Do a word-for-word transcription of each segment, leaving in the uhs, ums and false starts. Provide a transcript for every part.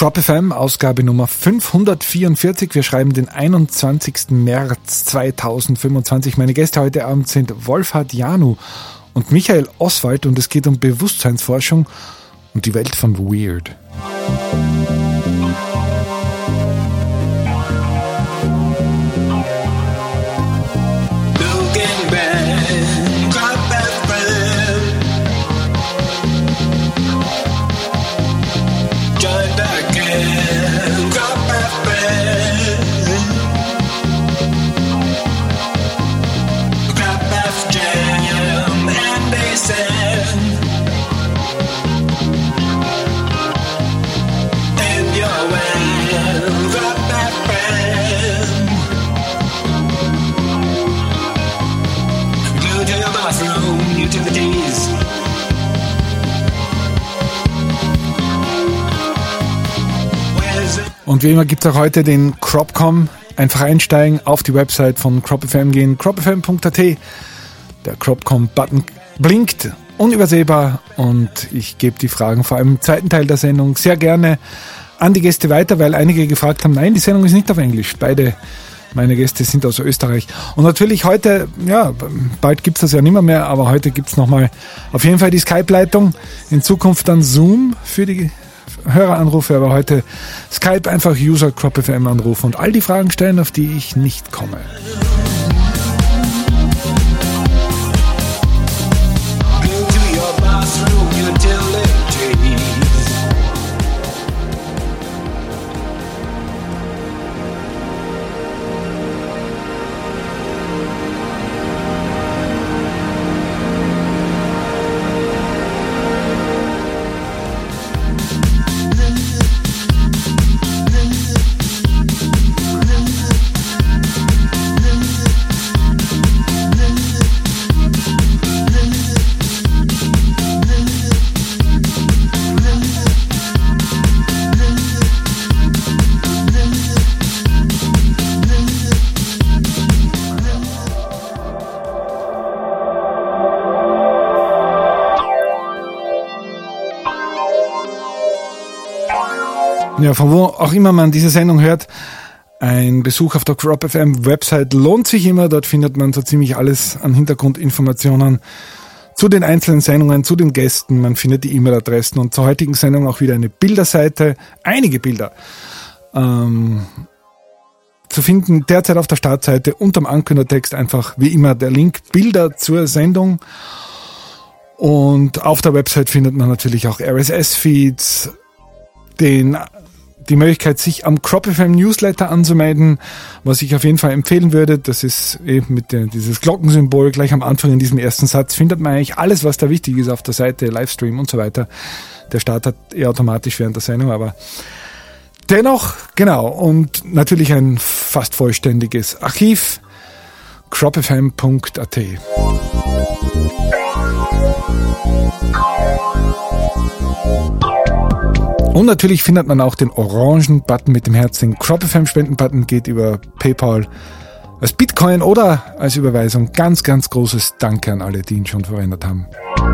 Crop F M, Ausgabe Nummer fünfhundertvierundvierzig. Wir schreiben den einundzwanzigsten März zweitausendfünfundzwanzig. Meine Gäste heute Abend sind Wolfhard Janu und Michael Oswald und es geht um Bewusstseinsforschung und die Welt von Weird. Und wie immer gibt es auch heute den Cropcom. Einfach einsteigen, auf die Website von Crop F M gehen, crop f m punkt a t. Der Cropcom-Button blinkt, unübersehbar. Und ich gebe die Fragen vor allem im zweiten Teil der Sendung sehr gerne an die Gäste weiter, weil einige gefragt haben, nein, die Sendung ist nicht auf Englisch. Beide meine Gäste sind aus Österreich. Und natürlich heute, ja, bald gibt es das ja nicht mehr, mehr, aber heute gibt es nochmal auf jeden Fall die Skype-Leitung. In Zukunft dann Zoom für die Höreranrufe, aber heute Skype, einfach User Crop F M anrufen und all die Fragen stellen, auf die ich nicht komme. Ja, von wo auch immer man diese Sendung hört, ein Besuch auf der Crop F M Website lohnt sich immer. Dort findet man so ziemlich alles an Hintergrundinformationen zu den einzelnen Sendungen, zu den Gästen. Man findet die E-Mail-Adressen und zur heutigen Sendung auch wieder eine Bilderseite. Einige Bilder ähm, zu finden derzeit auf der Startseite unterm Ankündertext einfach wie immer der Link Bilder zur Sendung. Und auf der Website findet man natürlich auch R S S-Feeds, den die Möglichkeit, sich am Crop F M Newsletter anzumelden, was ich auf jeden Fall empfehlen würde. Das ist eben mit der, dieses Glockensymbol gleich am Anfang in diesem ersten Satz, findet man eigentlich alles, was da wichtig ist auf der Seite, Livestream und so weiter. Der startet eh automatisch während der Sendung, aber dennoch, genau, und natürlich ein fast vollständiges Archiv, crop f m punkt a t. Und natürlich findet man auch den orangen Button mit dem Herz. Den Crop F M Spenden-Button geht über PayPal als Bitcoin oder als Überweisung. Ganz, ganz großes Danke an alle, die ihn schon verwendet haben.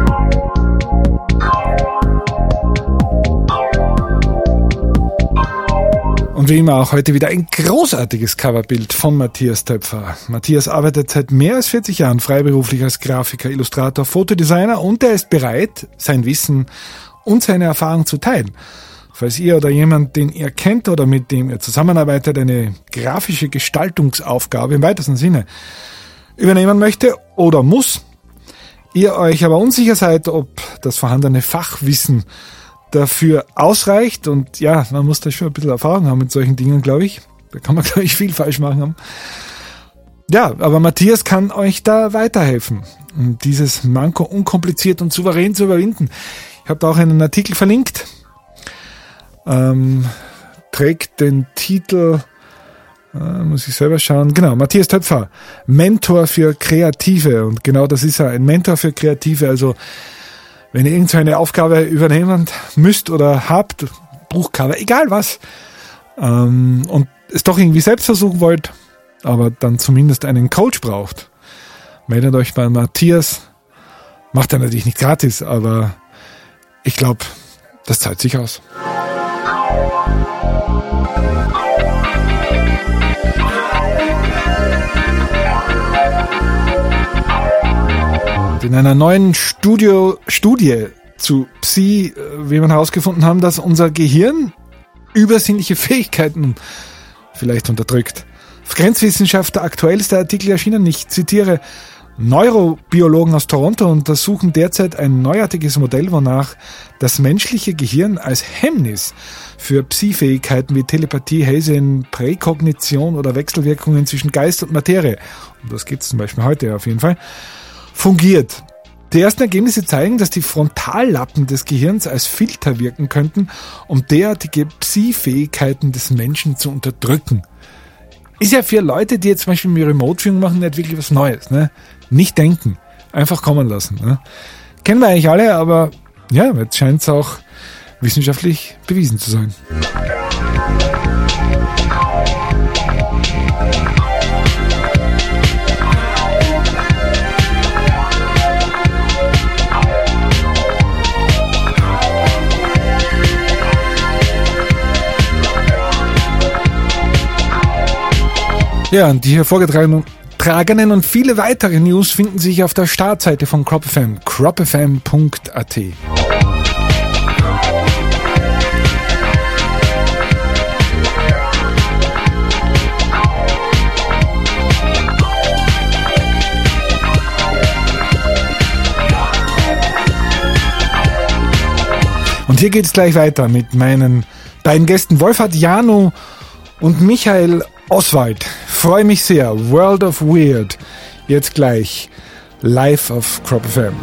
Und wie immer auch heute wieder ein großartiges Coverbild von Matthias Töpfer. Matthias arbeitet seit mehr als vierzig Jahren freiberuflich als Grafiker, Illustrator, Fotodesigner und er ist bereit, sein Wissen und seine Erfahrung zu teilen. Falls ihr oder jemand, den ihr kennt oder mit dem ihr zusammenarbeitet, eine grafische Gestaltungsaufgabe im weitesten Sinne übernehmen möchte oder muss, ihr euch aber unsicher seid, ob das vorhandene Fachwissen dafür ausreicht und ja, man muss da schon ein bisschen Erfahrung haben mit solchen Dingen, glaube ich. Da kann man, glaube ich, viel falsch machen haben. Ja, aber Matthias kann euch da weiterhelfen, um dieses Manko unkompliziert und souverän zu überwinden. Ich habe da auch einen Artikel verlinkt, ähm, trägt den Titel, äh, muss ich selber schauen, genau, Matthias Töpfer, Mentor für Kreative und genau das ist er, ein Mentor für Kreative, also wenn ihr irgendeine Aufgabe übernehmen müsst oder habt, Buchcover, egal was, ähm, und es doch irgendwie selbst versuchen wollt, aber dann zumindest einen Coach braucht, meldet euch bei Matthias, macht er natürlich nicht gratis, aber ich glaube, das zahlt sich aus. In einer neuen Studio, Studie zu Psi, wie man herausgefunden haben, dass unser Gehirn übersinnliche Fähigkeiten vielleicht unterdrückt. Auf Grenzwissenschaft, der aktuellste Artikel erschienen, ich zitiere, Neurobiologen aus Toronto untersuchen derzeit ein neuartiges Modell, wonach das menschliche Gehirn als Hemmnis für Psi-Fähigkeiten wie Telepathie, Hellsehen, Präkognition oder Wechselwirkungen zwischen Geist und Materie, und das gibt es zum Beispiel heute auf jeden Fall, fungiert. Die ersten Ergebnisse zeigen, dass die Frontallappen des Gehirns als Filter wirken könnten, um derartige Psi-Fähigkeiten des Menschen zu unterdrücken. Ist ja für Leute, die jetzt zum Beispiel Remote-Viewing machen, nicht wirklich was Neues. Ne? Nicht denken, einfach kommen lassen. Ne? Kennen wir eigentlich alle, aber ja, jetzt scheint es auch wissenschaftlich bewiesen zu sein. Ja, und die hier vorgetragenen und viele weitere News finden sich auf der Startseite von Crop F M, crop f m punkt a t. Und hier geht es gleich weiter mit meinen beiden Gästen Wolfhard Janow und Michael Oswald. Freue mich sehr. World of Weird. Jetzt gleich live auf Crop F M.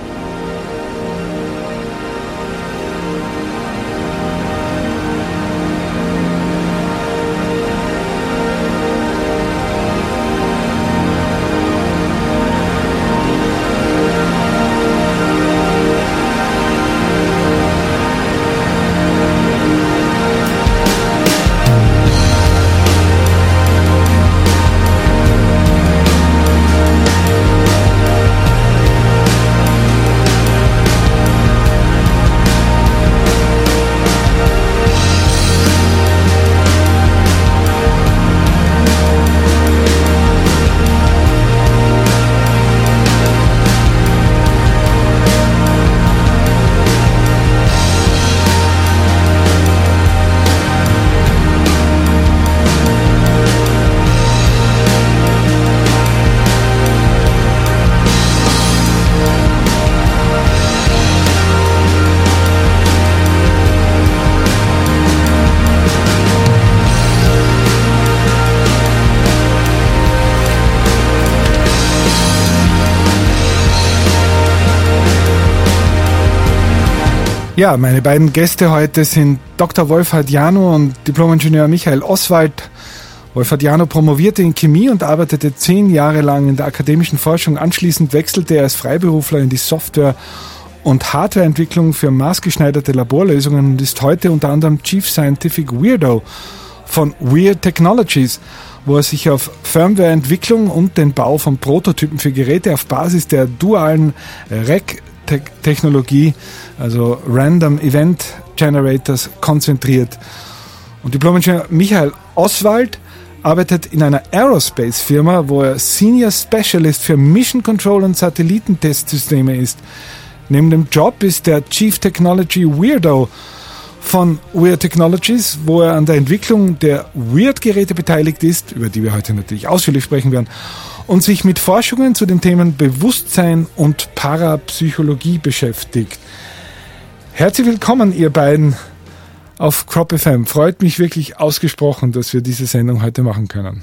Ja, meine beiden Gäste heute sind Doktor Wolfhard Janow und Diplom-Ingenieur Michael Oswald. Wolfhard Janow promovierte in Chemie und arbeitete zehn Jahre lang in der akademischen Forschung. Anschließend wechselte er als Freiberufler in die Software- und Hardwareentwicklung für maßgeschneiderte Laborlösungen und ist heute unter anderem Chief Scientific Weirdo von Weird Technologies, wo er sich auf Firmwareentwicklung und den Bau von Prototypen für Geräte auf Basis der dualen R E C-Technologie, also Random Event Generators, konzentriert. Und Diplom-Ingenieur Michael Oswald arbeitet in einer Aerospace-Firma, wo er Senior Specialist für Mission Control und Satellitentestsysteme ist. Neben dem Job ist er Chief Technology Weirdo von Weird Technologies, wo er an der Entwicklung der Weird-Geräte beteiligt ist, über die wir heute natürlich ausführlich sprechen werden, und sich mit Forschungen zu den Themen Bewusstsein und Parapsychologie beschäftigt. Herzlich willkommen, ihr beiden, auf Crop F M. Freut mich wirklich ausgesprochen, dass wir diese Sendung heute machen können.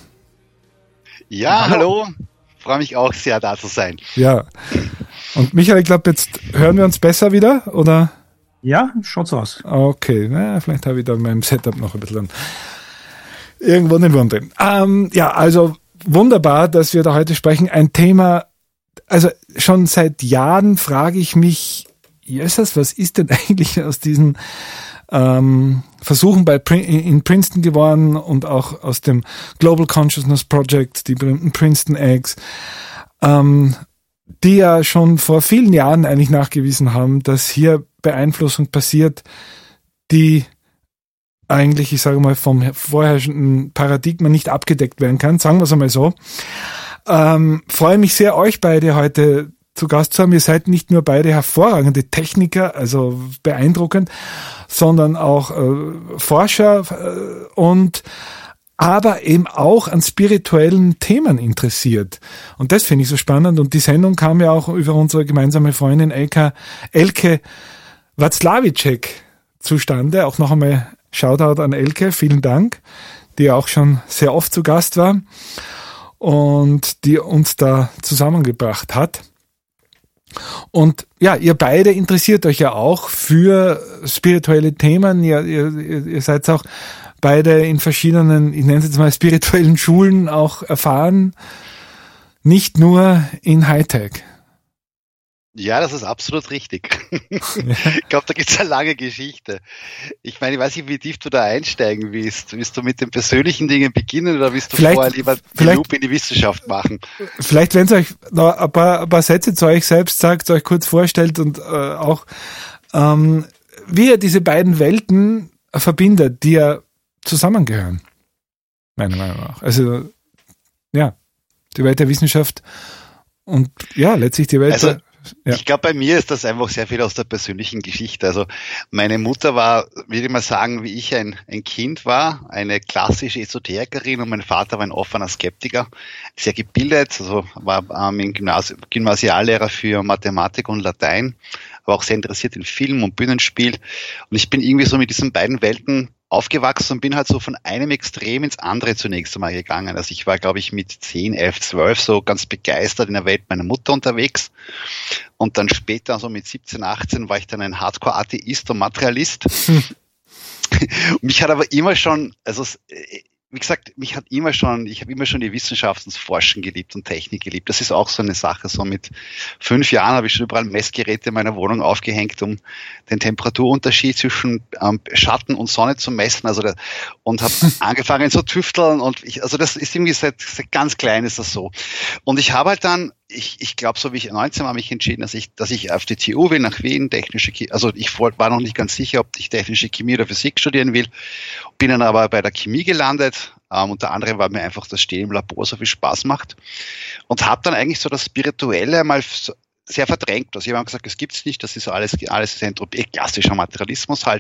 Ja, hallo. hallo. Freue mich auch sehr, da zu sein. Ja. Und Michael, ich glaube, jetzt hören wir uns besser wieder, oder? Ja, schaut so aus. Okay, na, vielleicht habe ich da in meinem Setup noch ein bisschen irgendwo den Wurm drin. Ähm, ja, also wunderbar, dass wir da heute sprechen. Ein Thema, also schon seit Jahren frage ich mich, Jesus, was ist denn eigentlich aus diesen ähm, Versuchen bei in Princeton geworden und auch aus dem Global Consciousness Project, die berühmten Princeton Eggs, ähm, die ja schon vor vielen Jahren eigentlich nachgewiesen haben, dass hier Beeinflussung passiert, die eigentlich, ich sage mal, vom vorherrschenden Paradigma nicht abgedeckt werden kann. Sagen wir es einmal so. Ähm, freue mich sehr, euch beide heute zu Gast zu haben. Ihr seid nicht nur beide hervorragende Techniker, also beeindruckend, sondern auch äh, Forscher äh, und aber eben auch an spirituellen Themen interessiert. Und das finde ich so spannend. Und die Sendung kam ja auch über unsere gemeinsame Freundin Elke, Elke Watzlawiczek zustande. Auch noch einmal Shoutout an Elke, vielen Dank, die ja auch schon sehr oft zu Gast war und die uns da zusammengebracht hat. Und ja, ihr beide interessiert euch ja auch für spirituelle Themen. Ihr, ihr, ihr seid auch beide in verschiedenen, ich nenne es jetzt mal spirituellen Schulen auch erfahren, nicht nur in Hightech. Ja, das ist absolut richtig. Ich glaube, da gibt es eine lange Geschichte. Ich meine, ich weiß nicht, wie tief du da einsteigen willst. Willst du mit den persönlichen Dingen beginnen oder willst du vielleicht, vorher lieber die Lupe in die Wissenschaft machen? Vielleicht, wenn es euch noch ein paar, ein paar Sätze zu euch selbst sagt, euch kurz vorstellt und äh, auch, ähm, wie ihr diese beiden Welten verbindet, die ja zusammengehören. Meiner Meinung nach. Also, ja, die Welt der Wissenschaft und ja, letztlich die Welt also, der Ja. Ich glaube, bei mir ist das einfach sehr viel aus der persönlichen Geschichte. Also meine Mutter war, würde ich mal sagen, wie ich ein, ein Kind war, eine klassische Esoterikerin und mein Vater war ein offener Skeptiker, sehr gebildet, also war ähm, im Gymnasi- Gymnasiallehrer für Mathematik und Latein, aber auch sehr interessiert in Film und Bühnenspiel. Und ich bin irgendwie so mit diesen beiden Welten aufgewachsen und bin halt so von einem Extrem ins andere zunächst einmal gegangen. Also ich war, glaube ich, mit zehn, elf, zwölf so ganz begeistert in der Welt meiner Mutter unterwegs. Und dann später, so mit siebzehn, achtzehn, war ich dann ein Hardcore-Atheist und Materialist. Hm. Mich hat aber immer schon, also wie gesagt, mich hat immer schon, ich habe immer schon die Wissenschaft und das Forschen geliebt und Technik geliebt. Das ist auch so eine Sache. So mit fünf Jahren habe ich schon überall Messgeräte in meiner Wohnung aufgehängt, um den Temperaturunterschied zwischen ähm, Schatten und Sonne zu messen. Also da, und habe angefangen zu tüfteln und ich, also das ist irgendwie seit, seit ganz klein ist das so. Und ich habe halt dann, ich, ich glaube, so wie ich neunzehn war, mich entschieden, dass ich, dass ich auf die T U will, nach Wien, technische Chemie, also ich war noch nicht ganz sicher, ob ich technische Chemie oder Physik studieren will, bin dann aber bei der Chemie gelandet, ähm, unter anderem, weil mir einfach das Stehen im Labor so viel Spaß macht und habe dann eigentlich so das Spirituelle mal sehr verdrängt. Also jemand hat gesagt, es gibt's nicht, das ist alles, alles ist Entropie, klassischer Materialismus halt.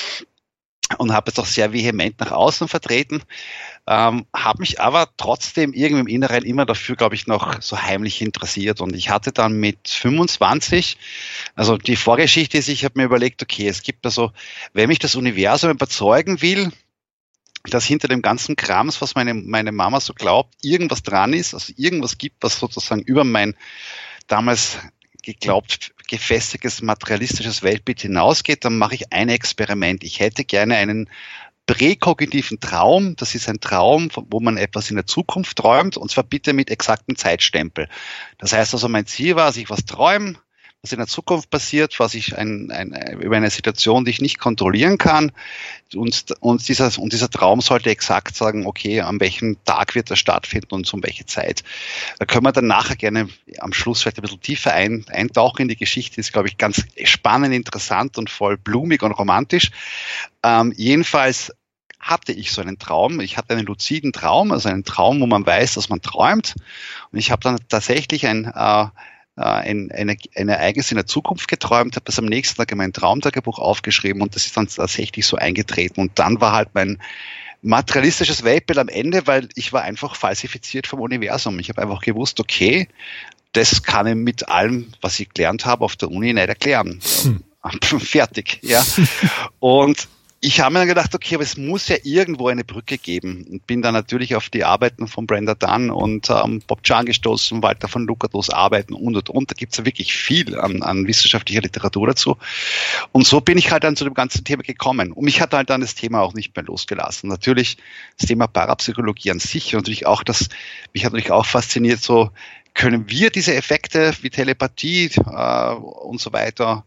Und habe es auch sehr vehement nach außen vertreten, ähm, habe mich aber trotzdem irgendwie im Inneren immer dafür, glaube ich, noch so heimlich interessiert. Und ich hatte dann mit fünfundzwanzig, also die Vorgeschichte ist, ich habe mir überlegt, okay, es gibt also, wenn mich das Universum überzeugen will, dass hinter dem ganzen Krams, was meine, meine Mama so glaubt, irgendwas dran ist, also irgendwas gibt, was sozusagen über mein damals geglaubt gefestigtes materialistisches Weltbild hinausgeht, dann mache ich ein Experiment. Ich hätte gerne einen präkognitiven Traum. Das ist ein Traum, wo man etwas in der Zukunft träumt, und zwar bitte mit exaktem Zeitstempel. Das heißt also, mein Ziel war, dass ich was träume, was in der Zukunft passiert, was ich ein, ein, über eine Situation, die ich nicht kontrollieren kann. Und, und, dieser, und dieser Traum sollte exakt sagen, okay, an welchem Tag wird das stattfinden und um welche Zeit. Da können wir dann nachher gerne am Schluss vielleicht ein bisschen tiefer ein, eintauchen in die Geschichte. Das ist, glaube ich, ganz spannend, interessant und voll blumig und romantisch. Ähm, jedenfalls hatte ich so einen Traum. Ich hatte einen luziden Traum, also einen Traum, wo man weiß, dass man träumt. Und ich habe dann tatsächlich ein äh, Ein, eine, ein Ereignis in der Zukunft geträumt, habe das am nächsten Tag in mein Traumtagebuch aufgeschrieben und das ist dann tatsächlich so eingetreten. Und dann war halt mein materialistisches Weltbild am Ende, weil ich war einfach falsifiziert vom Universum. Ich habe einfach gewusst, okay, das kann ich mit allem, was ich gelernt habe auf der Uni, nicht erklären. Hm. Fertig, ja. Und ich habe mir dann gedacht, okay, aber es muss ja irgendwo eine Brücke geben. Und bin dann natürlich auf die Arbeiten von Brenda Dunn und ähm, Bob Chan gestoßen, Walter von Lucados Arbeiten und, und, und. Da gibt's ja wirklich viel an, an wissenschaftlicher Literatur dazu. Und so bin ich halt dann zu dem ganzen Thema gekommen. Und mich hat halt dann das Thema auch nicht mehr losgelassen. Natürlich das Thema Parapsychologie an sich und natürlich auch das, mich hat natürlich auch fasziniert, so können wir diese Effekte wie Telepathie äh, und so weiter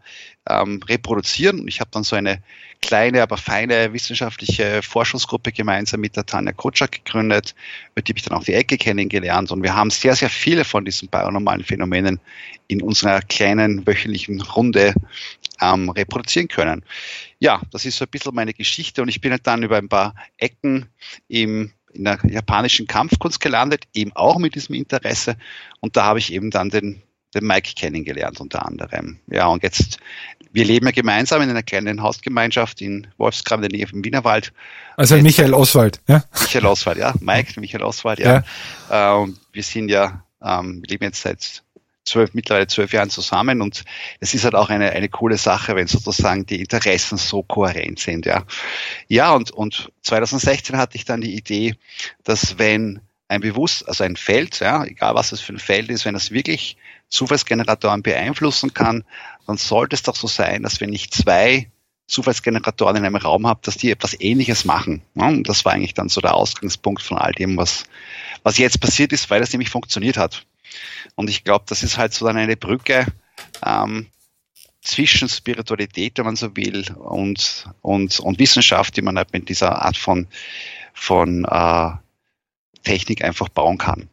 ähm, reproduzieren. Ich habe dann so eine kleine, aber feine wissenschaftliche Forschungsgruppe gemeinsam mit der Tanja Kutschak gegründet, mit die habe ich dann auch die Ecke kennengelernt. Und wir haben sehr, sehr viele von diesen paranormalen Phänomenen in unserer kleinen wöchentlichen Runde ähm, reproduzieren können. Ja, das ist so ein bisschen meine Geschichte und ich bin halt dann über ein paar Ecken im in der japanischen Kampfkunst gelandet, eben auch mit diesem Interesse. Und da habe ich eben dann den, den Mike kennengelernt unter anderem. Ja, und jetzt, wir leben ja gemeinsam in einer kleinen Hausgemeinschaft in Wolfsgraben, in der Nähe vom Wienerwald. Also jetzt, Michael Oswald, ja? Michael Oswald, ja. Mike, Michael Oswald, ja. ja. Äh, wir sind ja, ähm, wir leben jetzt seit zwölf, mittlerweile zwölf Jahren zusammen und es ist halt auch eine, eine coole Sache, wenn sozusagen die Interessen so kohärent sind, ja. Ja, und, und zwanzig sechzehn hatte ich dann die Idee, dass wenn ein Bewusst, also ein Feld, ja, egal was es für ein Feld ist, wenn es wirklich Zufallsgeneratoren beeinflussen kann, dann sollte es doch so sein, dass wenn ich zwei Zufallsgeneratoren in einem Raum habe, dass die etwas Ähnliches machen. Ja, und das war eigentlich dann so der Ausgangspunkt von all dem, was, was jetzt passiert ist, weil das nämlich funktioniert hat. Und ich glaube, das ist halt so dann eine Brücke ähm, zwischen Spiritualität, wenn man so will, und, und, und Wissenschaft, die man halt mit dieser Art von, von äh, Technik einfach bauen kann.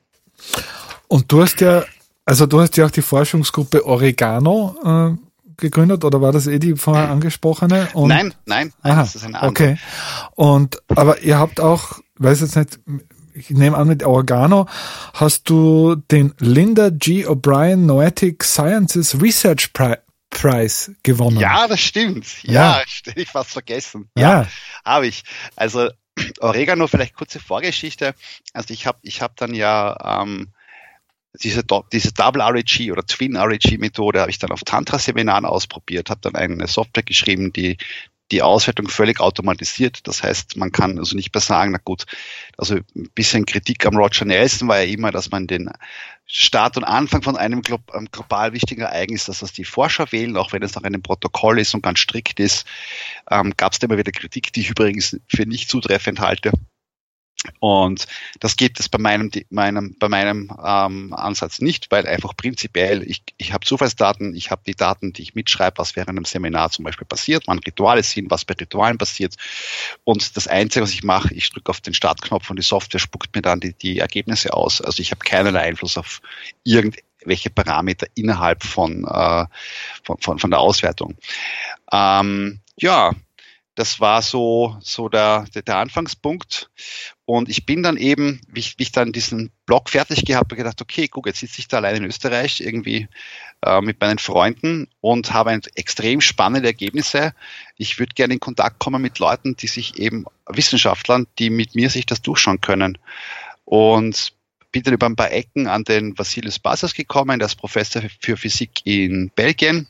Und du hast ja, also du hast ja auch die Forschungsgruppe Oregano äh, gegründet, oder war das eh die vorher angesprochene? Und nein, nein, nein, aha, das ist eine andere. Okay. Und, aber ihr habt auch, weiß jetzt nicht, ich nehme an, mit Oregano hast du den Linda G. O'Brien Noetic Sciences Research Pri- Prize gewonnen. Ja, das stimmt. Ja, ja hätte ich fast vergessen. Ja, ja habe ich. Also Oregano, vielleicht kurze Vorgeschichte. Also ich habe ich hab dann ja ähm, diese, diese Double R A G oder Twin R A G Methode habe ich dann auf Tantra-Seminaren ausprobiert, habe dann eine Software geschrieben, die die Auswertung völlig automatisiert. Das heißt, man kann also nicht mehr sagen, na gut, also ein bisschen Kritik am Roger Nelson war ja immer, dass man den Start und Anfang von einem global wichtigen Ereignis, dass das die Forscher wählen, auch wenn es nach einem Protokoll ist und ganz strikt ist, ähm, gab es da immer wieder Kritik, die ich übrigens für nicht zutreffend halte. Und das gibt es bei meinem, meinem, bei meinem ähm, Ansatz nicht, weil einfach prinzipiell, ich, ich habe Zufallsdaten, ich habe die Daten, die ich mitschreibe, was während einem Seminar zum Beispiel passiert, wann Rituale sind, was bei Ritualen passiert. Und das Einzige, was ich mache, ich drücke auf den Startknopf und die Software spuckt mir dann die, die Ergebnisse aus. Also ich habe keinerlei Einfluss auf irgendwelche Parameter innerhalb von, äh, von, von, von der Auswertung. Ähm, ja, das war so, so der, der, der Anfangspunkt. Und ich bin dann eben, wie ich, wie ich dann diesen Blog fertig gehabt habe, gedacht, okay, guck, jetzt sitze ich da allein in Österreich irgendwie äh, mit meinen Freunden und habe ein, extrem spannende Ergebnisse. Ich würde gerne in Kontakt kommen mit Leuten, die sich eben, Wissenschaftlern, die mit mir sich das durchschauen können. Und bin dann über ein paar Ecken an den Vassilios Basas gekommen, der ist Professor für Physik in Belgien.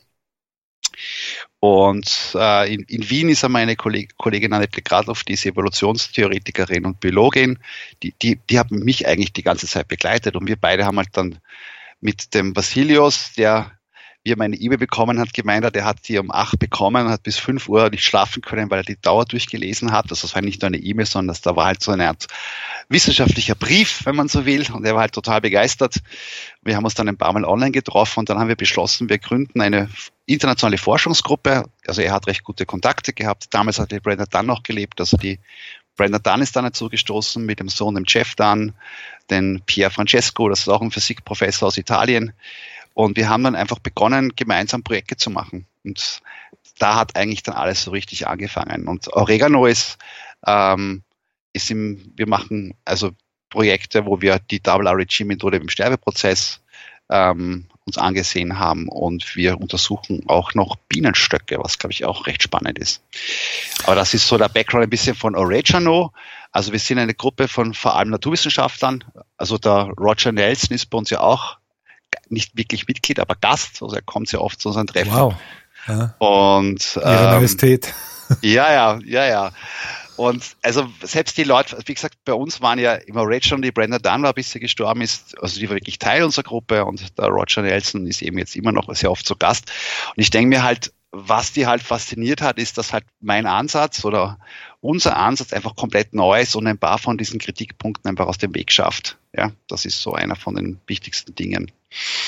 Und äh, in, in Wien ist er meine Kolleg- Kollegin Annette Gradloff, die ist Evolutionstheoretikerin und Biologin. Die, die, die hat mich eigentlich die ganze Zeit begleitet. Und wir beide haben halt dann mit dem Vassilios, der, wie er meine E-Mail bekommen hat, gemeint hat, er hat die um acht bekommen, hat bis fünf Uhr nicht schlafen können, weil er die Dauer durchgelesen hat. Also das war nicht nur eine E-Mail, sondern das, da war halt so eine Art wissenschaftlicher Brief, wenn man so will. Und er war halt total begeistert. Wir haben uns dann ein paar Mal online getroffen und dann haben wir beschlossen, wir gründen eine internationale Forschungsgruppe. Also er hat recht gute Kontakte gehabt. Damals hat die Brenda Dunn noch gelebt. Also die Brenda Dunn ist dann dazu gestoßen mit dem Sohn, dem Jeff Dunn, den Pier Francesco, das ist auch ein Physikprofessor aus Italien. Und wir haben dann einfach begonnen, gemeinsam Projekte zu machen. Und da hat eigentlich dann alles so richtig angefangen. Und Oregano ist, ähm, ist im, wir machen also Projekte, wo wir die Double R A G-Methode im Sterbeprozess ähm, uns angesehen haben. Und wir untersuchen auch noch Bienenstöcke, was, glaube ich, auch recht spannend ist. Aber das ist so der Background ein bisschen von Oregano. Also wir sind eine Gruppe von vor allem Naturwissenschaftlern. Also der Roger Nelson ist bei uns ja auch nicht wirklich Mitglied, aber Gast. Also er kommt sehr oft zu unseren Treffen. Wow. Ja. Und Ihre ähm, Majestät. Ja, ja, ja, ja. Und also selbst die Leute, wie gesagt, bei uns waren ja immer Roger und die Brenda Dunn war, bis sie gestorben ist, also die war wirklich Teil unserer Gruppe und der Roger Nelson ist eben jetzt immer noch sehr oft zu Gast. Und ich denke mir halt, was die halt fasziniert hat, ist, dass halt mein Ansatz oder unser Ansatz einfach komplett neu ist und ein paar von diesen Kritikpunkten einfach aus dem Weg schafft. Ja, das ist so einer von den wichtigsten Dingen.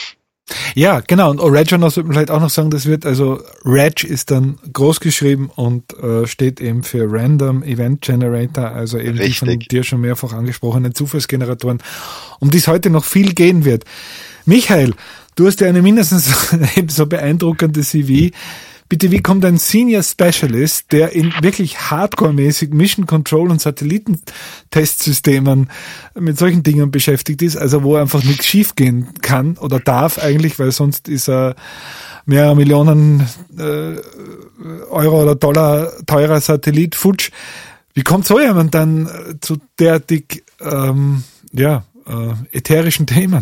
Ja, genau. Und Oregano sollte man vielleicht auch noch sagen, das wird, also Reg ist dann groß geschrieben und äh, steht eben für Random Event Generator, also eben Richtig. die von dir schon mehrfach angesprochenen Zufallsgeneratoren, um die es heute noch viel gehen wird. Michael, du hast ja eine mindestens ebenso beeindruckende C V. Bitte, wie kommt ein Senior Specialist, der in wirklich hardcore-mäßig Mission Control und Satellitentestsystemen mit solchen Dingen beschäftigt ist, also wo einfach nichts schiefgehen kann oder darf eigentlich, weil sonst ist er mehrere Millionen äh, Euro oder Dollar teurer Satellit futsch. Wie kommt so jemand dann äh, zu derartig ähm, ja, äh, ätherischen Themen?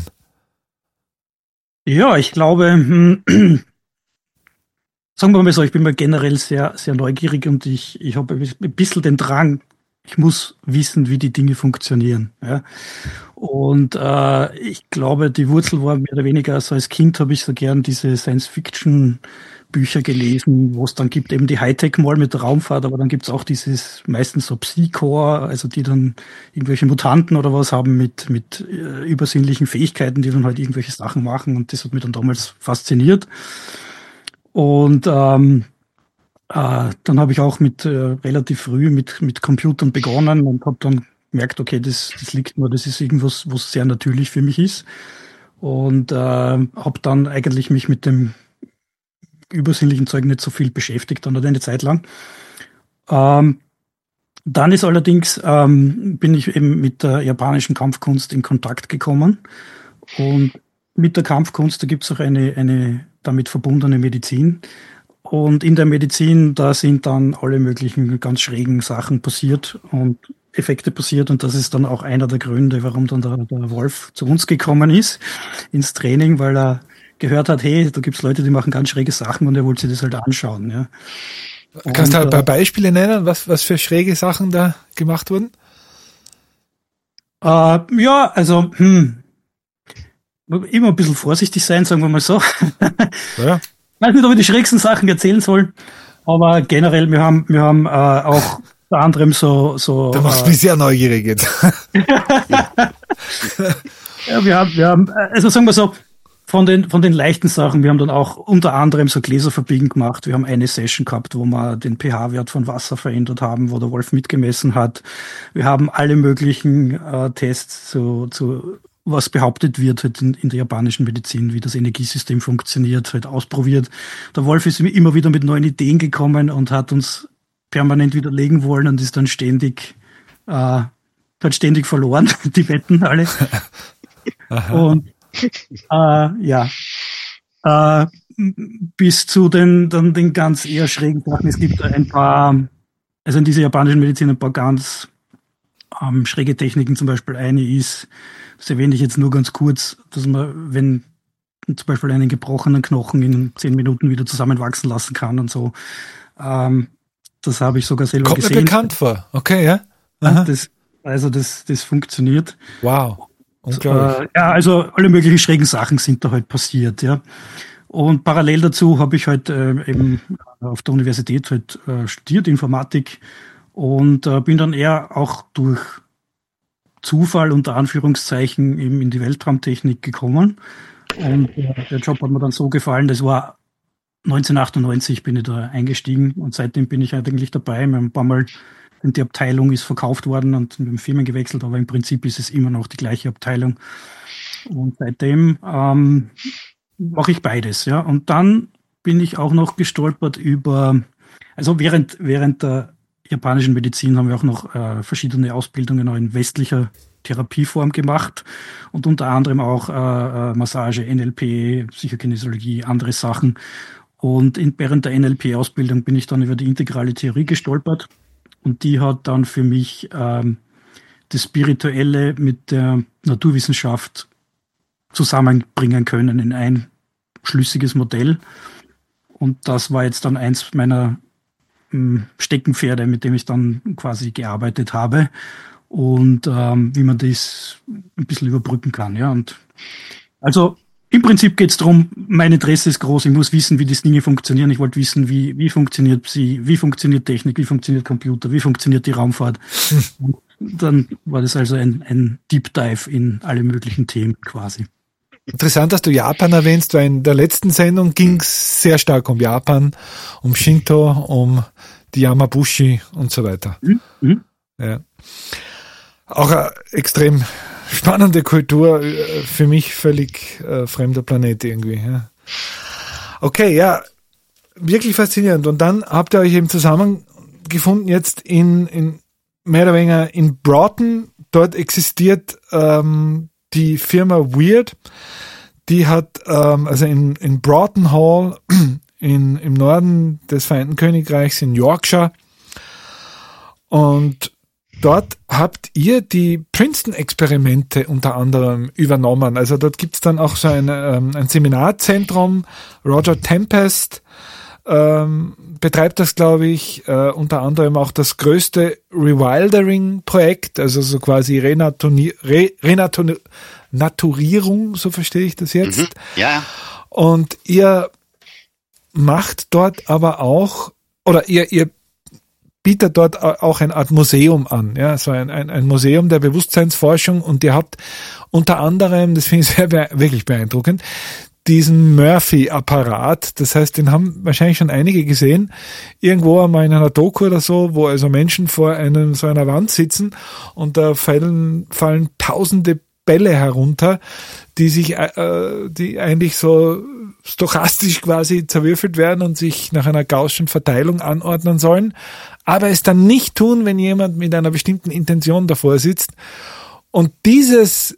Ja, ich glaube, hm, sagen wir mal so, ich bin mal generell sehr, sehr neugierig und ich, ich habe ein bisschen den Drang, ich muss wissen, wie die Dinge funktionieren. Ja. Und äh, ich glaube, die Wurzel war mehr oder weniger, also als Kind habe ich so gern diese Science-Fiction-Bücher gelesen, wo es dann gibt eben die Hightech-Mall mit der Raumfahrt, aber dann gibt es auch dieses meistens so Psy-Core, also die dann irgendwelche Mutanten oder was haben mit, mit äh, übersinnlichen Fähigkeiten, die dann halt irgendwelche Sachen machen und das hat mich dann damals fasziniert. Und ähm, äh, dann habe ich auch mit äh, relativ früh mit mit Computern begonnen und habe dann gemerkt, okay, das das liegt nur, das ist irgendwas, was sehr natürlich für mich ist. Und äh, habe dann eigentlich mich mit dem übersinnlichen Zeug nicht so viel beschäftigt, dann eine Zeit lang. Ähm, dann ist allerdings ähm, bin ich eben mit der japanischen Kampfkunst in Kontakt gekommen und mit der Kampfkunst, da gibt es auch eine eine damit verbundene Medizin. Und in der Medizin, da sind dann alle möglichen ganz schrägen Sachen passiert und Effekte passiert. Und das ist dann auch einer der Gründe, warum dann der, der Wolf zu uns gekommen ist ins Training, weil er gehört hat, hey, da gibt's Leute, die machen ganz schräge Sachen und er wollte sich das halt anschauen. Ja. Kannst du und, ein paar Beispiele nennen, was, was für schräge Sachen da gemacht wurden? Äh, ja, also hm, immer ein bisschen vorsichtig sein, sagen wir mal so. Ja. Ich weiß nicht, ob ich die schrägsten Sachen erzählen soll, aber generell, wir haben, wir haben äh, auch unter anderem so, so. Da macht äh, mich sehr neugierig jetzt. ja, wir haben, wir haben, also sagen wir so, von den, von den leichten Sachen, wir haben dann auch unter anderem so Gläserverbiegen gemacht. Wir haben eine Session gehabt, wo wir den pH-Wert von Wasser verändert haben, wo der Wolf mitgemessen hat. Wir haben alle möglichen äh, Tests zu, zu was behauptet wird halt in, in der japanischen Medizin, wie das Energiesystem funktioniert, halt ausprobiert. Der Wolf ist immer wieder mit neuen Ideen gekommen und hat uns permanent widerlegen wollen und ist dann ständig, äh, hat ständig verloren, die Wetten alle. Und äh, ja, äh, bis zu den dann den ganz eher schrägen Sachen. Es gibt ein paar, also in dieser japanischen Medizin ein paar ganz ähm, schräge Techniken. Zum Beispiel eine ist, das erwähne ich jetzt nur ganz kurz, dass man, wenn zum Beispiel einen gebrochenen Knochen in zehn Minuten wieder zusammenwachsen lassen kann und so. Ähm, das habe ich sogar selber Kommt gesehen. Kommt mir bekannt vor. Okay, ja. Aha. Das, also das, das funktioniert. Wow. Unglaublich. Äh, ja, also alle möglichen schrägen Sachen sind da halt passiert, ja. Und parallel dazu habe ich halt äh, eben auf der Universität halt äh, studiert, Informatik, und äh, bin dann eher auch durch Zufall unter Anführungszeichen eben in die Weltraumtechnik gekommen. Und äh, der Job hat mir dann so gefallen, das war neunzehnhundertachtundneunzig bin ich da eingestiegen und seitdem bin ich eigentlich dabei. Wir haben ein paar Mal, die Abteilung ist verkauft worden und mit dem Firmen gewechselt, aber im Prinzip ist es immer noch die gleiche Abteilung. Und seitdem ähm, mache ich beides, ja. Und dann bin ich auch noch gestolpert über, also während während der japanischen Medizin haben wir auch noch äh, verschiedene Ausbildungen auch in westlicher Therapieform gemacht und unter anderem auch äh, Massage, N L P, Psychokinesiologie, andere Sachen. Und in, während der N L P-Ausbildung bin ich dann über die integrale Theorie gestolpert und die hat dann für mich ähm, das Spirituelle mit der Naturwissenschaft zusammenbringen können in ein schlüssiges Modell. Und das war jetzt dann eins meiner mh, Steckenpferde, mit dem ich dann quasi gearbeitet habe. Und ähm, wie man das ein bisschen überbrücken kann. Ja. Und also im Prinzip geht es darum, mein Interesse ist groß, ich muss wissen, wie die Dinge funktionieren. Ich wollte wissen, wie, wie funktioniert Psi, wie funktioniert Technik, wie funktioniert Computer, wie funktioniert die Raumfahrt. Und dann war das also ein, ein Deep Dive in alle möglichen Themen quasi. Interessant, dass du Japan erwähnst, weil in der letzten Sendung ging es sehr stark um Japan, um Shinto, um die Yamabushi und so weiter. Mhm. Ja. Auch eine extrem spannende Kultur, für mich völlig äh, fremder Planet irgendwie. Ja. Okay, ja, wirklich faszinierend. Und dann habt ihr euch eben zusammengefunden jetzt in, in mehr oder weniger in Broughton. Dort existiert ähm, die Firma Weird. Die hat ähm, also in, in Broughton Hall in, im Norden des Vereinten Königreichs in Yorkshire. Und dort habt ihr die Princeton-Experimente unter anderem übernommen. Also dort gibt's dann auch so ein, ähm, ein Seminarzentrum. Roger Tempest ähm, betreibt das, glaube ich, äh, unter anderem auch das größte Rewildering-Projekt, also so quasi Renatoni- Re- Renaturierung, so verstehe ich das jetzt. Mhm. Ja. Und ihr macht dort aber auch, oder ihr, ihr bietet dort auch eine Art Museum an, ja, so ein, ein, ein Museum der Bewusstseinsforschung, und ihr habt unter anderem, das finde ich sehr be- wirklich beeindruckend, diesen Murphy-Apparat, das heißt, den haben wahrscheinlich schon einige gesehen, irgendwo einmal in einer Doku oder so, wo also Menschen vor einem, so einer Wand sitzen und da fallen, fallen tausende Bälle herunter, die sich, äh, die eigentlich so stochastisch quasi zerwürfelt werden und sich nach einer gaußschen Verteilung anordnen sollen, aber es dann nicht tun, wenn jemand mit einer bestimmten Intention davor sitzt. Und dieses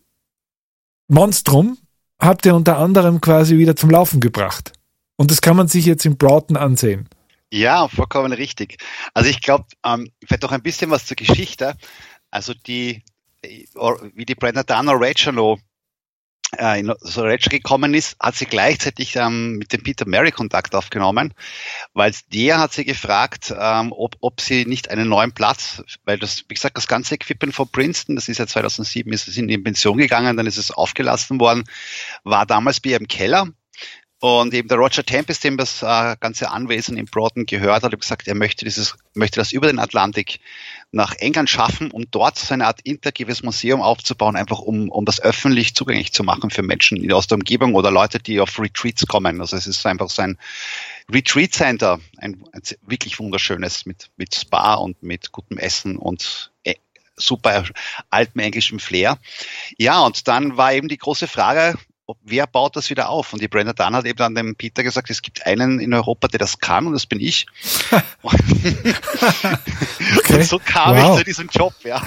Monstrum habt ihr unter anderem quasi wieder zum Laufen gebracht. Und das kann man sich jetzt in Broughton ansehen. Ja, vollkommen richtig. Also ich glaube, ähm, vielleicht auch ein bisschen was zur Geschichte. Also die, wie die Brenda Dana Regino äh, in so Reggio gekommen ist, hat sie gleichzeitig ähm, mit dem Peter Murray Kontakt aufgenommen, weil der hat sie gefragt, ähm, ob, ob sie nicht einen neuen Platz, weil das, wie gesagt, das ganze Equipment von Princeton, das ist ja zweitausendsieben, ist es in die Pension gegangen, dann ist es aufgelassen worden, war damals bei ihr im Keller. Und eben der Roger Tempest, dem das äh, ganze Anwesen in Broughton gehört hat, hat gesagt, er möchte dieses, möchte das über den Atlantik nach England schaffen, um dort so eine Art interaktives Museum aufzubauen, einfach um, um das öffentlich zugänglich zu machen für Menschen aus der Umgebung oder Leute, die auf Retreats kommen. Also es ist einfach so ein Retreat Center, ein, ein wirklich wunderschönes mit, mit Spa und mit gutem Essen und äh, super altem englischem Flair. Ja, und dann war eben die große Frage, ob, wer baut das wieder auf? Und die Brenda Dunn hat eben dann dem Peter gesagt, es gibt einen in Europa, der das kann, und das bin ich. Okay. Und so kam Wow. ich zu diesem Job, ja.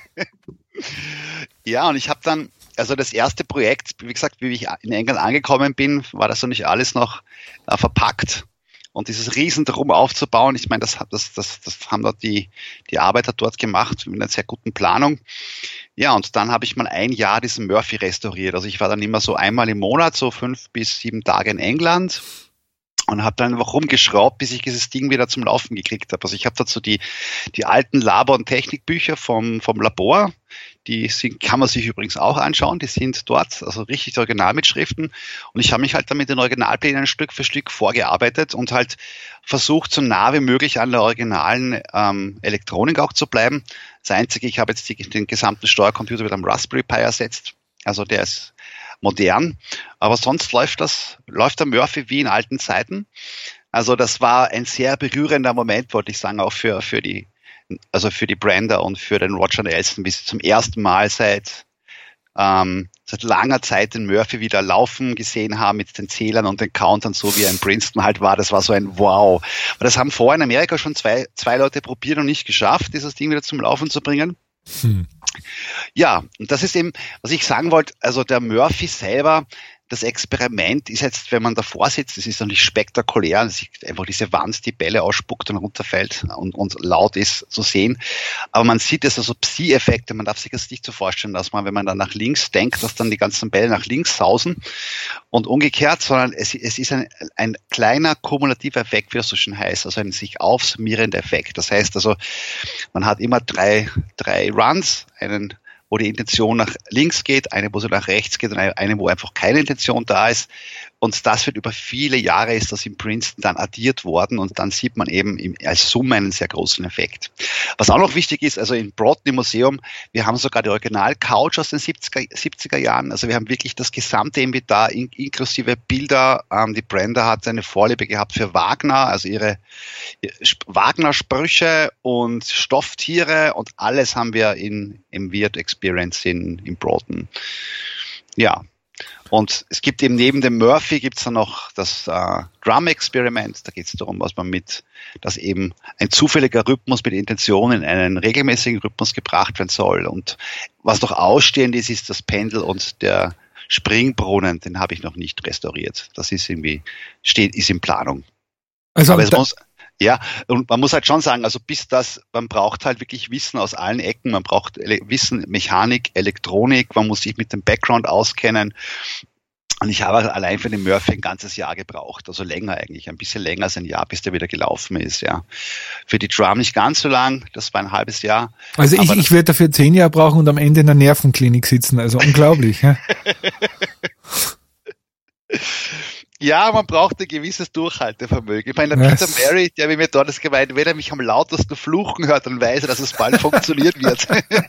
Ja, und ich habe dann, also das erste Projekt, wie gesagt, wie ich in England angekommen bin, war das noch nicht alles noch äh, verpackt. Und dieses Riesen drum aufzubauen, ich meine, das, das, das, das haben dort die, die Arbeiter dort gemacht mit einer sehr guten Planung. Ja, und dann habe ich mal ein Jahr diesen Murphy restauriert. Also ich war dann immer so einmal im Monat, so fünf bis sieben Tage in England und habe dann einfach rumgeschraubt, bis ich dieses Ding wieder zum Laufen gekriegt habe. Also ich habe dazu die, die alten Labor- und Technikbücher vom, vom Labor, die sind, kann man sich übrigens auch anschauen, die sind dort, also richtig Originalmitschriften. Und ich habe mich halt dann mit den Originalplänen Stück für Stück vorgearbeitet und halt versucht, so nah wie möglich an der originalen ähm, Elektronik auch zu bleiben. Das Einzige, ich habe jetzt die, den gesamten Steuercomputer mit einem Raspberry Pi ersetzt. Also der ist modern. Aber sonst läuft das, läuft der Murphy wie in alten Zeiten. Also das war ein sehr berührender Moment, wollte ich sagen, auch für, für die also für die Brenda und für den Roger Nelson, wie sie zum ersten Mal seit, ähm, seit langer Zeit den Murphy wieder laufen gesehen haben mit den Zählern und den Countern, so wie er in Princeton halt war. Das war so ein Wow. Aber das haben vorher in Amerika schon zwei, zwei Leute probiert und nicht geschafft, dieses Ding wieder zum Laufen zu bringen. Hm. Ja, und das ist eben, was ich sagen wollte, also der Murphy selber, das Experiment ist jetzt, wenn man davor sitzt, das ist noch nicht spektakulär, es ist einfach diese Wand, die Bälle ausspuckt und runterfällt und, und laut ist zu sehen. Aber man sieht es, also Psi-Effekte, man darf sich das nicht so vorstellen, dass man, wenn man dann nach links denkt, dass dann die ganzen Bälle nach links sausen und umgekehrt, sondern es, es ist ein, ein kleiner kumulativer Effekt, wie das so schön heißt, also ein sich aufsummierender Effekt. Das heißt also, man hat immer drei, drei Runs, einen wo die Intention nach links geht, eine, wo sie nach rechts geht und eine, wo einfach keine Intention da ist. Und das wird über viele Jahre ist das in Princeton dann addiert worden und dann sieht man eben im, als Summe einen sehr großen Effekt. Was auch noch wichtig ist, also in Broughton im Museum, wir haben sogar die Original-Couch aus den siebziger Jahren, also wir haben wirklich das gesamte Inventar in, inklusive Bilder. Ähm, die Brenda hat eine Vorliebe gehabt für Wagner, also ihre, ihre Wagner-Sprüche und Stofftiere und alles haben wir in, im Weird Experience in, in Broughton. Ja. Und es gibt eben neben dem Murphy gibt es dann noch das äh, Drum-Experiment. Da geht es darum, was man mit, dass eben ein zufälliger Rhythmus mit Intention in einen regelmäßigen Rhythmus gebracht werden soll. Und was noch ausstehend ist, ist das Pendel und der Springbrunnen. Den habe ich noch nicht restauriert. Das ist irgendwie steht ist in Planung. Also aber es muss Ja, und man muss halt schon sagen, also bis das, man braucht halt wirklich Wissen aus allen Ecken, man braucht Wissen, Mechanik, Elektronik, man muss sich mit dem Background auskennen. Und ich habe allein für den Murphy ein ganzes Jahr gebraucht, also länger eigentlich, ein bisschen länger als ein Jahr, bis der wieder gelaufen ist, ja. Für die Drum nicht ganz so lang, das war ein halbes Jahr. Also ich, ich werde dafür zehn Jahre brauchen und am Ende in der Nervenklinik sitzen, also unglaublich, ja. Ja, man braucht ein gewisses Durchhaltevermögen. Ich meine, der Peter Mary, der hat mir dort das gemeint, wenn er mich am lautesten fluchen hört, dann weiß er, dass es bald funktioniert wird.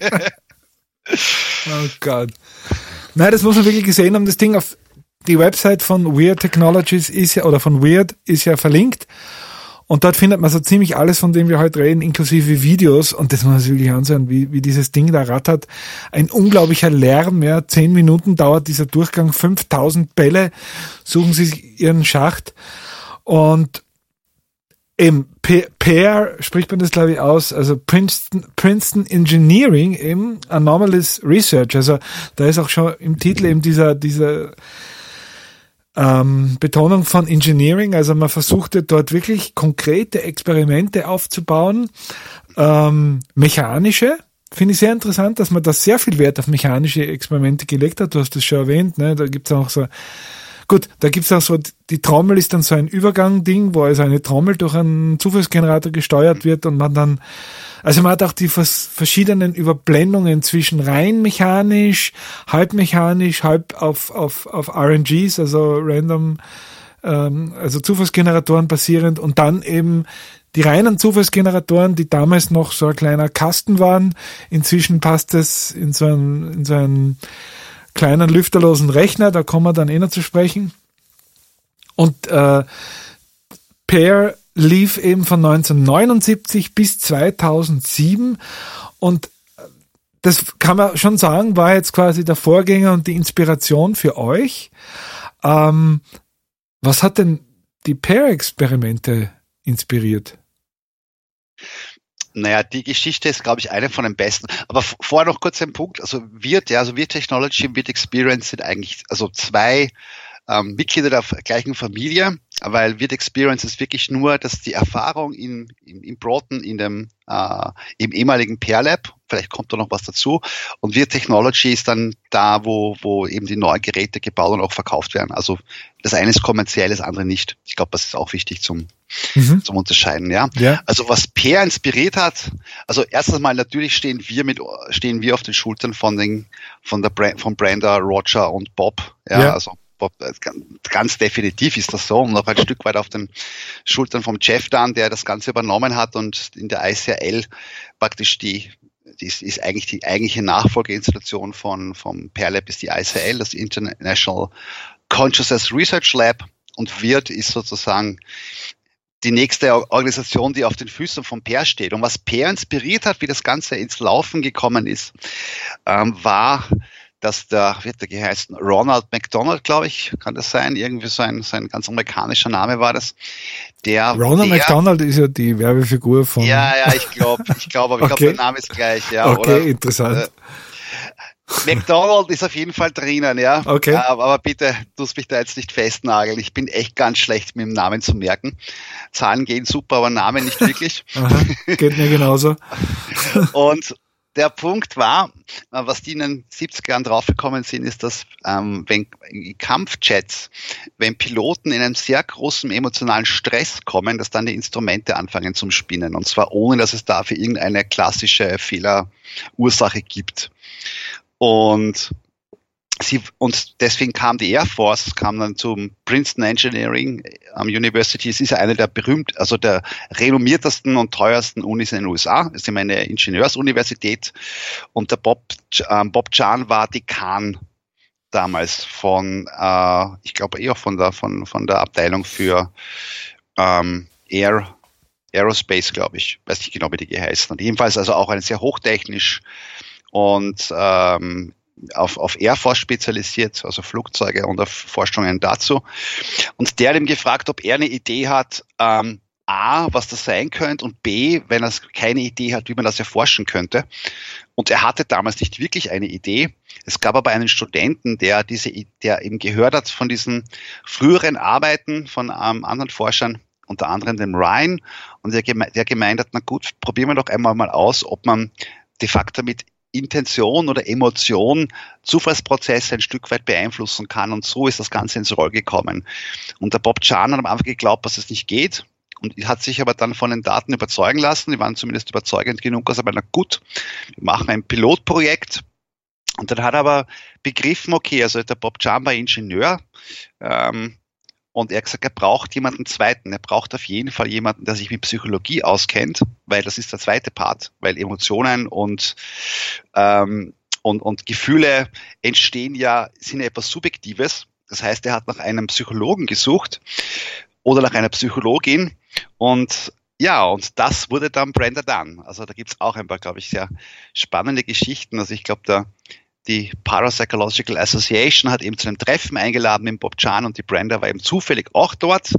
Oh Gott. Nein, das muss man wirklich gesehen haben. Das Ding auf die Website von Weird Technologies ist ja, oder von Weird ist ja verlinkt. Und dort findet man so ziemlich alles, von dem wir heute reden, inklusive Videos. Und das muss man sich wirklich ansehen, wie, wie dieses Ding da rattert. Ein unglaublicher Lärm, ja. Zehn Minuten dauert dieser Durchgang, fünftausend Bälle, suchen sie sich ihren Schacht. Und eben, P R spricht man das, glaube ich, aus, also Princeton, Princeton Engineering, eben, Anomalous Research. Also, da ist auch schon im Titel eben dieser, dieser, Ähm, Betonung von Engineering, also man versuchte dort wirklich konkrete Experimente aufzubauen, ähm, mechanische, finde ich sehr interessant, dass man da sehr viel Wert auf mechanische Experimente gelegt hat, du hast das schon erwähnt, ne? Da gibt's auch so, gut, da gibt's auch so, die Trommel ist dann so ein Übergang-Ding, wo also eine Trommel durch einen Zufallsgenerator gesteuert wird und man dann, also man hat auch die vers- verschiedenen Überblendungen zwischen rein mechanisch, halb mechanisch, halb auf, auf, auf R N Gs, also random, ähm, also Zufallsgeneratoren basierend und dann eben die reinen Zufallsgeneratoren, die damals noch so ein kleiner Kasten waren. Inzwischen passt es in so einen, in so einen kleinen lüfterlosen Rechner, da kommen wir dann eh noch zu sprechen. Und äh, Pear lief eben von neunzehnhundertneunundsiebzig bis zweitausendsieben und das kann man schon sagen, war jetzt quasi der Vorgänger und die Inspiration für euch. Ähm, was hat denn die Pear-Experimente inspiriert? Naja, die Geschichte ist, glaube ich, eine von den besten. Aber vorher noch kurz ein Punkt. Also Weird, ja, also Weird Technology und Weird Experience sind eigentlich also zwei ähm, Mitglieder der gleichen Familie, weil Weird Experience ist wirklich nur, dass die Erfahrung in, in, in Broughton, in dem äh, im ehemaligen Pear Lab, vielleicht kommt da noch was dazu, und Weird Technology ist dann da, wo, wo eben die neuen Geräte gebaut und auch verkauft werden. Also das eine ist kommerziell, das andere nicht. Ich glaube, das ist auch wichtig zum, mhm. zum Unterscheiden, ja? ja. Also was Pear inspiriert hat, also erstens mal natürlich stehen wir mit, stehen wir auf den Schultern von den, von der, von Brenda, Roger und Bob, ja, ja. also ganz definitiv ist das so und noch ein Stück weit auf den Schultern vom Jeff dann, der das Ganze übernommen hat und in der I C R L praktisch die, die ist, ist eigentlich die eigentliche Nachfolgeinstitution von, vom Pear Lab ist die I C R L, das International Consciousness Research Lab und Weird ist sozusagen die nächste Organisation, die auf den Füßen von Pear steht. Und was Pear inspiriert hat, wie das Ganze ins Laufen gekommen ist, ähm, war dass der, wird der geheißen, Ronald McDonald, glaube ich, kann das sein, irgendwie so ein, so ein ganz amerikanischer Name war das. Der, Ronald der, McDonald ist ja die Werbefigur von... Ja, ja, ich glaube, ich glaube, aber ich okay. glaube, der Name ist gleich, ja. Okay, oder, interessant. Äh, McDonald ist auf jeden Fall drinnen, ja. Okay. Aber, aber bitte, tust mich da jetzt nicht festnageln. Ich bin echt ganz schlecht mit dem Namen zu merken. Zahlen gehen super, aber Namen nicht wirklich. Aha, geht mir genauso. Und der Punkt war, was die in den siebziger Jahren draufgekommen sind, ist, dass ähm, wenn in Kampfjets, wenn Piloten in einen sehr großen emotionalen Stress kommen, dass dann die Instrumente anfangen zum Spinnen. Und zwar ohne, dass es dafür irgendeine klassische Fehlerursache gibt. Und sie, und deswegen kam die Air Force, kam dann zum Princeton Engineering am University. Es ist ja eine der berühmt, also der renommiertesten und teuersten Unis in den U S A. Es ist immer eine Ingenieursuniversität. Und der Bob, äh, Bob Jahn war Dekan damals von, äh, ich glaube eher von der, von, von der Abteilung für ähm, Air, Aerospace, glaube ich. Weiß nicht genau, wie die geheißen. Und jedenfalls also auch ein sehr hochtechnisch und ähm, auf, auf Air Force spezialisiert, also Flugzeuge und auf Forschungen dazu. Und der hat ihm gefragt, ob er eine Idee hat, ähm, A, was das sein könnte, und B, wenn er keine Idee hat, wie man das erforschen könnte. Und er hatte damals nicht wirklich eine Idee. Es gab aber einen Studenten, der diese, der eben gehört hat von diesen früheren Arbeiten von ähm, anderen Forschern, unter anderem dem Ryan, und der, geme- der gemeint hat, na gut, probieren wir doch einmal mal aus, ob man de facto mit Intention oder Emotion Zufallsprozesse ein Stück weit beeinflussen kann, und so ist das Ganze ins Rollen gekommen. Und der Bob Jahn hat am Anfang geglaubt, dass es nicht geht, und hat sich aber dann von den Daten überzeugen lassen. Die waren zumindest überzeugend genug, also aber na gut, wir machen ein Pilotprojekt. Und dann hat er aber begriffen, okay, also der Bob Jahn war Ingenieur, ähm, und er hat gesagt, er braucht jemanden zweiten. Er braucht auf jeden Fall jemanden, der sich mit Psychologie auskennt, weil das ist der zweite Part, weil Emotionen und, ähm, und, und Gefühle entstehen ja, sind ja etwas Subjektives. Das heißt, er hat nach einem Psychologen gesucht oder nach einer Psychologin, und ja, und das wurde dann Brenda Dunn. Also da gibt's auch ein paar, glaube ich, sehr spannende Geschichten. Also ich glaube, da die Parapsychological Association hat eben zu einem Treffen eingeladen mit Bob Jahn, und die Brenda war eben zufällig auch dort.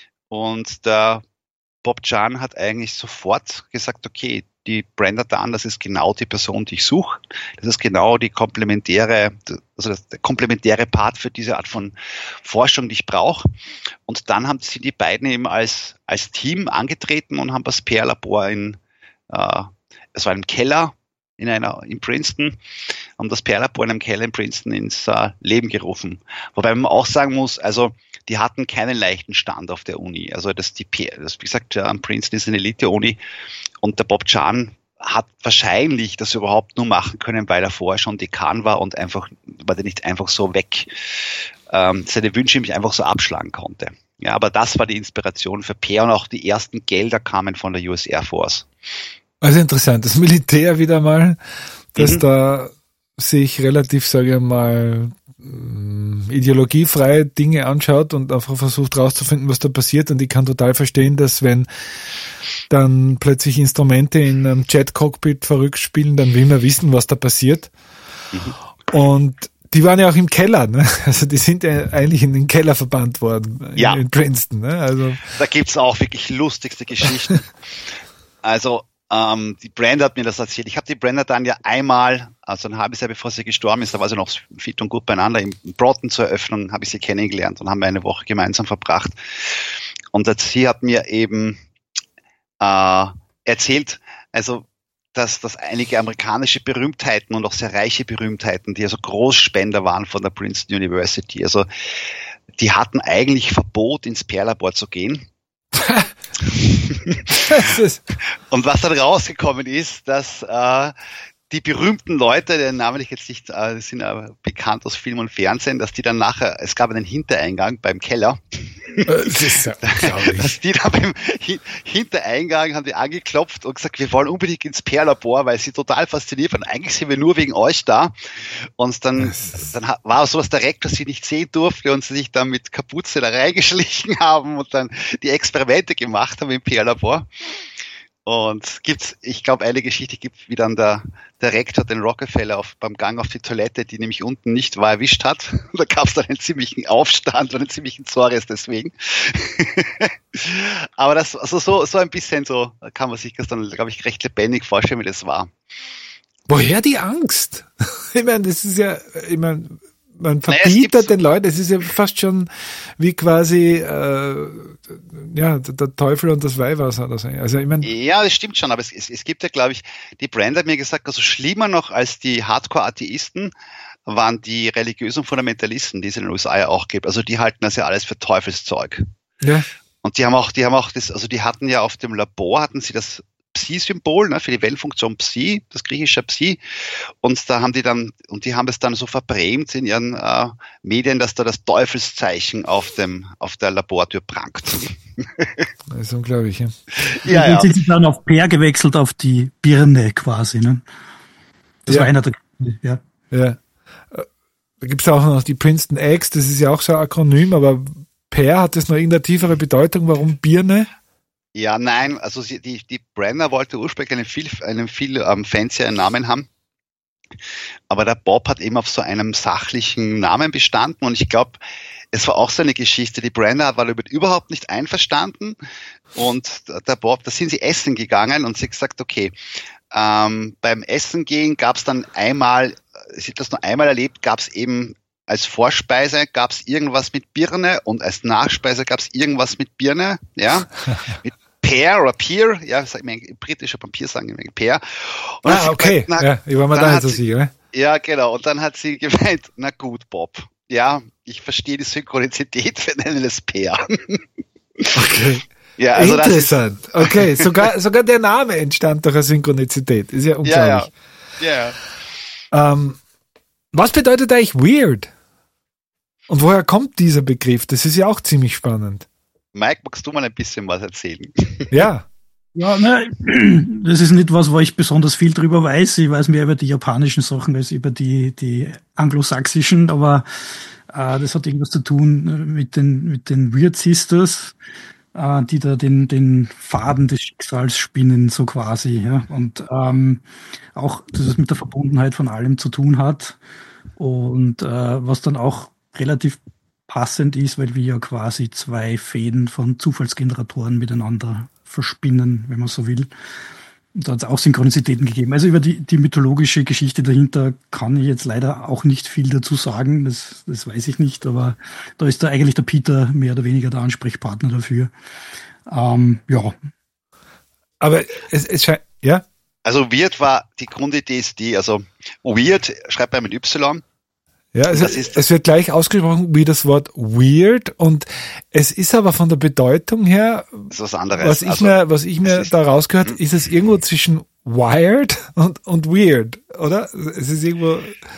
Und der Bob Jahn hat eigentlich sofort gesagt, okay, die Brenda Dunn, das ist genau die Person, die ich suche. Das ist genau die komplementäre, also das, der komplementäre Part für diese Art von Forschung, die ich brauche. Und dann haben sie die beiden eben als, als Team angetreten und haben das Peer-Labor in, äh, es war im Keller, in einer, in Princeton, haben das Peer-Labor in einem Keller in Princeton ins äh, Leben gerufen. Wobei man auch sagen muss, also die hatten keinen leichten Stand auf der Uni. Also das, die, das wie gesagt, ja, Princeton ist eine Elite-Uni, und der Bob Jahn hat wahrscheinlich das überhaupt nur machen können, weil er vorher schon Dekan war und einfach, weil er nicht einfach so weg, ähm, seine Wünsche nämlich einfach so abschlagen konnte. Ja, aber das war die Inspiration für Peer, und auch die ersten Gelder kamen von der U S Air Force. Also interessant, das Militär wieder mal, dass mhm. da sich relativ, sage ich mal, ideologiefreie Dinge anschaut und einfach versucht rauszufinden, was da passiert. Und ich kann total verstehen, dass wenn dann plötzlich Instrumente in einem Jet-Cockpit verrückt spielen, dann will man wissen, was da passiert. Mhm. Und die waren ja auch im Keller, ne? Also die sind ja eigentlich in den Keller verbannt worden, ja. in, in Princeton. Ne? Also da gibt's auch wirklich lustigste Geschichten. Also Ähm, die Brenda hat mir das erzählt. Ich habe die Brenda dann ja einmal, also ein halbes Jahr bevor sie gestorben ist, da war sie noch fit und gut beieinander, in Broughton zur Eröffnung habe ich sie kennengelernt und haben wir eine Woche gemeinsam verbracht. Und sie hat mir eben äh, erzählt, also dass, dass einige amerikanische Berühmtheiten und auch sehr reiche Berühmtheiten, die also Großspender waren von der Princeton University, also die hatten eigentlich Verbot, ins Peer-Labor zu gehen. Und was dann rausgekommen ist, dass äh, die berühmten Leute, deren Namen ich jetzt nicht, äh, sind aber bekannt aus Film und Fernsehen, dass die dann nachher, es gab einen Hintereingang beim Keller, das ist ja dass die da beim Hintereingang haben die angeklopft und gesagt, wir wollen unbedingt ins Peer-Labor, weil sie total fasziniert waren. Eigentlich sind wir nur wegen euch da. Und dann, dann war es so, dass der Rektor sie nicht sehen durfte und sie sich dann mit Kapuze da reingeschlichen haben und dann die Experimente gemacht haben im Peer-Labor. Und gibt's, ich glaube, eine Geschichte gibt, wie dann der, der Rektor den Rockefeller auf, beim Gang auf die Toilette, die nämlich unten nicht war, erwischt hat. Da gab es dann einen ziemlichen Aufstand und einen ziemlichen Zorres deswegen. Aber das, also so, so ein bisschen so, kann man sich das dann, glaube ich, recht lebendig vorstellen, wie das war. Woher die Angst? Ich meine, das ist ja, ich meine, man verbietet naja, den Leuten, es ist ja fast schon wie quasi äh, ja, der Teufel und das Weihwasser. Also, ich mein, ja, das stimmt schon, aber es, es, es gibt ja, glaube ich, die Brenda hat mir gesagt, also schlimmer noch als die Hardcore-Atheisten waren die religiösen Fundamentalisten, die es in den U S A ja auch gibt. Also die halten das ja alles für Teufelszeug. Ja. Und die haben auch, die haben auch das, also die hatten ja auf dem Labor, hatten sie das Psi-Symbol, ne, für die Wellenfunktion Psi, das griechische Psi. Und da haben die dann, und die haben es dann so verbrämt in ihren äh, Medien, dass da das Teufelszeichen auf dem, auf der Labortür prangt. Das ist unglaublich, ja. Ja, ja. Sind sie dann auf Per gewechselt, auf die Birne quasi, ne? Das ja. war einer der, ja. Ja. Da gibt es auch noch die Princeton X, das ist ja auch so ein Akronym, aber Per, hat das noch irgendeine tiefere Bedeutung? Warum Birne? Ja, nein, also sie, die, die Brenner wollte ursprünglich einen viel, einen viel ähm, fancieren Namen haben, aber der Bob hat eben auf so einem sachlichen Namen bestanden und ich glaube, es war auch so eine Geschichte, die Brenner war damit überhaupt nicht einverstanden und der Bob, da sind sie essen gegangen und sie hat gesagt, okay, ähm, beim Essen gehen gab es dann einmal, sie hat das nur einmal erlebt, gab es eben als Vorspeise gab es irgendwas mit Birne und als Nachspeise gab es irgendwas mit Birne, ja, mit Pear oder Pear, ja, sag ich mal, britischer Papier sagen wir Pear. Und ah, okay, gemeint, na, ja, ich war mal da jetzt so sicher, ne? Ja, genau, und dann hat sie gemeint, na gut, Bob, ja, ich verstehe die Synchronizität, wir nennen es Pear. Okay. Ja, also interessant, das ist, okay, sogar, sogar der Name entstand durch eine Synchronizität, ist ja unglaublich. Ja, ja. ja. Ähm, was bedeutet eigentlich weird? Und woher kommt dieser Begriff? Das ist ja auch ziemlich spannend. Mike, magst du mal ein bisschen was erzählen? Ja. Ja, ne, das ist nicht was, wo ich besonders viel drüber weiß. Ich weiß mehr über die japanischen Sachen als über die, die anglosächsischen, aber äh, das hat irgendwas zu tun mit den, mit den Weird Sisters, äh, die da den, den Faden des Schicksals spinnen, so quasi. Ja. Und ähm, auch, dass es mit der Verbundenheit von allem zu tun hat. Und äh, was dann auch relativ passend ist, weil wir ja quasi zwei Fäden von Zufallsgeneratoren miteinander verspinnen, wenn man so will. Und da hat es auch Synchronizitäten gegeben. Also über die, die mythologische Geschichte dahinter kann ich jetzt leider auch nicht viel dazu sagen, das, das weiß ich nicht, aber da ist da eigentlich der Peter mehr oder weniger der Ansprechpartner dafür. Ähm, ja. Aber es, es scheint, ja? Also Weird war, die Grundidee ist die, also Weird schreibt man mit Y. Ja, also es wird gleich ausgesprochen wie das Wort weird und es ist aber von der Bedeutung her, das ist was anderes. Was ich also, mir, was ich mir da rausgehört, ist es irgendwo zwischen wired und, und weird, oder? Es ist irgendwo.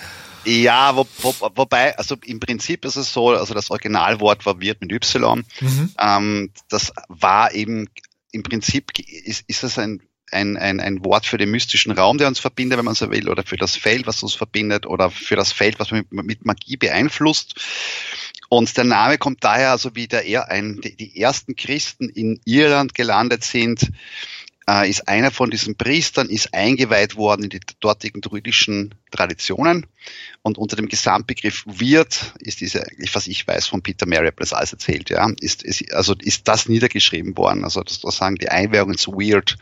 Ja, wo, wo, wobei, also im Prinzip ist es so, also das Originalwort war weird mit Y. Mhm. Ähm, das war eben, im Prinzip ist, ist es ein Ein, ein, ein Wort für den mystischen Raum, der uns verbindet, wenn man so will, oder für das Feld, was uns verbindet, oder für das Feld, was man mit, mit Magie beeinflusst. Und der Name kommt daher, also wie der, ein, die, die ersten Christen in Irland gelandet sind, äh, ist einer von diesen Priestern, ist eingeweiht worden in die dortigen druidischen Traditionen. Und unter dem Gesamtbegriff Weird ist diese, was ich weiß von Peter Mary, hat das alles erzählt, ja, ist, ist, also ist das niedergeschrieben worden. Also das sozusagen die Einweihung ins Weird.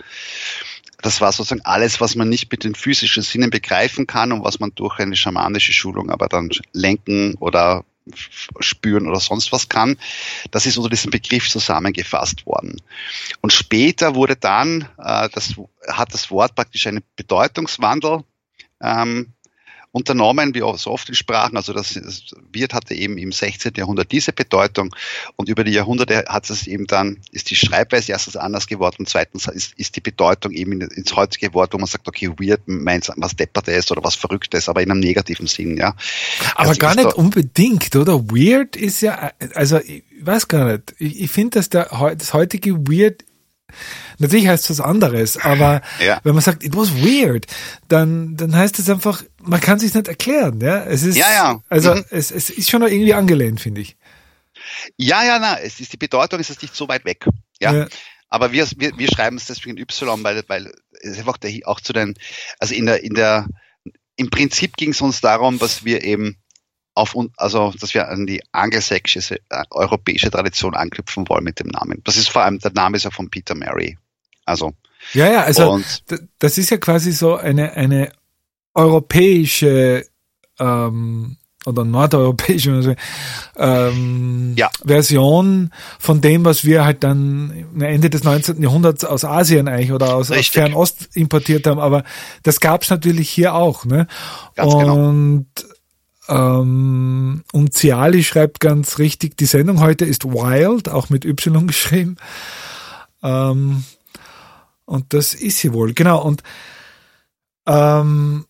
Das war sozusagen alles, was man nicht mit den physischen Sinnen begreifen kann und was man durch eine schamanische Schulung aber dann lenken oder spüren oder sonst was kann. Das ist unter diesem Begriff zusammengefasst worden. Und später wurde dann, äh, das hat das Wort praktisch einen Bedeutungswandel ähm, unternommen, wie auch so oft in Sprachen. Also das, das Weird hatte eben im sechzehnten Jahrhundert diese Bedeutung und über die Jahrhunderte hat es eben dann, ist die Schreibweise erstens anders geworden und zweitens ist, ist die Bedeutung eben in, ins heutige Wort, wo man sagt, okay, Weird meint was Deppertes oder was Verrücktes, aber in einem negativen Sinn, ja. Aber also gar nicht da, unbedingt, oder? Weird ist ja, also ich weiß gar nicht, ich, ich finde, dass der, das heutige Weird natürlich heißt es was anderes, aber ja. Wenn man sagt, it was weird, dann, dann heißt es einfach, man kann es sich nicht erklären, ja. Es ist, ja, ja. also, mhm. es, es ist schon noch irgendwie angelehnt, finde ich. Ja, ja, na, es ist, die Bedeutung ist es nicht so weit weg, ja. ja. Aber wir, wir, wir schreiben es deswegen Y, weil, weil es einfach der, auch zu den, also in der, in der, im Prinzip ging es uns darum, dass wir eben auf, also, dass wir an die angelsächsische, äh, europäische Tradition anknüpfen wollen mit dem Namen. Das ist vor allem, der Name ist ja von Peter Mary. Also. Ja, ja, also, und, das ist ja quasi so eine, eine europäische, ähm, oder nordeuropäische also, ähm, ja. Version von dem, was wir halt dann Ende des neunzehnten Jahrhunderts aus Asien eigentlich oder aus, aus Fernost importiert haben. Aber das gab's natürlich hier auch, ne? Ganz und, genau. Ähm, und Ciali schreibt ganz richtig, die Sendung heute ist wild, auch mit Y geschrieben. Ähm, Und das ist sie wohl, genau. Und ähm,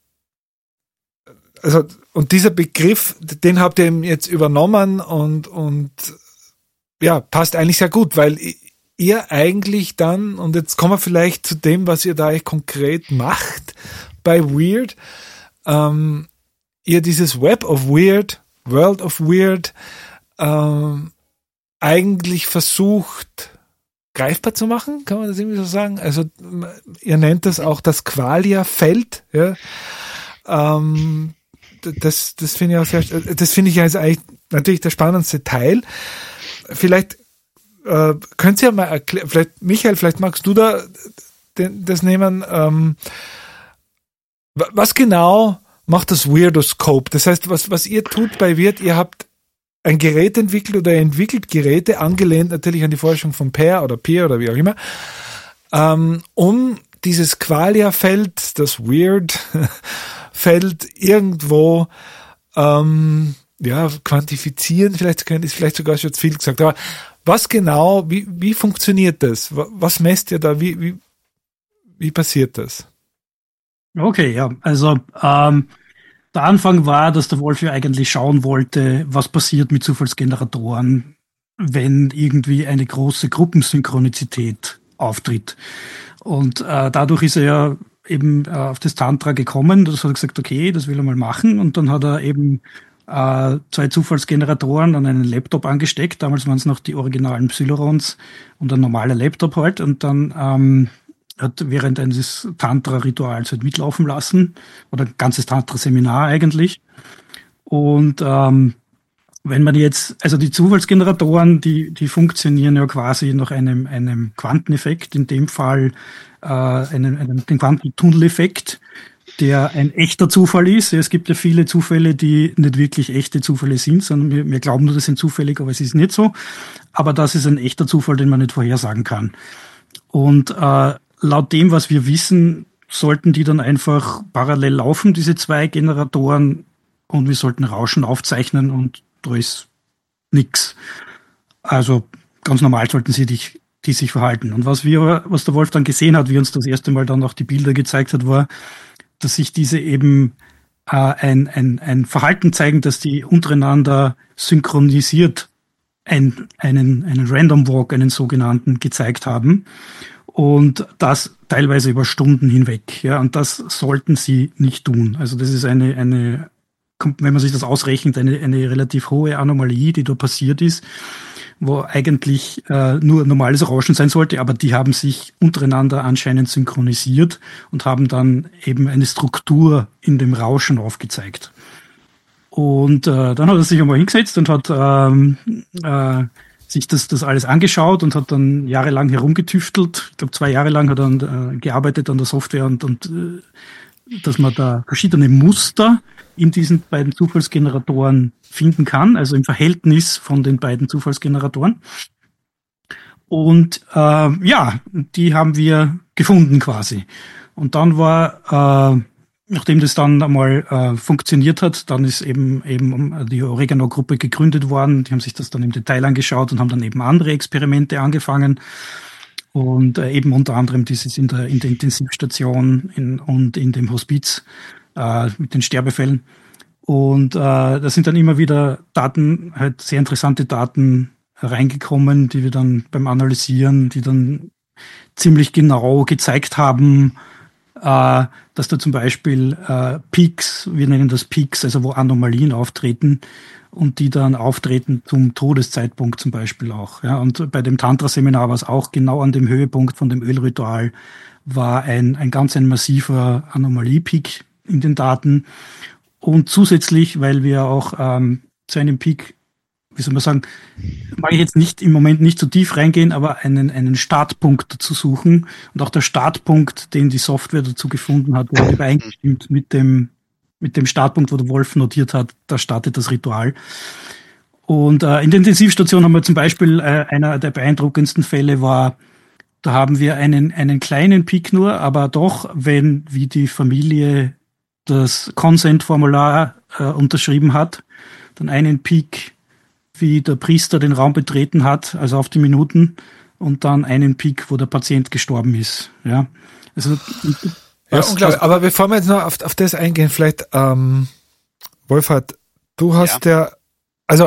also und dieser Begriff, den habt ihr jetzt übernommen und und ja, passt eigentlich sehr gut, weil ihr eigentlich dann, und jetzt kommen wir vielleicht zu dem, was ihr da eigentlich konkret macht bei Weird, ähm, ihr dieses Web of Weird, World of Weird, ähm, eigentlich versucht greifbar zu machen, kann man das irgendwie so sagen? Also ihr nennt das auch das Qualia-Feld, ja. Ähm, das das finde ich auch sehr, das finde ich also eigentlich natürlich der spannendste Teil. Vielleicht äh, könnt ihr ja mal erklären, vielleicht Michael, vielleicht magst du da den, das nehmen, ähm, was genau macht das Weirdoscope? Das heißt, was was ihr tut bei Weird, ihr habt ein Gerät entwickelt oder ihr entwickelt Geräte, angelehnt natürlich an die Forschung von Per oder Peer oder wie auch immer, ähm, um dieses Qualia-Feld, das Weird-Feld irgendwo ähm, ja, quantifizieren, vielleicht ist vielleicht sogar schon zu viel gesagt, aber was genau, wie, wie funktioniert das? Was messt ihr da? Wie, wie, wie passiert das? Okay, ja, also ähm, der Anfang war, dass der Wolf ja eigentlich schauen wollte, was passiert mit Zufallsgeneratoren, wenn irgendwie eine große Gruppensynchronizität auftritt. Und äh, dadurch ist er ja eben äh, auf das Tantra gekommen. Das hat er gesagt, okay, das will er mal machen. Und dann hat er eben äh, zwei Zufallsgeneratoren an einen Laptop angesteckt. Damals waren es noch die originalen Psilorons und ein normaler Laptop halt. Und dann ähm, hat während eines Tantra-Rituals halt mitlaufen lassen, oder ein ganzes Tantra-Seminar eigentlich. Und ähm, wenn man jetzt, also die Zufallsgeneratoren, die die funktionieren ja quasi nach einem einem Quanteneffekt, in dem Fall äh, einen, einen den Quantentunneleffekt, der ein echter Zufall ist. Es gibt ja viele Zufälle, die nicht wirklich echte Zufälle sind, sondern wir, wir glauben nur, das sind zufällig, aber es ist nicht so. Aber das ist ein echter Zufall, den man nicht vorhersagen kann. Und äh, laut dem, was wir wissen, sollten die dann einfach parallel laufen, diese zwei Generatoren, und wir sollten Rauschen aufzeichnen und da ist nix. Also ganz normal sollten sie dich, die sich verhalten. Und was wir, was der Wolf dann gesehen hat, wie uns das erste Mal dann auch die Bilder gezeigt hat, war, dass sich diese eben äh, ein, ein, ein Verhalten zeigen, dass die untereinander synchronisiert ein, einen, einen Random Walk, einen sogenannten, gezeigt haben. Und das teilweise über Stunden hinweg. Ja, und das sollten sie nicht tun. Also das ist eine, eine, wenn man sich das ausrechnet, eine, eine relativ hohe Anomalie, die da passiert ist, wo eigentlich äh, nur normales Rauschen sein sollte, aber die haben sich untereinander anscheinend synchronisiert und haben dann eben eine Struktur in dem Rauschen aufgezeigt. Und äh, dann hat er sich einmal hingesetzt und hat ähm, äh, sich das, das alles angeschaut und hat dann jahrelang herumgetüftelt. Ich glaube, zwei Jahre lang hat er äh, gearbeitet an der Software und, und äh, dass man da verschiedene Muster in diesen beiden Zufallsgeneratoren finden kann, also im Verhältnis von den beiden Zufallsgeneratoren. Und äh, ja, die haben wir gefunden quasi. Und dann war, äh, nachdem das dann einmal äh, funktioniert hat, dann ist eben eben die Oregano-Gruppe gegründet worden. Die haben sich das dann im Detail angeschaut und haben dann eben andere Experimente angefangen. Und äh, eben unter anderem dieses in der, in der Intensivstation in, und in dem Hospiz äh, mit den Sterbefällen. Und äh, da sind dann immer wieder Daten, halt sehr interessante Daten reingekommen, die wir dann beim Analysieren, die dann ziemlich genau gezeigt haben, äh, dass da zum Beispiel äh, Peaks, wir nennen das Peaks, also wo Anomalien auftreten und die dann auftreten zum Todeszeitpunkt zum Beispiel auch. Ja. Und bei dem Tantra-Seminar war es auch genau an dem Höhepunkt von dem Ölritual, war ein, ein ganz ein massiver Anomalie-Peak in den Daten. Und zusätzlich, weil wir auch ähm, zu einem Peak, wie soll man sagen, mag ich jetzt nicht im Moment nicht so tief reingehen, aber einen, einen Startpunkt dazu suchen. Und auch der Startpunkt, den die Software dazu gefunden hat, wurde übereingestimmt mit dem, mit dem Startpunkt, wo der Wolf notiert hat, da startet das Ritual. Und äh, in der Intensivstation haben wir zum Beispiel, äh, einer der beeindruckendsten Fälle war, da haben wir einen, einen kleinen Peak nur, aber doch, wenn, wie die Familie das Consent-Formular äh, unterschrieben hat, dann einen Peak, wie der Priester den Raum betreten hat, also auf die Minuten, und dann einen Peak, wo der Patient gestorben ist. Ja, also ja, unglaublich. Aber bevor wir jetzt noch auf, auf das eingehen, vielleicht, ähm, Wolfhard, du hast ja. ja, also,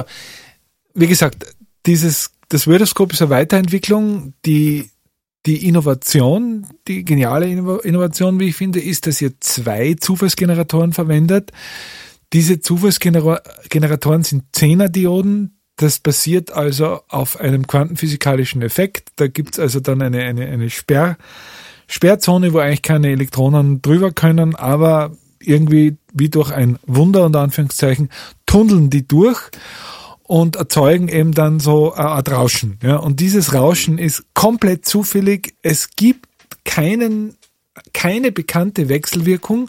wie gesagt, dieses, das Wordoscope ist eine Weiterentwicklung. Die, die Innovation, die geniale Innovation, wie ich finde, ist, dass ihr zwei Zufallsgeneratoren verwendet. Diese Zufallsgeneratoren sind Zehnerdioden. Das basiert also auf einem quantenphysikalischen Effekt. Da gibt's also dann eine, eine, eine Sperr, Sperrzone, wo eigentlich keine Elektronen drüber können, aber irgendwie wie durch ein Wunder, unter Anführungszeichen, tunneln die durch und erzeugen eben dann so eine Art Rauschen. Ja, und dieses Rauschen ist komplett zufällig. Es gibt keinen, keine bekannte Wechselwirkung,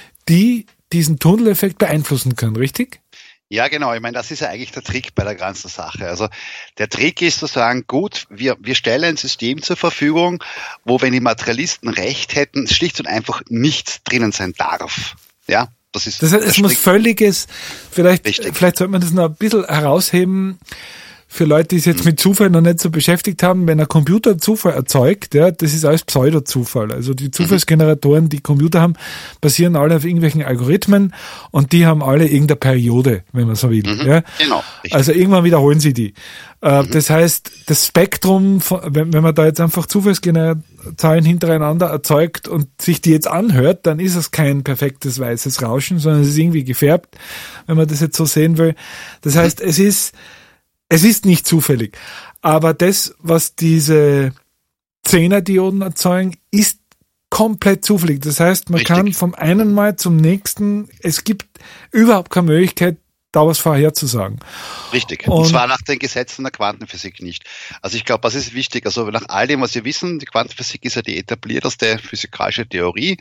die diesen Tunneleffekt beeinflussen kann, richtig? Ja, genau. Ich meine, das ist ja eigentlich der Trick bei der ganzen Sache. Also der Trick ist zu sagen, gut, wir, wir stellen ein System zur Verfügung, wo, wenn die Materialisten recht hätten, schlicht und einfach nichts drinnen sein darf. Ja, das ist. Das heißt, es muss völliges, vielleicht, Richtig. vielleicht sollte man das noch ein bisschen herausheben, für Leute, die sich jetzt mit Zufall noch nicht so beschäftigt haben. Wenn ein Computer Zufall erzeugt, ja, das ist alles Pseudo-Zufall. Also die Zufallsgeneratoren, die Computer haben, basieren alle auf irgendwelchen Algorithmen und die haben alle irgendeine Periode, wenn man so will. Mhm, ja. Genau. Richtig. Also irgendwann wiederholen sie die. Äh, mhm. Das heißt, das Spektrum, von, wenn, wenn man da jetzt einfach Zufallszahlen hintereinander erzeugt und sich die jetzt anhört, dann ist es kein perfektes weißes Rauschen, sondern es ist irgendwie gefärbt, wenn man das jetzt so sehen will. Das heißt, mhm. es ist Es ist nicht zufällig, aber das, was diese Zehnerdioden erzeugen, ist komplett zufällig. Das heißt, man Richtig. kann vom einen Mal zum nächsten, es gibt überhaupt keine Möglichkeit, da was vorherzusagen. Richtig. Und, und zwar nach den Gesetzen der Quantenphysik nicht. Also ich glaube, das ist wichtig. Also nach all dem, was wir wissen, die Quantenphysik ist ja die etablierteste physikalische Theorie,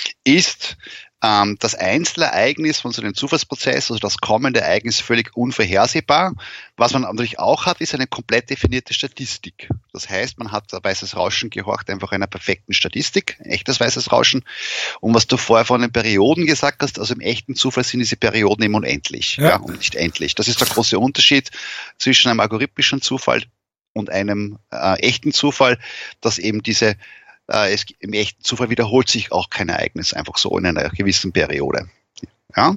ist ähm, das Einzelereignis von so einem Zufallsprozess, also das kommende Ereignis, völlig unvorhersehbar. Was man natürlich auch hat, ist eine komplett definierte Statistik. Das heißt, man hat ein weißes Rauschen gehorcht einfach einer perfekten Statistik, ein echtes weißes Rauschen. Und was du vorher von den Perioden gesagt hast, also im echten Zufall sind diese Perioden eben unendlich, ja. Ja, und nicht endlich. Das ist der große Unterschied zwischen einem algorithmischen Zufall und einem äh, echten Zufall, dass eben diese Äh, es, im echten Zufall wiederholt sich auch kein Ereignis einfach so in einer gewissen Periode. Ja?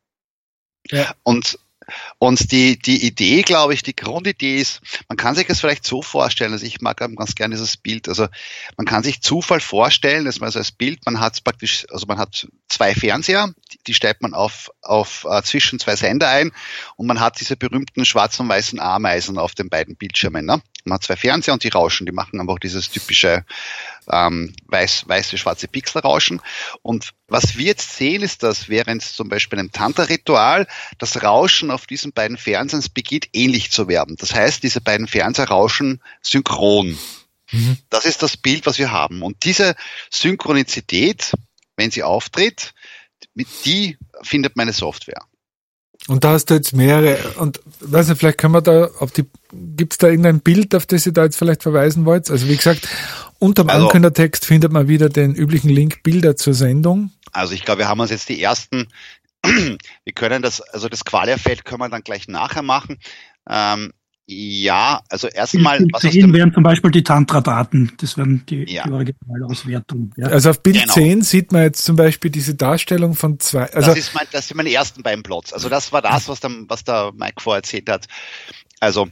Ja. Und, und die, die Idee, glaube ich, die Grundidee ist, man kann sich das vielleicht so vorstellen, also ich mag ganz gerne dieses Bild, also man kann sich Zufall vorstellen, dass man so als Bild, man hat praktisch, also man hat zwei Fernseher, die, die stellt man auf, auf äh, zwischen zwei Sender ein und man hat diese berühmten schwarzen und weißen Ameisen auf den beiden Bildschirmen. Ne? Man hat zwei Fernseher und die rauschen, die machen einfach dieses typische ähm, weiß, weiße, schwarze Pixelrauschen. Und was wir jetzt sehen, ist, dass während zum Beispiel einem Tantra-Ritual das Rauschen auf diesen beiden Fernsehern beginnt, ähnlich zu werden. Das heißt, diese beiden Fernseher rauschen synchron. Mhm. Das ist das Bild, was wir haben. Und diese Synchronizität, wenn sie auftritt, mit die findet meine Software. Und da hast du jetzt mehrere, und weiß nicht, vielleicht können wir da auf die, gibt's da irgendein Bild, auf das ihr da jetzt vielleicht verweisen wollt? Also wie gesagt, unterm also, Ankündertext findet man wieder den üblichen Link Bilder zur Sendung. Also ich glaube, wir haben uns jetzt die ersten, wir können das, also das Qualia-Feld können wir dann gleich nachher machen. Ähm, ja, also erstmal, was aus dem wären zum Beispiel die Tantra-Daten, das wären die, ja. die Originalauswertung. Ja. Also auf Bild genau. zehn sieht man jetzt zum Beispiel diese Darstellung von zwei. Also das ist mein, das sind meine ersten beiden Plots. Also das war das, was der, was der Mike vorher erzählt hat. Also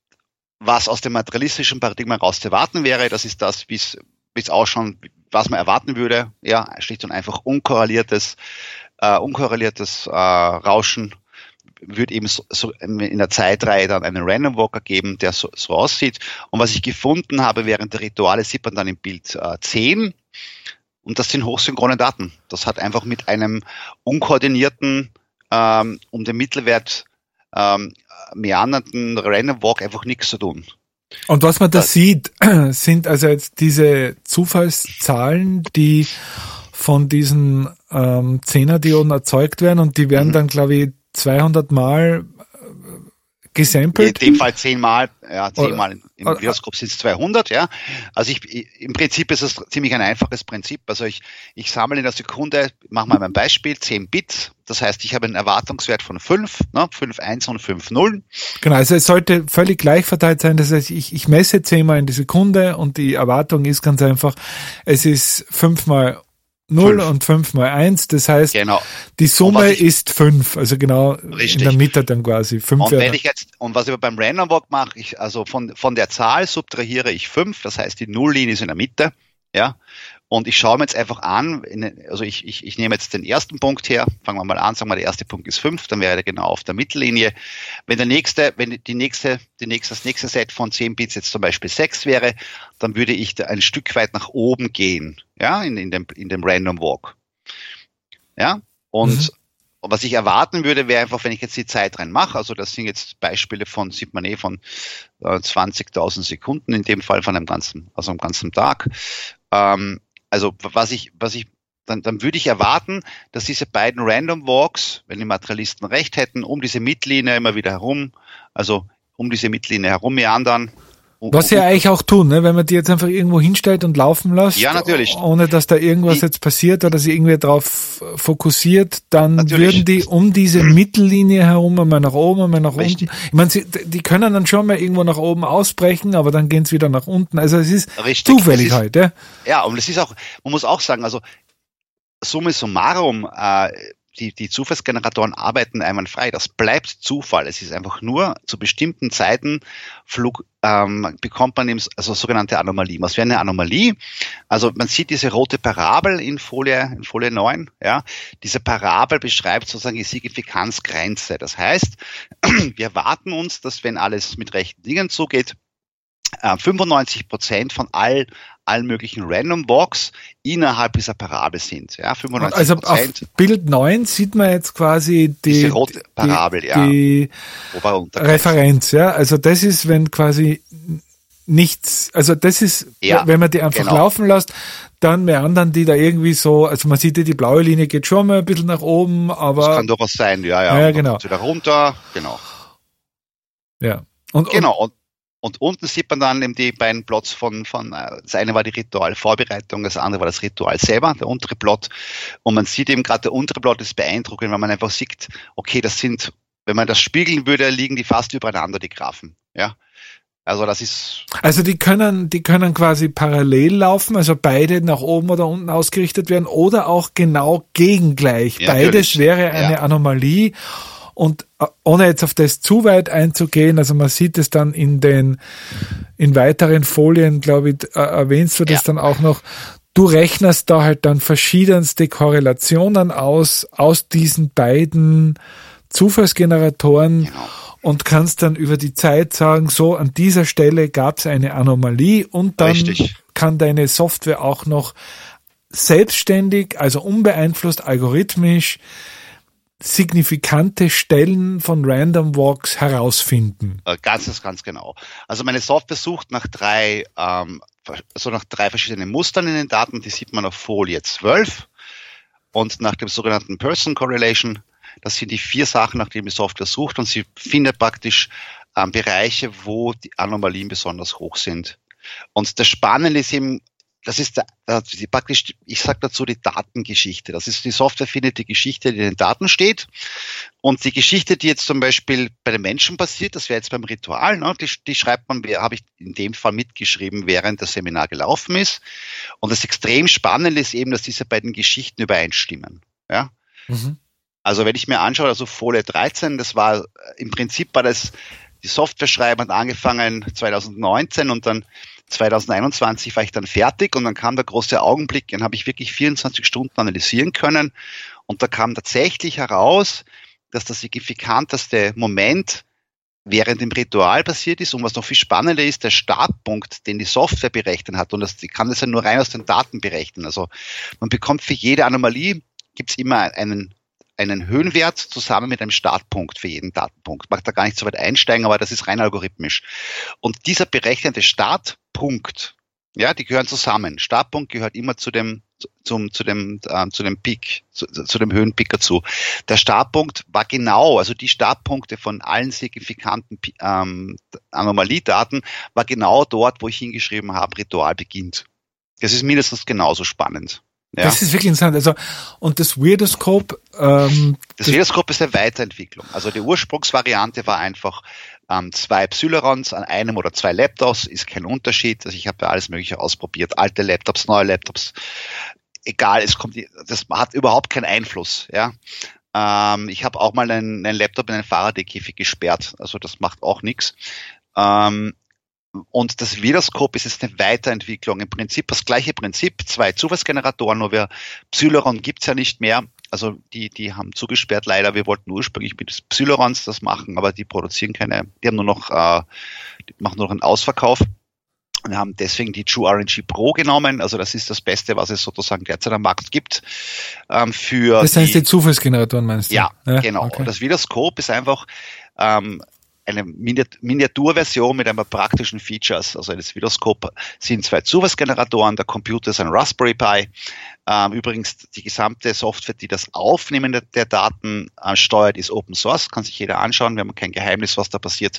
was aus dem materialistischen Paradigma raus zu erwarten wäre, das ist das, wie es ausschaut, was man erwarten würde. Ja, schlicht und einfach unkorreliertes, äh, unkorreliertes äh, Rauschen. Wird eben so, so in der Zeitreihe dann einen Random Walker geben, der so, so aussieht. Und was ich gefunden habe während der Rituale, sieht man dann im Bild äh, zehn. Und das sind hochsynchrone Daten. Das hat einfach mit einem unkoordinierten, ähm, um den Mittelwert ähm, meandernden Random Walk einfach nichts zu tun. Und was man da das, sieht, sind also jetzt diese Zufallszahlen, die von diesen ähm, Zehnerdioden erzeugt werden und die werden mhm. dann, glaube ich, zweihundert Mal gesampelt? In dem Fall zehnmal, ja, zehnmal im Viroskop sind es zweihundert, ja. Also ich, im Prinzip ist es ziemlich ein einfaches Prinzip. Also ich, ich sammle in der Sekunde, mach mal ein Beispiel, zehn Bits. Das heißt, ich habe einen Erwartungswert von fünf, ne, fünf eins und fünf null. Genau, also es sollte völlig gleich verteilt sein. Das heißt, ich, ich messe zehnmal in die Sekunde und die Erwartung ist ganz einfach, es ist fünfmal null fünf. Und fünf mal eins, das heißt, genau. Die Summe ich, ist fünf, also genau richtig. In der Mitte dann quasi fünf. Und wenn ich jetzt, und was ich beim Random Walk mache, ich, also von, von der Zahl subtrahiere ich fünf, das heißt, die Nulllinie ist in der Mitte, ja, und ich schaue mir jetzt einfach an, in, also ich, ich, ich nehme jetzt den ersten Punkt her, fangen wir mal an, sagen wir, der erste Punkt ist fünf, dann wäre er genau auf der Mittellinie. Wenn der nächste, wenn die nächste, die nächste, das nächste Set von zehn Bits jetzt zum Beispiel sechs wäre, dann würde ich da ein Stück weit nach oben gehen, ja, in, in dem, in dem Random Walk. Ja, und mhm. was ich erwarten würde, wäre einfach, wenn ich jetzt die Zeit rein mache, also das sind jetzt Beispiele von, sieht man eh, von äh, zwanzigtausend Sekunden, in dem Fall von einem ganzen, also einem ganzen Tag. Ähm, also was ich, was ich, dann, dann würde ich erwarten, dass diese beiden Random Walks, wenn die Materialisten recht hätten, um diese Mittellinie immer wieder herum, also um diese Mittellinie herum meandern. Was sie ja eigentlich auch tun, ne? Wenn man die jetzt einfach irgendwo hinstellt und laufen lässt, ja, natürlich. Ohne dass da irgendwas die, jetzt passiert oder sie irgendwie drauf fokussiert, dann natürlich. Würden die um diese Mittellinie herum einmal nach oben, einmal nach Richtig. Unten. Ich meine, sie, die können dann schon mal irgendwo nach oben ausbrechen, aber dann gehen sie wieder nach unten. Also es ist Richtig. Zufällig ist, halt. Ja? Ja, und es ist auch, man muss auch sagen, also summa summarum, äh, Die, die Zufallsgeneratoren arbeiten einwandfrei. Das bleibt Zufall. Es ist einfach nur zu bestimmten Zeiten Flug, ähm, bekommt man eben also sogenannte Anomalien. Was wäre eine Anomalie? Also man sieht diese rote Parabel in Folie, in Folie neun. Ja, diese Parabel beschreibt sozusagen die Signifikanzgrenze. Das heißt, wir erwarten uns, dass wenn alles mit rechten Dingen zugeht, äh, fünfundneunzig Prozent von all allen möglichen Random Walks innerhalb dieser Parabel sind. Ja, fünfundneunzig Prozent. Also auf Bild neun sieht man jetzt quasi die, diese rote Parabel, die, ja. die Referenz, ja. Also das ist, wenn quasi nichts, also das ist, ja, wenn man die einfach genau. laufen lässt, dann meandern die da irgendwie so, also man sieht ja, die blaue Linie geht schon mal ein bisschen nach oben, aber... Das kann durchaus sein, ja, ja. Ja, genau. Wieder runter, genau. Ja. Und, genau, und Und unten sieht man dann eben die beiden Plots von, von, das eine war die Ritualvorbereitung, das andere war das Ritual selber, der untere Plot. Und man sieht eben gerade, der untere Plot ist beeindruckend, weil man einfach sieht, okay, das sind, wenn man das spiegeln würde, liegen die fast übereinander, die Graphen, ja. Also das ist... Also die können, die können quasi parallel laufen, also beide nach oben oder unten ausgerichtet werden oder auch genau gegengleich. Ja, beides natürlich. Wäre eine ja. Anomalie. Und ohne jetzt auf das zu weit einzugehen, also man sieht es dann in den, in weiteren Folien, glaube ich, äh, erwähnst du das ja. dann auch noch. Du rechnest da halt dann verschiedenste Korrelationen aus, aus diesen beiden Zufallsgeneratoren genau. und kannst dann über die Zeit sagen, so an dieser Stelle gab es eine Anomalie und dann Richtig. Kann deine Software auch noch selbstständig, also unbeeinflusst algorithmisch signifikante Stellen von Random Walks herausfinden. Ganz, ganz genau. Also meine Software sucht nach drei, ähm, also nach drei verschiedenen Mustern in den Daten, die sieht man auf Folie zwölf und nach dem sogenannten Person Correlation. Das sind die vier Sachen, nach denen die Software sucht und sie findet praktisch ähm, Bereiche, wo die Anomalien besonders hoch sind. Und das Spannende ist eben, das ist der, die, praktisch, ich sage dazu die Datengeschichte. Das ist, die Software findet die Geschichte, die in den Daten steht. Und die Geschichte, die jetzt zum Beispiel bei den Menschen passiert, das wäre jetzt beim Ritual, ne, die, die schreibt man, habe ich in dem Fall mitgeschrieben, während das Seminar gelaufen ist. Und das extrem Spannende ist eben, dass diese beiden Geschichten übereinstimmen. Ja. Mhm. Also wenn ich mir anschaue, also Folie dreizehn, das war, im Prinzip war das, die Software schreiben hat angefangen zwanzig neunzehn und dann zwanzig einundzwanzig war ich dann fertig und dann kam der große Augenblick, den habe ich wirklich vierundzwanzig Stunden analysieren können und da kam tatsächlich heraus, dass der signifikanteste Moment während dem Ritual passiert ist und was noch viel spannender ist, der Startpunkt, den die Software berechnet hat und das, die kann das ja nur rein aus den Daten berechnen. Also man bekommt für jede Anomalie, gibt es immer einen einen Höhenwert zusammen mit einem Startpunkt für jeden Datenpunkt. Ich mag da gar nicht so weit einsteigen, aber das ist rein algorithmisch. Und dieser berechnete Startpunkt, ja, die gehören zusammen. Startpunkt gehört immer zu dem, zum, zu dem, äh, zu dem Peak, zu, zu dem Höhenpicker zu. Der Startpunkt war genau, also die Startpunkte von allen signifikanten ähm, Anomaliedaten war genau dort, wo ich hingeschrieben habe, Ritual beginnt. Das ist mindestens genauso spannend. Ja. Das ist wirklich interessant. Also, und das Weirdoscope, ähm, das Weirdoscope ist eine Weiterentwicklung. Also die Ursprungsvariante war einfach ähm, zwei Psilorons an einem oder zwei Laptops, ist kein Unterschied. Also ich habe ja alles Mögliche ausprobiert. Alte Laptops, neue Laptops. Egal, es kommt, das hat überhaupt keinen Einfluss. Ja. Ähm, ich habe auch mal einen, einen Laptop in einen Faraday-Käfig gesperrt. Also das macht auch nichts. Ähm, Und das Weirdoscope ist jetzt eine Weiterentwicklung. Im Prinzip das gleiche Prinzip, zwei Zufallsgeneratoren, nur wir Psiloron gibt's ja nicht mehr. Also die, die haben zugesperrt leider. Wir wollten ursprünglich mit Psilorons das machen, aber die produzieren keine, die haben nur noch, äh, die machen nur noch einen Ausverkauf. Wir haben deswegen die True R N G Pro genommen. Also das ist das Beste, was es sozusagen derzeit am Markt gibt. Ähm, für das heißt die, die Zufallsgeneratoren, meinst du? Ja, ja genau. Okay. Und das Weirdoscope ist einfach ähm, eine Miniaturversion mit einem praktischen Features. Also das Weirdoscope sind zwei Zufallsgeneratoren, der Computer ist ein Raspberry Pi. Ähm, übrigens, die gesamte Software, die das Aufnehmen der, der Daten äh, steuert, ist Open Source, kann sich jeder anschauen. Wir haben kein Geheimnis, was da passiert.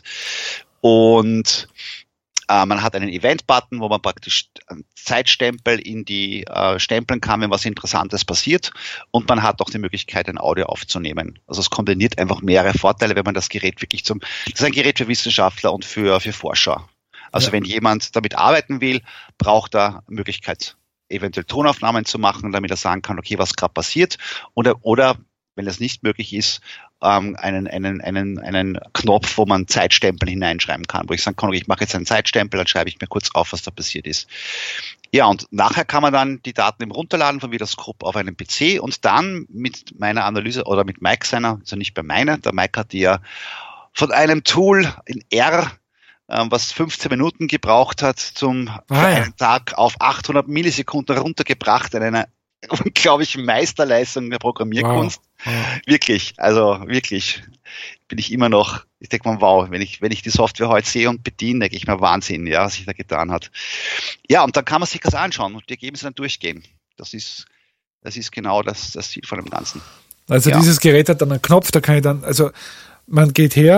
Und äh, man hat einen Event-Button, wo man praktisch einen Zeitstempel in die äh, stempeln kann, wenn was Interessantes passiert. Und man hat auch die Möglichkeit, ein Audio aufzunehmen. Also es kombiniert einfach mehrere Vorteile, wenn man das Gerät wirklich zum, das ist ein Gerät für Wissenschaftler und für, für Forscher. Also ja. Wenn jemand damit arbeiten will, braucht er Möglichkeit, eventuell Tonaufnahmen zu machen, damit er sagen kann, okay, was gerade passiert. Oder, oder wenn das nicht möglich ist, ähm, einen, einen, einen, einen Knopf, wo man Zeitstempel hineinschreiben kann, wo ich sagen kann, okay, ich mache jetzt einen Zeitstempel, dann schreibe ich mir kurz auf, was da passiert ist. Ja, und nachher kann man dann die Daten eben runterladen von Weirdoscope auf einen P C und dann mit meiner Analyse oder mit Mike seiner, also nicht bei meiner, der Mike hat die ja von einem Tool in R, ähm, was fünfzehn Minuten gebraucht hat, zum ah, für einen ja. Tag auf achthundert Millisekunden runtergebracht, in einer unglaublichen Meisterleistung der Programmierkunst. Wow. Wow. Wirklich, also wirklich bin ich immer noch, ich denke mal, wow, wenn ich, wenn ich die Software heute sehe und bediene, denke ich mir, Wahnsinn, ja, was sich da getan hat. Ja, und dann kann man sich das anschauen und die Ergebnisse dann durchgehen. Das ist, das ist genau das, das Ziel von dem Ganzen. Also ja. Dieses Gerät hat dann einen Knopf, da kann ich dann, also man geht her,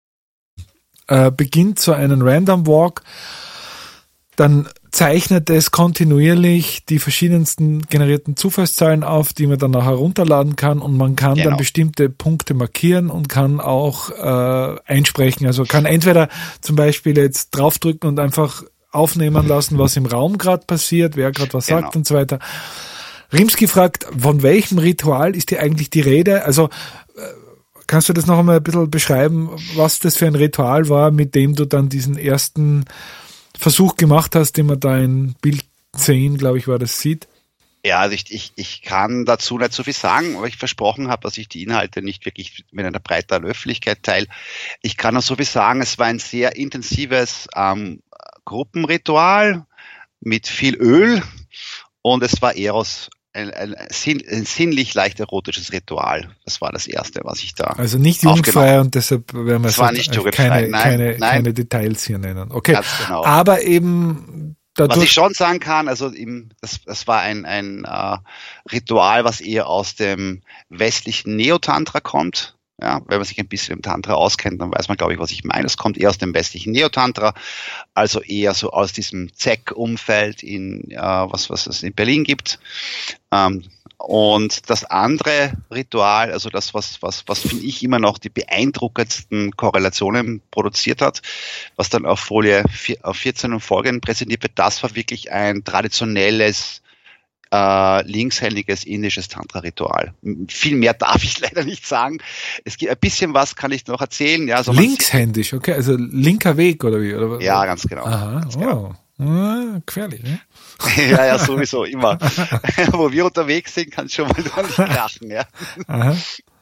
äh, beginnt so einen Random Walk, dann zeichnet es kontinuierlich die verschiedensten generierten Zufallszahlen auf, die man dann auch herunterladen kann und man kann genau. dann bestimmte Punkte markieren und kann auch äh, einsprechen. Also kann entweder zum Beispiel jetzt draufdrücken und einfach aufnehmen lassen, was im Raum gerade passiert, wer gerade was genau. sagt und so weiter. Rimsky fragt, von welchem Ritual ist hier eigentlich die Rede? Also kannst du das noch einmal ein bisschen beschreiben, was das für ein Ritual war, mit dem du dann diesen ersten Versuch gemacht hast, den man da in Bild zehn, glaube ich, war das, sieht? Ja, also ich, ich, ich kann dazu nicht so viel sagen, aber ich versprochen habe, dass ich die Inhalte nicht wirklich mit einer breiteren Öffentlichkeit teile. Ich kann nur so viel sagen, es war ein sehr intensives ähm, Gruppenritual mit viel Öl und es war Eros. Ein, ein, sinn, ein sinnlich leicht erotisches Ritual. Das war das Erste, was ich da Also nicht jugendfrei und deshalb werden wir es war nicht keine, nein, keine, nein. keine Details hier nennen. Okay, ganz genau. Aber eben dadurch, was ich schon sagen kann, also im, das, das war ein, ein uh, Ritual, was eher aus dem westlichen Neotantra kommt. Ja, wenn man sich ein bisschen im Tantra auskennt, dann weiß man, glaube ich, was ich meine. Es kommt eher aus dem westlichen Neotantra, also eher so aus diesem Z E C-Umfeld, in äh, was was es in Berlin gibt. Ähm, und das andere Ritual, also das, was was was finde ich immer noch die beeindruckendsten Korrelationen produziert hat, was dann auf Folie vier, auf vierzehn und folgenden präsentiert wird, das war wirklich ein traditionelles Äh, linkshändiges indisches Tantra-Ritual. Viel mehr darf ich leider nicht sagen. Es gibt ein bisschen was, kann ich noch erzählen. Ja, so linkshändisch, okay, also linker Weg oder wie? Oder? Ja, ganz genau. Aha, ganz wow. Genau. Gefährlich, ne? ja, ja, sowieso, immer. Wo wir unterwegs sind, kann es schon mal nicht krachen, ja. Aha.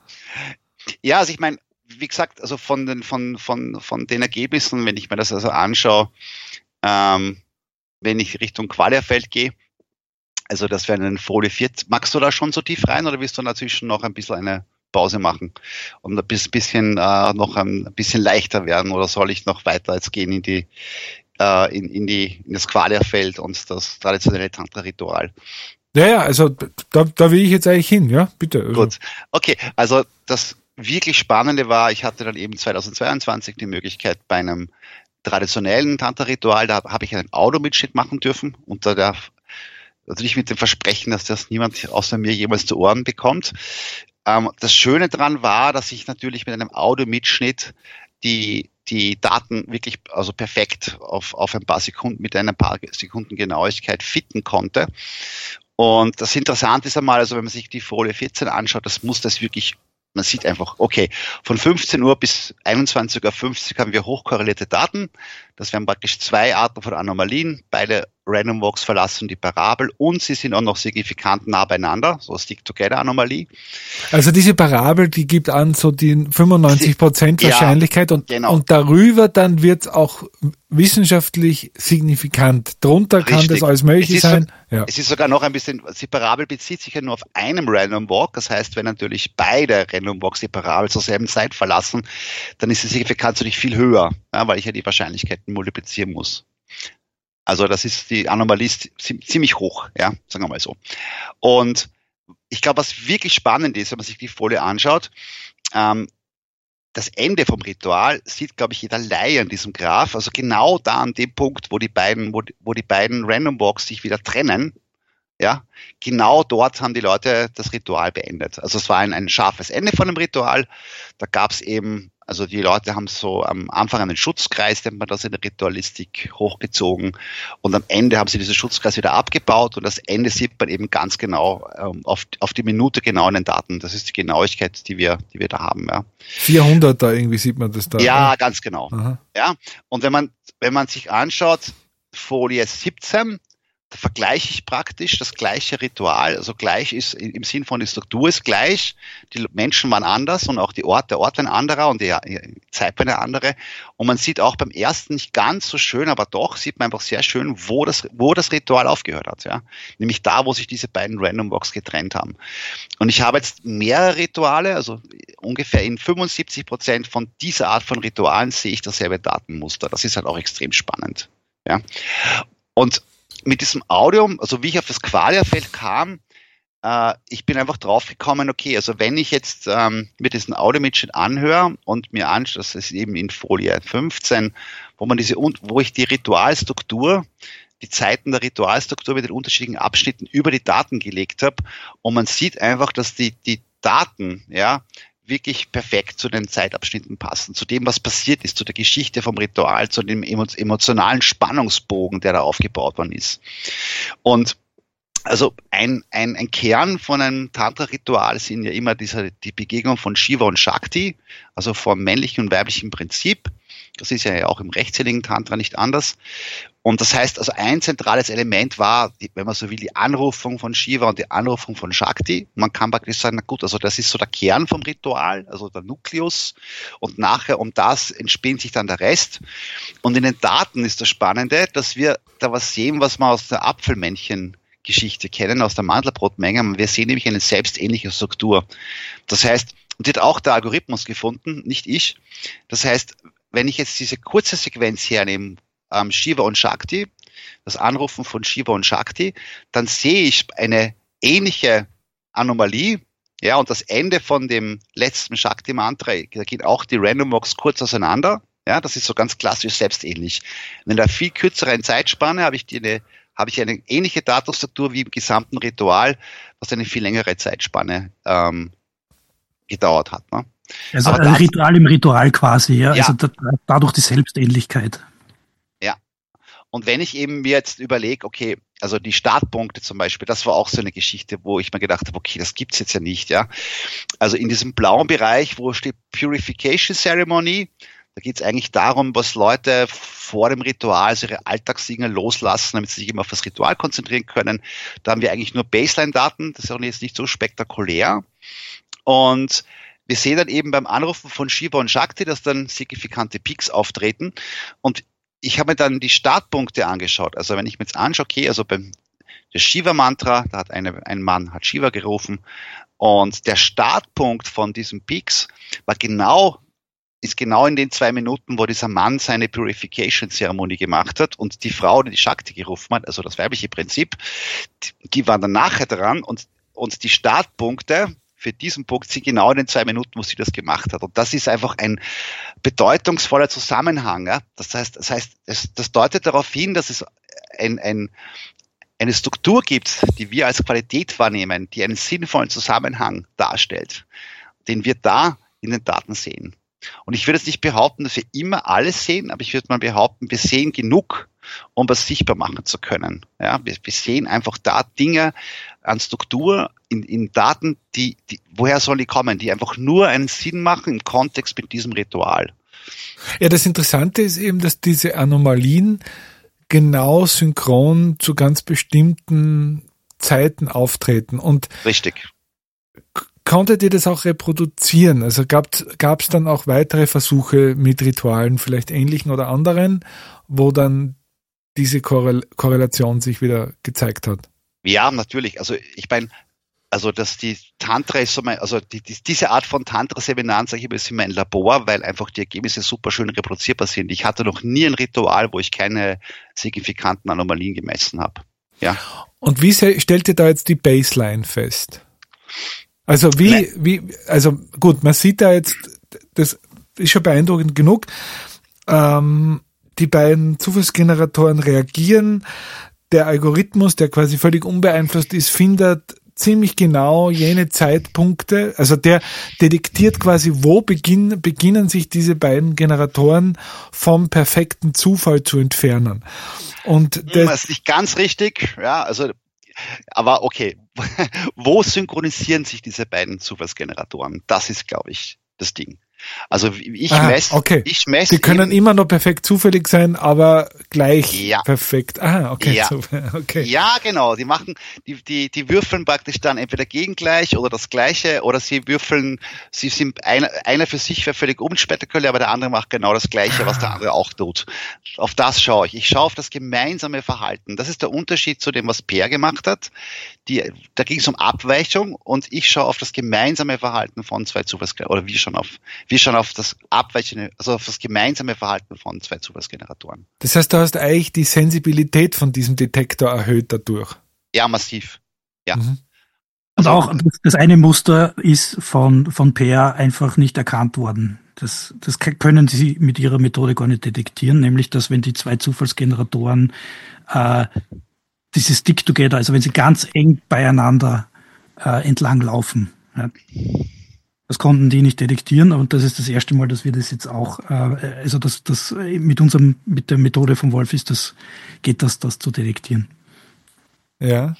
Ja, also ich meine, wie gesagt, also von den, von, von, von den Ergebnissen, wenn ich mir das also anschaue, ähm, wenn ich Richtung Qualia-Feld gehe, also das wäre eine Folie vierzehn. Magst du da schon so tief rein oder willst du dazwischen noch ein bisschen eine Pause machen und ein bisschen äh, noch ein bisschen leichter werden oder soll ich noch weiter jetzt gehen in die äh, in, in die in das Qualia-Feld und das traditionelle Tantra-Ritual? Ja, ja, also da, da will ich jetzt eigentlich hin, ja, bitte. Also. Gut, okay, also das wirklich Spannende war, ich hatte dann eben zweitausendzweiundzwanzig die Möglichkeit bei einem traditionellen Tantra-Ritual, da habe ich einen Audiomitschnitt machen dürfen, unter der, natürlich mit dem Versprechen, dass das niemand außer mir jemals zu Ohren bekommt. Ähm, das Schöne daran war, dass ich natürlich mit einem Audiomitschnitt die die Daten wirklich also perfekt auf, auf ein paar Sekunden mit einer paar Sekunden Genauigkeit fitten konnte. Und das Interessante ist einmal, also wenn man sich die Folie vierzehn anschaut, das muss das wirklich, man sieht einfach, okay, von fünfzehn Uhr bis einundzwanzig Uhr fünfzig haben wir hochkorrelierte Daten. Das wären praktisch zwei Arten von Anomalien. Beide Random Walks verlassen die Parabel und sie sind auch noch signifikant nah beieinander, so Stick-Together-Anomalie. Also diese Parabel, die gibt an so die fünfundneunzig Prozent Wahrscheinlichkeit, ja, und, genau. und darüber dann wird es auch wissenschaftlich signifikant. Drunter Richtig. Kann das alles möglich sein. So, ja. Es ist sogar noch ein bisschen, die Parabel bezieht sich ja nur auf einem Random Walk. Das heißt, wenn natürlich beide Random Walks die Parabel zur selben Zeit verlassen, dann ist die Signifikanz natürlich viel höher, ja, weil ich ja die Wahrscheinlichkeiten multiplizieren muss. Also das ist die Anomalie ist ziemlich hoch, ja, sagen wir mal so. Und ich glaube, was wirklich spannend ist, wenn man sich die Folie anschaut, ähm, das Ende vom Ritual sieht, glaube ich, jeder Laie an diesem Graph. Also genau da an dem Punkt, wo die beiden, wo, wo die beiden Random Walks sich wieder trennen, ja, genau dort haben die Leute das Ritual beendet. Also es war ein, ein scharfes Ende von dem Ritual. Da gab es eben, also die Leute haben so am Anfang einen Schutzkreis, nennt man das in der Ritualistik, hochgezogen und am Ende haben sie diesen Schutzkreis wieder abgebaut und das Ende sieht man eben ganz genau ähm, auf, auf die Minute genau in den Daten. Das ist die Genauigkeit, die wir, die wir da haben. Ja. vierhunderter irgendwie sieht man das da. Ja, oder? Ganz genau. Aha. Ja, und wenn man, wenn man sich anschaut, Folie siebzehn, da vergleiche ich praktisch das gleiche Ritual, also gleich ist im Sinn von die Struktur ist gleich, die Menschen waren anders und auch die Ort, der Ort war ein anderer und die Zeit war eine andere und man sieht auch beim ersten nicht ganz so schön, aber doch sieht man einfach sehr schön, wo das, wo das Ritual aufgehört hat, ja, nämlich da, wo sich diese beiden Random Walks getrennt haben. Und ich habe jetzt mehrere Rituale, also ungefähr in fünfundsiebzig Prozent von dieser Art von Ritualen sehe ich dasselbe Datenmuster. Das ist halt auch extrem spannend, ja. Und mit diesem Audio, also wie ich auf das Qualia-Feld kam, äh, ich bin einfach draufgekommen, okay, also wenn ich jetzt ähm, mir diesen Audiomitschnitt anhöre und mir anschaue, das ist eben in Folie fünfzehn, wo man diese, wo ich die Ritualstruktur, die Zeiten der Ritualstruktur mit den unterschiedlichen Abschnitten über die Daten gelegt habe und man sieht einfach, dass die, die Daten, ja, wirklich perfekt zu den Zeitabschnitten passen, zu dem, was passiert ist, zu der Geschichte vom Ritual, zu dem emotionalen Spannungsbogen, der da aufgebaut worden ist. Und also ein, ein, ein Kern von einem Tantra-Ritual sind ja immer diese, die Begegnung von Shiva und Shakti, also vom männlichen und weiblichen Prinzip. Das ist ja auch im rechtsheligen Tantra nicht anders. Und das heißt, also ein zentrales Element war, die, wenn man so will, die Anrufung von Shiva und die Anrufung von Shakti. Man kann praktisch sagen, na gut, also das ist so der Kern vom Ritual, also der Nukleus. Und nachher um das entspinnt sich dann der Rest. Und in den Daten ist das Spannende, dass wir da was sehen, was man aus der Apfelmännchen-Geschichte kennen, aus der Mandelbrotmenge. Wir sehen nämlich eine selbstähnliche Struktur. Das heißt, und die hat auch der Algorithmus gefunden, nicht ich. Das heißt, wenn ich jetzt diese kurze Sequenz hernehme, ähm, Shiva und Shakti, das Anrufen von Shiva und Shakti, dann sehe ich eine ähnliche Anomalie, ja, und das Ende von dem letzten Shakti-Mantra, da gehen auch die Random Walks kurz auseinander, ja, das ist so ganz klassisch selbstähnlich. In einer viel kürzeren Zeitspanne habe ich die eine, habe ich eine ähnliche Datenstruktur wie im gesamten Ritual, was eine viel längere Zeitspanne ähm, gedauert hat, ne? Also ein Ritual im Ritual quasi, ja, ja. Also da, dadurch die Selbstähnlichkeit. Ja. Und wenn ich eben mir jetzt überlege, okay, also die Startpunkte zum Beispiel, das war auch so eine Geschichte, wo ich mir gedacht habe, okay, das gibt's jetzt ja nicht, ja. Also in diesem blauen Bereich, wo steht Purification Ceremony, da geht's eigentlich darum, was Leute vor dem Ritual, also ihre Alltagsdinge loslassen, damit sie sich immer auf das Ritual konzentrieren können. Da haben wir eigentlich nur Baseline-Daten, das ist auch jetzt nicht so spektakulär. Und wir sehen dann eben beim Anrufen von Shiva und Shakti, dass dann signifikante Peaks auftreten. Und ich habe mir dann die Startpunkte angeschaut. Also wenn ich mir jetzt anschaue, okay, also beim der Shiva-Mantra, da hat eine, ein Mann hat Shiva gerufen und der Startpunkt von diesen Peaks war genau ist genau in den zwei Minuten, wo dieser Mann seine Purification-Zeremonie gemacht hat und die Frau, die die Shakti gerufen hat, also das weibliche Prinzip, die, die waren dann nachher dran und, und die Startpunkte für diesen Punkt sind genau in den zwei Minuten, wo sie das gemacht hat. Und das ist einfach ein bedeutungsvoller Zusammenhang. Ja? Das heißt, das heißt, das, das deutet darauf hin, dass es ein, ein, eine Struktur gibt, die wir als Qualität wahrnehmen, die einen sinnvollen Zusammenhang darstellt, den wir da in den Daten sehen. Und ich würde jetzt nicht behaupten, dass wir immer alles sehen, aber ich würde mal behaupten, wir sehen genug, um das sichtbar machen zu können. Ja, wir, wir sehen einfach da Dinge an Struktur in, in Daten, die, die, woher sollen die kommen, die einfach nur einen Sinn machen im Kontext mit diesem Ritual. Ja, das Interessante ist eben, dass diese Anomalien genau synchron zu ganz bestimmten Zeiten auftreten. Und richtig. Konntet ihr das auch reproduzieren? Also gab es dann auch weitere Versuche mit Ritualen, vielleicht ähnlichen oder anderen, wo dann diese Korrel- Korrelation sich wieder gezeigt hat? Ja, natürlich. Also ich meine, also dass die Tantra ist so mein, also die, die, diese Art von Tantra-Seminaren, sage ich immer, ist immer ein Labor, weil einfach die Ergebnisse super schön reproduzierbar sind. Ich hatte noch nie ein Ritual, wo ich keine signifikanten Anomalien gemessen habe. Ja. Und wie se- stellt ihr da jetzt die Baseline fest? Also wie, Nein. wie, also gut, man sieht da jetzt, das ist schon beeindruckend genug. Ähm, die beiden Zufallsgeneratoren reagieren. Der Algorithmus, der quasi völlig unbeeinflusst ist, findet ziemlich genau jene Zeitpunkte, also der detektiert quasi, wo beginn, beginnen sich diese beiden Generatoren vom perfekten Zufall zu entfernen. Und das ist nicht ganz richtig, ja, also aber okay, wo synchronisieren sich diese beiden Zufallsgeneratoren? Das ist, glaube ich, das Ding. Also ich ah, messe, okay. ich messe. Die können immer noch perfekt zufällig sein, aber gleich ja. perfekt. Ah, okay, ja. super. Okay. Ja, genau. Die machen, die, die, die würfeln praktisch dann entweder gegengleich oder das Gleiche oder sie würfeln, sie sind einer, einer für sich wäre völlig unspektakulär, aber der andere macht genau das Gleiche, was der andere auch tut. Auf das schaue ich. Ich schaue auf das gemeinsame Verhalten. Das ist der Unterschied zu dem, was Peer gemacht hat. Die, da ging es um Abweichung und ich schaue auf das gemeinsame Verhalten von zwei Zufallsgeneratoren, oder wir schauen auf, wir schauen auf das abweichende, also auf das gemeinsame Verhalten von zwei Zufallsgeneratoren. Das heißt, du hast eigentlich die Sensibilität von diesem Detektor erhöht dadurch. Ja, massiv. Ja. Mhm. Und auch das eine Muster ist von, von Peer einfach nicht erkannt worden. Das, das können sie mit ihrer Methode gar nicht detektieren, nämlich, dass wenn die zwei Zufallsgeneratoren äh, dieses Stick-Together, also wenn sie ganz eng beieinander äh, entlang laufen, ja, das konnten die nicht detektieren und das ist das erste Mal, dass wir das jetzt auch, äh, also das, das mit unserem, mit der Methode von Wolf ist das, geht das, das zu detektieren. Ja.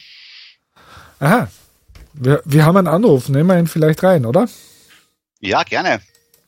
Aha. Wir, wir haben einen Anruf, nehmen wir ihn vielleicht rein, oder? Ja, gerne.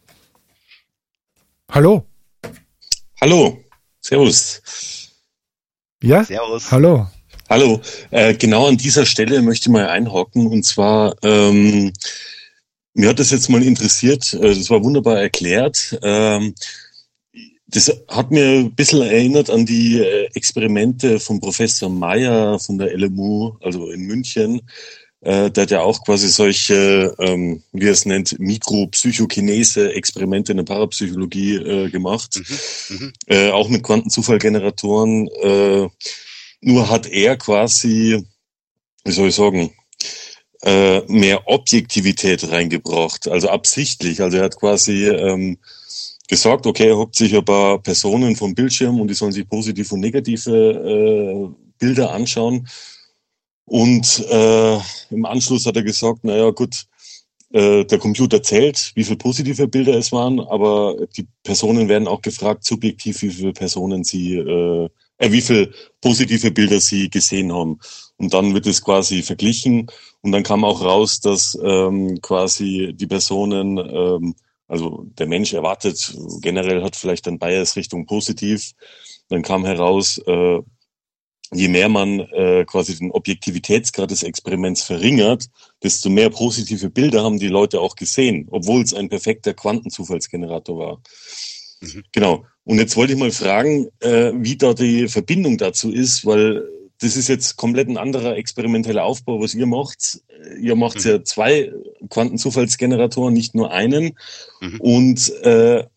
Hallo. Hallo. Servus. Ja? Servus. Hallo. Hallo. Äh, genau an dieser Stelle möchte ich mal einhaken und zwar, ähm, mir hat das jetzt mal interessiert, äh, das war wunderbar erklärt. Ähm, das hat mir ein bisschen erinnert an die äh, Experimente von Professor Meyer von der L M U, also in München. Äh, der hat ja auch quasi solche, ähm, wie er es nennt, Mikropsychokinese-Experimente in der Parapsychologie äh, gemacht. Mhm, mh. äh, auch mit Quantenzufallgeneratoren. Äh, nur hat er quasi, wie soll ich sagen, äh, mehr Objektivität reingebracht, also absichtlich. Also er hat quasi ähm, gesagt, okay, er hockt sich ein paar Personen vom Bildschirm und die sollen sich positive und negative äh, Bilder anschauen. Und äh, im Anschluss hat er gesagt, naja gut, äh, der Computer zählt, wie viele positive Bilder es waren, aber die Personen werden auch gefragt, subjektiv, wie viele Personen sie, äh, äh, wie viele positive Bilder sie gesehen haben. Und dann wird es quasi verglichen und dann kam auch raus, dass ähm, quasi die Personen, ähm, also der Mensch erwartet, generell hat vielleicht ein Bias Richtung positiv. Dann kam heraus, äh, je mehr man äh, quasi den Objektivitätsgrad des Experiments verringert, desto mehr positive Bilder haben die Leute auch gesehen, obwohl es ein perfekter Quantenzufallsgenerator war. Mhm. Genau. Und jetzt wollte ich mal fragen, äh, wie da die Verbindung dazu ist, weil das ist jetzt komplett ein anderer experimenteller Aufbau, was ihr macht. Ihr macht mhm. ja zwei Quantenzufallsgeneratoren, nicht nur einen. Mhm. Und äh,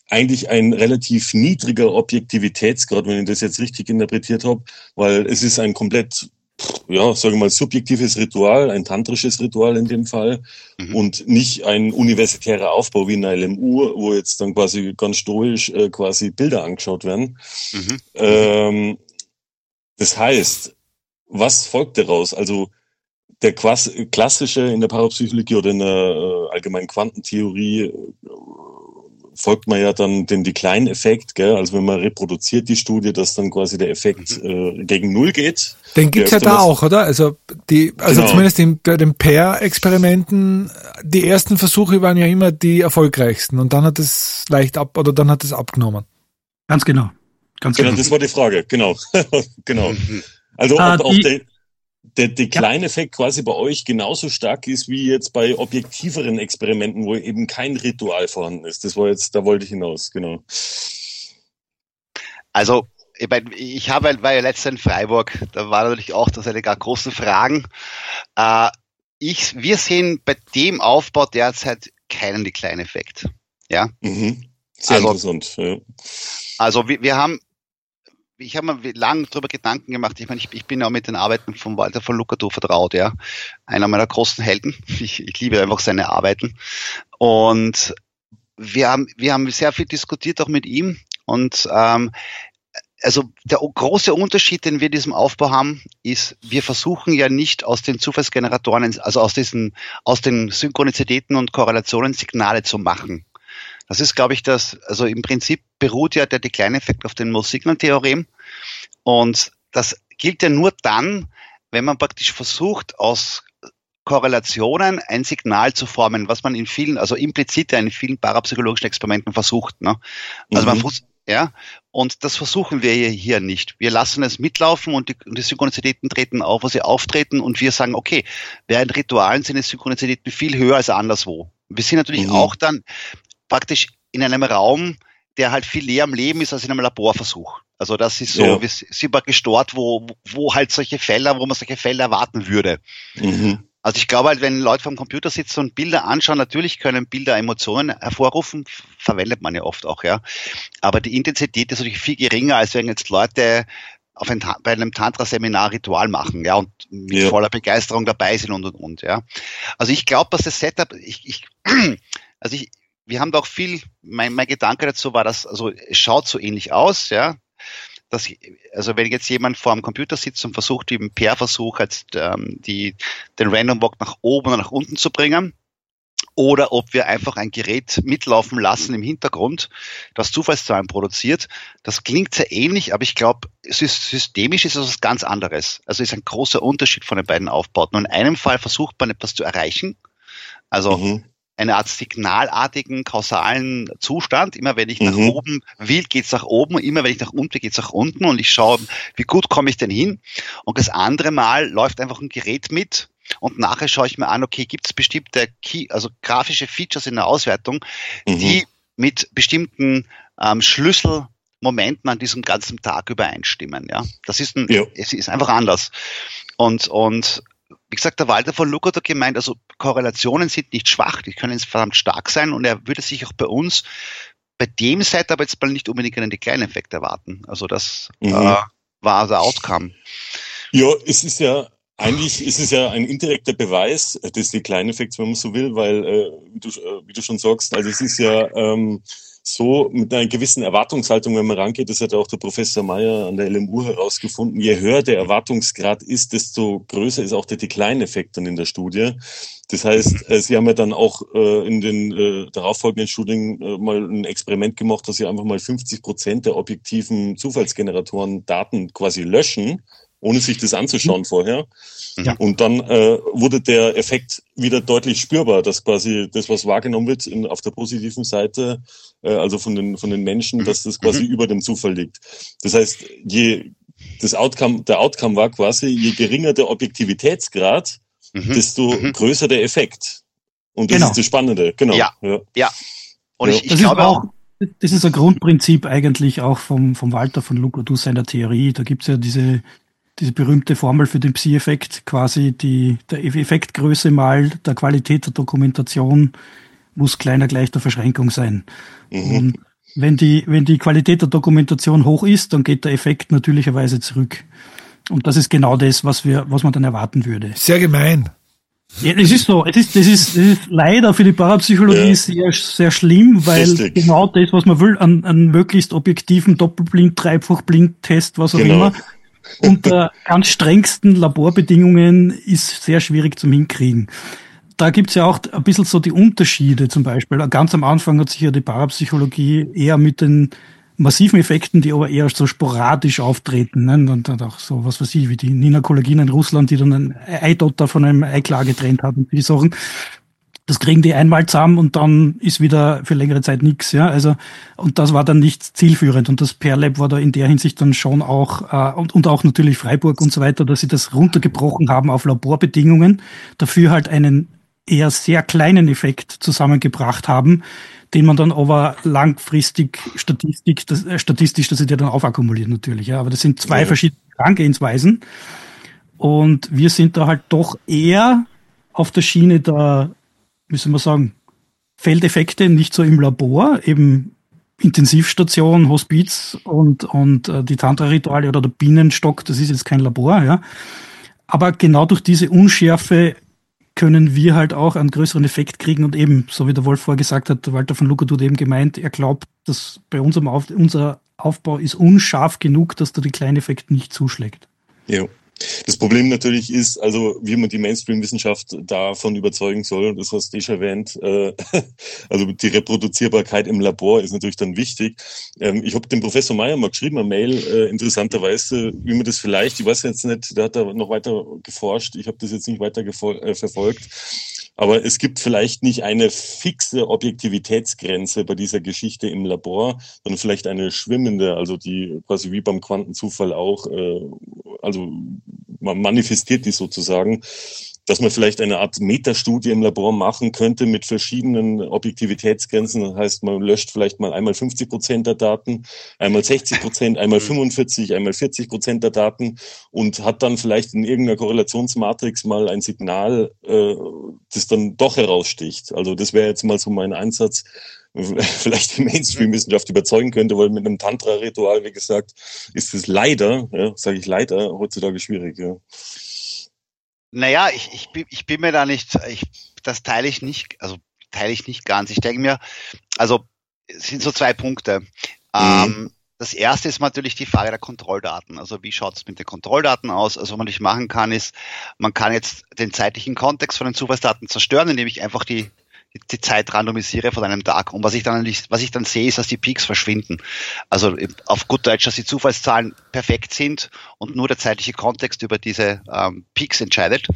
eigentlich ein relativ niedriger Objektivitätsgrad, wenn ich das jetzt richtig interpretiert habe, weil es ist ein komplett, ja, sagen wir mal, subjektives Ritual, ein tantrisches Ritual in dem Fall mhm. und nicht ein universitärer Aufbau wie in der L M U, wo jetzt dann quasi ganz stoisch äh, quasi Bilder angeschaut werden. Mhm. Ähm, das heißt, was folgt daraus? Also der Quas- klassische in der Parapsychologie oder in der äh, allgemeinen Quantentheorie äh, folgt man ja dann den Decline-Effekt, gell? Also wenn man reproduziert die Studie, dass dann quasi der Effekt äh, gegen Null geht. Den gibt's ja da auch, oder? Also die, also genau. Zumindest in, bei den Pair-Experimenten, die ersten Versuche waren ja immer die erfolgreichsten und dann hat es leicht ab, oder dann hat es abgenommen. Ganz genau. Ganz genau, genau. Das war die Frage, genau. genau. Also ah, ob die, auch der der Decline-Effekt quasi bei euch genauso stark ist wie jetzt bei objektiveren Experimenten, wo eben kein Ritual vorhanden ist. Das war jetzt, da wollte ich hinaus, genau. Also, ich, mein, ich habe, war ja letztes in Freiburg, da war natürlich auch das eine gar große Fragen. Äh, ich, wir sehen bei dem Aufbau derzeit keinen Decline-Effekt. Ja. Mhm. Sehr also, interessant. Ja. Also wir, wir haben Ich habe mir lange darüber Gedanken gemacht. Ich meine, ich, ich bin ja mit den Arbeiten von Walter von Lucadou vertraut, ja. Einer meiner großen Helden. Ich, ich liebe einfach seine Arbeiten. Und wir haben, wir haben sehr viel diskutiert auch mit ihm. Und ähm, also der große Unterschied, den wir in diesem Aufbau haben, ist, wir versuchen ja nicht aus den Zufallsgeneratoren, also aus diesen, aus den Synchronizitäten und Korrelationen Signale zu machen. Das ist, glaube ich, das, also im Prinzip beruht ja der Decline-Effekt auf dem Mohs-Signal-Theorem. Und das gilt ja nur dann, wenn man praktisch versucht, aus Korrelationen ein Signal zu formen, was man in vielen, also implizit in vielen parapsychologischen Experimenten versucht. Ne? Also mhm. man versucht, ja, und das versuchen wir hier nicht. Wir lassen es mitlaufen und die, und die Synchronizitäten treten auf, wo sie auftreten, und wir sagen, okay, während Ritualen sind die Synchronizitäten viel höher als anderswo. Wir sind natürlich mhm. auch dann praktisch in einem Raum, der halt viel näher am Leben ist als in einem Laborversuch. Also das ist so, ja. wir sind praktisch dort, wo, wo halt solche Fälle, wo man solche Fälle erwarten würde. Mhm. Also ich glaube halt, wenn Leute vom Computer sitzen und Bilder anschauen, natürlich können Bilder Emotionen hervorrufen, verwendet man ja oft auch, ja. Aber die Intensität ist natürlich viel geringer, als wenn jetzt Leute auf ein, bei einem Tantra-Seminar Ritual machen, ja, und mit ja. voller Begeisterung dabei sind und, und, und, ja. Also ich glaube, dass das Setup, ich, ich, also ich, wir haben da auch viel, mein, mein Gedanke dazu war, dass, also es schaut so ähnlich aus, ja, dass, also wenn jetzt jemand vor dem Computer sitzt und versucht, im Pair-Versuch jetzt ähm, die, den Random Walk nach oben oder nach unten zu bringen, oder ob wir einfach ein Gerät mitlaufen lassen im Hintergrund, das Zufallszahlen produziert, das klingt sehr ähnlich, aber ich glaube, systemisch ist es was ganz anderes. Also ist ein großer Unterschied von den beiden Aufbauten. Und in einem Fall versucht man etwas zu erreichen, also mhm. eine Art signalartigen, kausalen Zustand. Immer wenn ich mhm. nach oben will, geht's nach oben. Immer wenn ich nach unten will, geht's nach unten. Und ich schaue, wie gut komme ich denn hin. Und das andere Mal läuft einfach ein Gerät mit. Und nachher schaue ich mir an, okay, gibt es bestimmte Key, also grafische Features in der Auswertung, mhm. die mit bestimmten ähm, Schlüsselmomenten an diesem ganzen Tag übereinstimmen. Ja, das ist ein, ja. es ist einfach anders. Und, und, wie gesagt, der Walter von Lucadou hat gemeint, also Korrelationen sind nicht schwach, die können verdammt stark sein, und er würde sich auch bei uns bei dem Setup jetzt mal nicht unbedingt einen Decline-Effekt erwarten. Also das mhm. äh, war der Outcome. Ja, es ist ja eigentlich ist es ja ein indirekter Beweis des Decline-Effekts, wenn man so will, weil, äh, wie, du, äh, wie du schon sagst, also es ist ja ähm, so mit einer gewissen Erwartungshaltung, wenn man rangeht, das hat auch der Professor Meyer an der L M U herausgefunden, je höher der Erwartungsgrad ist, desto größer ist auch der Decline-Effekt dann in der Studie. Das heißt, äh, Sie haben ja dann auch äh, in den äh, darauffolgenden Studien äh, mal ein Experiment gemacht, dass Sie einfach mal fünfzig Prozent der objektiven Zufallsgeneratoren Daten quasi löschen, ohne sich das anzuschauen vorher. Ja. Und dann äh, wurde der Effekt wieder deutlich spürbar, dass quasi das, was wahrgenommen wird in, auf der positiven Seite, äh, also von den von den Menschen, dass das quasi mhm. über dem Zufall liegt. Das heißt, je das Outcome, der Outcome war quasi, je geringer der Objektivitätsgrad, mhm. desto mhm. größer der Effekt. Und das genau. ist das Spannende. Genau. Ja, ja. ja. Und ja. ich, ich das glaube ist auch, das ist ein Grundprinzip eigentlich auch vom vom Walter von Lucadou seiner Theorie. Da gibt's ja diese diese berühmte Formel für den Psi-Effekt, quasi die der Effektgröße mal der Qualität der Dokumentation muss kleiner gleich der Verschränkung sein. Mhm. Und Wenn die, wenn die Qualität der Dokumentation hoch ist, dann geht der Effekt natürlicherweise zurück. Und das ist genau das, was wir, was man dann erwarten würde. Sehr gemein. Ja, es ist so, es ist, das ist, das ist leider für die Parapsychologie ja. sehr, sehr schlimm, weil Richtig. genau das, was man will, an, an möglichst objektiven Doppelblind, Dreifachblind-Test, was auch genau. immer, unter ganz strengsten Laborbedingungen ist sehr schwierig zum Hinkriegen. Da gibt's ja auch ein bisschen so die Unterschiede zum Beispiel. Ganz am Anfang hat sich ja die Parapsychologie eher mit den massiven Effekten, die aber eher so sporadisch auftreten, ne? Und dann auch so, was weiß ich, wie die Nina Kollegina in Russland, die dann ein Eidotter von einem Eiklar getrennt hat und die Sachen. Das kriegen die einmal zusammen und dann ist wieder für längere Zeit nichts, ja. Also, und das war dann nicht zielführend. Und das Perlab war da in der Hinsicht dann schon auch, äh, und, und auch natürlich Freiburg und so weiter, dass sie das runtergebrochen haben auf Laborbedingungen, dafür halt einen eher sehr kleinen Effekt zusammengebracht haben, den man dann aber langfristig Statistik, das, äh, statistisch, das ist ja dann aufakkumuliert natürlich, ja. Aber das sind zwei ja. verschiedene Herangehensweisen. Und wir sind da halt doch eher auf der Schiene der, wie soll man sagen, Feldeffekte, nicht so im Labor, eben Intensivstation, Hospiz und, und äh, die Tantra-Rituale oder der Bienenstock, das ist jetzt kein Labor, ja. Aber genau durch diese Unschärfe können wir halt auch einen größeren Effekt kriegen und eben, so wie der Wolf vorher gesagt hat, der Walter von Lucke hat eben gemeint, er glaubt, dass bei unserem Auf, unser Aufbau ist unscharf genug, dass da die kleine Effekt nicht zuschlägt. Ja. Das Problem natürlich ist, also wie man die Mainstream-Wissenschaft davon überzeugen soll, das hast du eh schon erwähnt, äh, also die Reproduzierbarkeit im Labor ist natürlich dann wichtig. Ähm, ich habe dem Professor Meyer mal geschrieben, eine Mail, äh, interessanterweise, wie man das vielleicht, ich weiß jetzt nicht, der hat da noch weiter geforscht, ich habe das jetzt nicht weiter gefol- äh, verfolgt, aber es gibt vielleicht nicht eine fixe Objektivitätsgrenze bei dieser Geschichte im Labor, sondern vielleicht eine schwimmende, also die quasi wie beim Quantenzufall auch, äh, also man manifestiert die sozusagen, dass man vielleicht eine Art Metastudie im Labor machen könnte mit verschiedenen Objektivitätsgrenzen. Das heißt, man löscht vielleicht mal einmal fünfzig Prozent der Daten, einmal sechzig Prozent, einmal fünfundvierzig, einmal vierzig Prozent der Daten und hat dann vielleicht in irgendeiner Korrelationsmatrix mal ein Signal, äh, das dann doch heraussticht. Also das wäre jetzt mal so mein Einsatz, vielleicht die Mainstream-Wissenschaft überzeugen könnte, weil mit einem Tantra-Ritual, wie gesagt, ist es leider, ja, sage ich leider, heutzutage schwierig. Ja. Naja, ich, ich, bin, ich bin mir da nicht, ich, das teile ich nicht, also teile ich nicht ganz. Ich denke mir, also es sind so zwei Punkte. Mhm. Ähm, das erste ist natürlich die Frage der Kontrolldaten. Also wie schaut es mit den Kontrolldaten aus? Also was man nicht machen kann, ist, man kann jetzt den zeitlichen Kontext von den Zufallsdaten zerstören, indem ich einfach die die Zeit randomisiere von einem Tag. Und was ich dann was ich dann sehe, ist, dass die Peaks verschwinden. Also auf gut Deutsch, dass die Zufallszahlen perfekt sind und nur der zeitliche Kontext über diese ähm, Peaks entscheidet.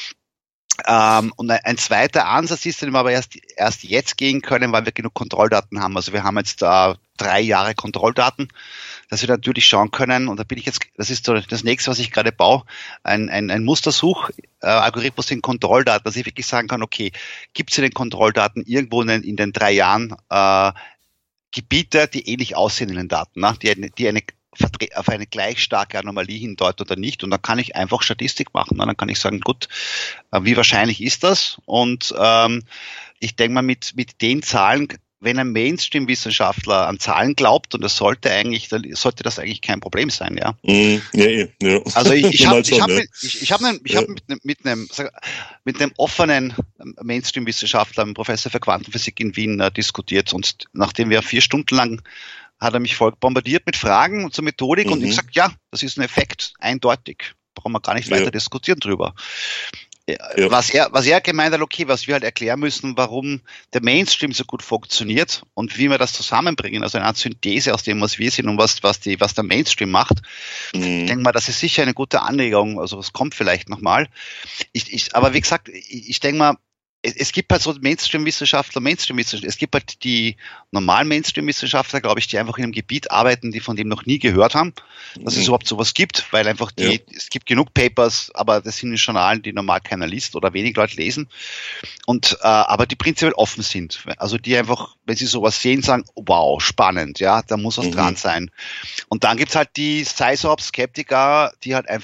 Ähm, und ein zweiter Ansatz ist, den wir aber erst erst jetzt gehen können, weil wir genug Kontrolldaten haben. Also wir haben jetzt da äh, drei Jahre Kontrolldaten, dass wir natürlich schauen können, und da bin ich jetzt, das ist so das nächste, was ich gerade baue, ein, ein, ein Mustersuch-Algorithmus in Kontrolldaten, dass ich wirklich sagen kann, okay, gibt es in den Kontrolldaten irgendwo in den, in den drei Jahren äh, Gebiete, die ähnlich aussehen in den Daten, ne? die, die eine auf eine gleich starke Anomalie hindeutet oder nicht, und dann kann ich einfach Statistik machen. Dann kann ich sagen, gut, wie wahrscheinlich ist das? Und ähm, ich denke mal, mit mit den Zahlen, wenn ein Mainstream-Wissenschaftler an Zahlen glaubt, und das sollte eigentlich, dann sollte das eigentlich kein Problem sein, ja. Mm, ja, ja. Also ich, ich habe ich hab, ja. ich, ich hab ich hab ja. mit, mit einem mit einem offenen Mainstream-Wissenschaftler, einem Professor für Quantenphysik in Wien, uh, diskutiert, und nachdem wir vier Stunden lang hat er mich voll bombardiert mit Fragen zur Methodik, mhm. und ich gesagt, ja, das ist ein Effekt, eindeutig. Brauchen wir gar nicht weiter ja. diskutieren drüber. Ja. Was er, was er gemeint hat, okay, was wir halt erklären müssen, warum der Mainstream so gut funktioniert und wie wir das zusammenbringen, also eine Art Synthese aus dem, was wir sind und was, was die, was der Mainstream macht. Mhm. Ich denke mal, das ist sicher eine gute Anregung, also es kommt vielleicht nochmal. Ich, ich, aber wie gesagt, ich, ich denke mal, es gibt halt so Mainstream-Wissenschaftler, Mainstream-Wissenschaftler. Es gibt halt die normalen Mainstream-Wissenschaftler, glaube ich, die einfach in einem Gebiet arbeiten, die von dem noch nie gehört haben, dass mhm. es überhaupt sowas gibt, weil einfach die, ja. es gibt genug Papers, aber das sind Journalen, die normal keiner liest oder wenig Leute lesen. Und, äh, aber die prinzipiell offen sind. Also die einfach, wenn sie sowas sehen, sagen, wow, spannend, ja, da muss was mhm. dran sein. Und dann gibt's halt die Size-Skeptiker, die halt einfach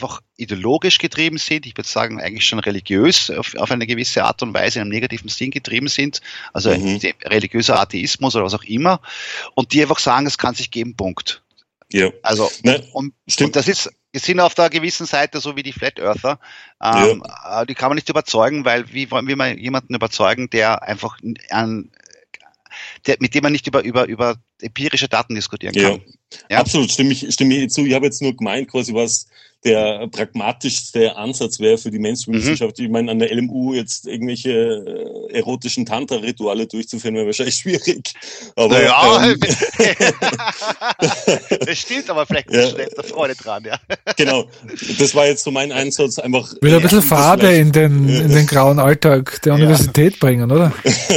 ideologisch getrieben sind, ich würde sagen eigentlich schon religiös auf, auf eine gewisse Art und Weise in einem negativen Sinn getrieben sind, also mhm. religiöser Atheismus oder was auch immer, und die einfach sagen, es kann sich geben, Punkt. Ja. Also, ne, und, und das ist, wir sind auf der gewissen Seite so wie die Flat Earther, ähm, ja. die kann man nicht überzeugen, weil wie wollen wir mal jemanden überzeugen, der einfach an, der, mit dem man nicht über, über, über empirische Daten diskutieren kann. Ja. Ja? Absolut, stimme ich, stimme ich zu. Ich habe jetzt nur gemeint, quasi was der pragmatischste Ansatz wäre für die Mainstream-Wissenschaft. Mhm. Ich meine, an der L M U jetzt irgendwelche äh, erotischen Tantra-Rituale durchzuführen, wäre wahrscheinlich schwierig. Aber, naja, ähm, das stimmt, aber vielleicht ja. Ist da Freude dran, ja. Genau, das war jetzt so mein Einsatz, einfach... Wieder ein bisschen Farbe in den, in den grauen Alltag der Universität ja. bringen, oder?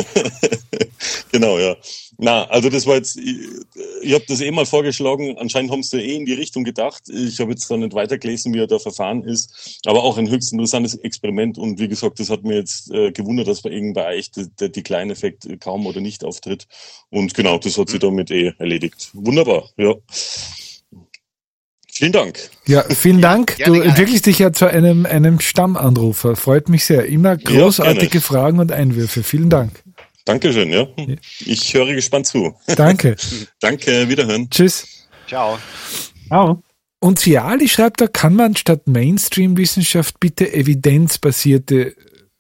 Genau, ja. Na, also das war jetzt, ich, ich habe das eh mal vorgeschlagen, anscheinend haben sie eh in die Richtung gedacht. Ich habe jetzt da nicht weitergelesen, wie er da verfahren ist, aber auch ein höchst interessantes Experiment und wie gesagt, das hat mir jetzt äh, gewundert, dass bei irgendeinem Bereich der Decline-Effekt kaum oder nicht auftritt und genau, das hat sich damit eh erledigt. Wunderbar, ja. Vielen Dank. Ja, vielen Dank. Gerne, du gerne. entwickelst dich ja zu einem, einem Stammanrufer. Freut mich sehr. Immer großartige ja, Fragen und Einwürfe. Vielen Dank. Dankeschön, ja. Ich höre gespannt zu. Danke. Danke, wiederhören. Tschüss. Ciao. Ciao. Und Ciali schreibt da, kann man statt Mainstream-Wissenschaft bitte evidenzbasierte,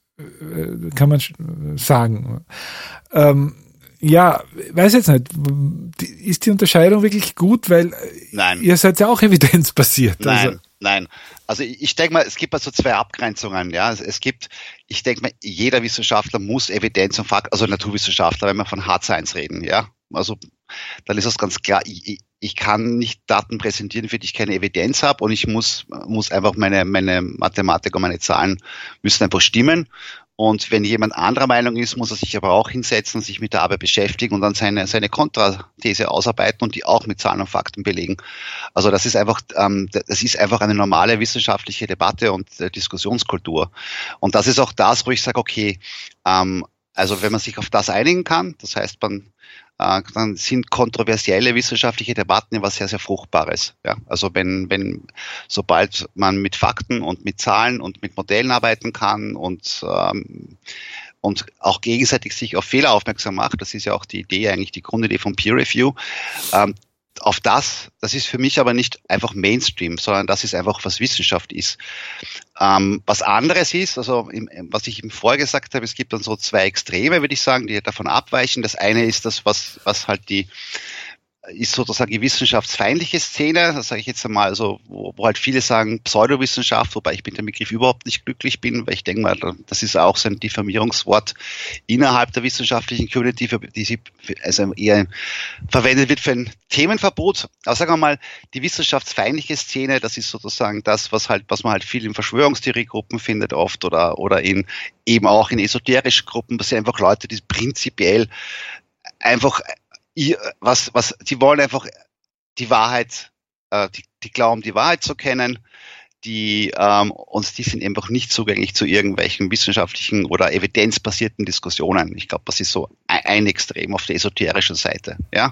äh, kann man sagen. Ähm, ja, weiß jetzt nicht, ist die Unterscheidung wirklich gut, weil Nein. ihr seid ja auch evidenzbasiert. Nein. Also. Nein, also ich denke mal, es gibt also zwei Abgrenzungen. Ja, es, es gibt, ich denke mal, jeder Wissenschaftler muss Evidenz und Fakt, also Naturwissenschaftler, wenn wir von Hard Science reden, ja, also dann ist das ganz klar. Ich, ich kann nicht Daten präsentieren, für die ich keine Evidenz habe, und ich muss muss einfach meine meine Mathematik und meine Zahlen müssen einfach stimmen. Und wenn jemand anderer Meinung ist, muss er sich aber auch hinsetzen, sich mit der Arbeit beschäftigen und dann seine seine Kontrathese ausarbeiten und die auch mit Zahlen und Fakten belegen. Also das ist einfach ähm, das ist einfach eine normale wissenschaftliche Debatte und äh, Diskussionskultur. Und das ist auch das, wo ich sage, okay, ähm, also wenn man sich auf das einigen kann, das heißt, man äh, dann sind kontroversielle wissenschaftliche Debatten etwas sehr, sehr Fruchtbares. Ja? Also wenn, wenn, sobald man mit Fakten und mit Zahlen und mit Modellen arbeiten kann und, ähm, und auch gegenseitig sich auf Fehler aufmerksam macht, das ist ja auch die Idee, eigentlich die Grundidee von Peer Review, ähm, auf das, das ist für mich aber nicht einfach Mainstream, sondern das ist einfach, was Wissenschaft ist. Ähm, was anderes ist, also im, was ich im Vorher gesagt habe, es gibt dann so zwei Extreme, würde ich sagen, die davon abweichen. Das eine ist das, was, was halt die, ist sozusagen die wissenschaftsfeindliche Szene, das sage ich jetzt einmal, also wo, wo halt viele sagen Pseudowissenschaft, wobei ich mit dem Begriff überhaupt nicht glücklich bin, weil ich denke mal, das ist auch so ein Diffamierungswort innerhalb der wissenschaftlichen Community, für die sie also eher verwendet wird für ein Themenverbot. Aber sagen wir mal, die wissenschaftsfeindliche Szene, das ist sozusagen das, was halt, was man halt viel in Verschwörungstheoriegruppen findet oft oder oder in eben auch in esoterischen Gruppen, das sind einfach Leute, die prinzipiell einfach was, was, die wollen einfach die Wahrheit, äh, die, die glauben, die Wahrheit zu kennen, die, ähm, und die sind einfach nicht zugänglich zu irgendwelchen wissenschaftlichen oder evidenzbasierten Diskussionen. Ich glaube, das ist so ein, ein Extrem auf der esoterischen Seite, ja.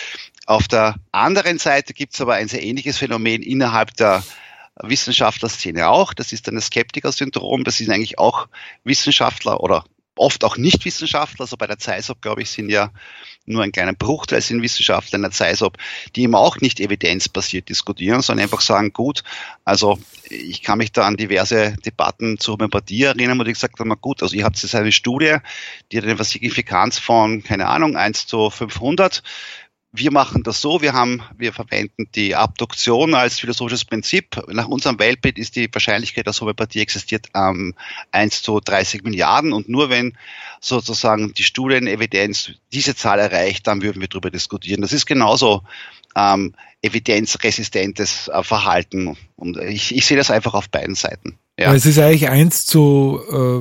Auf der anderen Seite gibt es aber ein sehr ähnliches Phänomen innerhalb der Wissenschaftlerszene auch. Das ist dann das Skeptiker-Syndrom. Das sind eigentlich auch Wissenschaftler oder oft auch Nicht-Wissenschaftler, also bei der C I S O P, glaube ich, sind ja nur ein kleiner Bruchteil sind Wissenschaftler in der C I S O P, die eben auch nicht evidenzbasiert diskutieren, sondern einfach sagen, gut, also ich kann mich da an diverse Debatten zur Homöopathie erinnern, wo die gesagt haben, gut, also ihr habt jetzt eine Studie, die hat eine Signifikanz von, keine Ahnung, eins zu fünfhundert. Wir machen das so, wir haben, wir verwenden die Abduktion als philosophisches Prinzip. Nach unserem Weltbild ist die Wahrscheinlichkeit, dass Homöopathie existiert, ähm, eins zu dreißig Milliarden. Und nur wenn sozusagen die Studienevidenz diese Zahl erreicht, dann würden wir darüber diskutieren. Das ist genauso ähm, evidenzresistentes äh, Verhalten. Und ich, ich sehe das einfach auf beiden Seiten. Ja. Es ist eigentlich eins zu,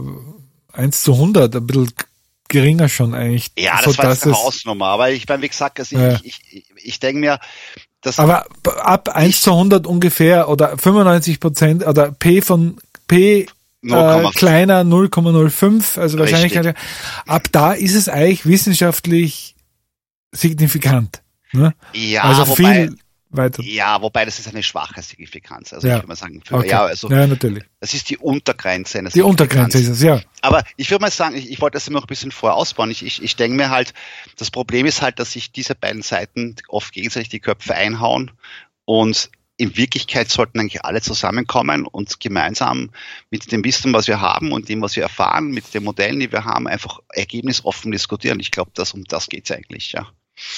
äh, eins zu hundert, ein bisschen geringer schon eigentlich. Ja, das so, war jetzt eine Hausnummer, aber ich meine, wie gesagt, also ja. ich, ich, ich denke mir, dass... Aber ab eins zu hundert ungefähr oder fünfundneunzig Prozent oder P von P äh, kleiner null Komma null fünf, also wahrscheinlich, Richtig. ab da ist es eigentlich wissenschaftlich signifikant. Ne? Ja, also wobei, viel weiter. Ja, wobei das ist eine schwache Signifikanz. Also ja. ich würde mal sagen, für, okay. ja, also ja, natürlich. Das ist die Untergrenze einer Die Untergrenze ist es, ja. Aber ich würde mal sagen, ich, ich wollte das immer noch ein bisschen vorher ausbauen. Ich, ich, ich denke mir halt, das Problem ist halt, dass sich diese beiden Seiten oft gegenseitig die Köpfe einhauen und in Wirklichkeit sollten eigentlich alle zusammenkommen und gemeinsam mit dem Wissen, was wir haben und dem, was wir erfahren, mit den Modellen, die wir haben, einfach ergebnisoffen diskutieren. Ich glaube, das, um das geht es eigentlich, ja.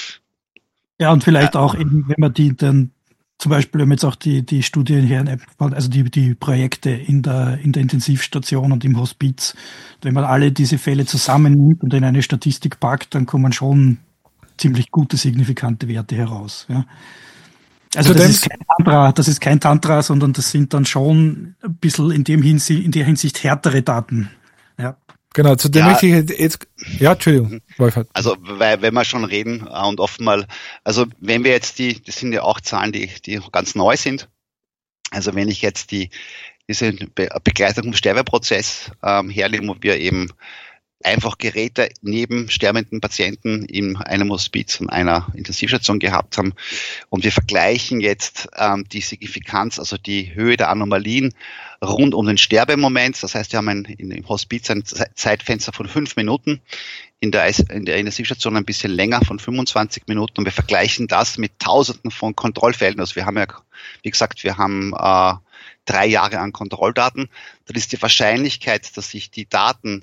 Ja, und vielleicht auch eben, wenn man die dann, zum Beispiel, wenn man jetzt auch die, die Studien her, also die, die Projekte in der, in der Intensivstation und im Hospiz, wenn man alle diese Fälle zusammennimmt und in eine Statistik packt, dann kommen schon ziemlich gute, signifikante Werte heraus, ja. Also das ist kein Tantra, das ist kein Tantra, sondern das sind dann schon ein bisschen in dem Hinsicht, in der Hinsicht härtere Daten. Ja. Genau, zu dem ja, möchte ich jetzt, ja, Entschuldigung, Wolfhard. Also, weil, wenn wir schon reden und offen mal, also wenn wir jetzt die, das sind ja auch Zahlen, die, die ganz neu sind. Also wenn ich jetzt die, diese Be- Begleitung im Sterbeprozess ähm, hernehme, wo wir eben einfach Geräte neben sterbenden Patienten in einem Hospiz und einer Intensivstation gehabt haben. Und wir vergleichen jetzt ähm, die Signifikanz, also die Höhe der Anomalien rund um den Sterbemoment. Das heißt, wir haben ein, in, im Hospiz ein Zeitfenster von fünf Minuten, in der, in der Intensivstation ein bisschen länger von fünfundzwanzig Minuten. Und wir vergleichen das mit Tausenden von Kontrollfällen. Also wir haben ja, wie gesagt, wir haben äh, drei Jahre an Kontrolldaten. Dann ist die Wahrscheinlichkeit, dass sich die Daten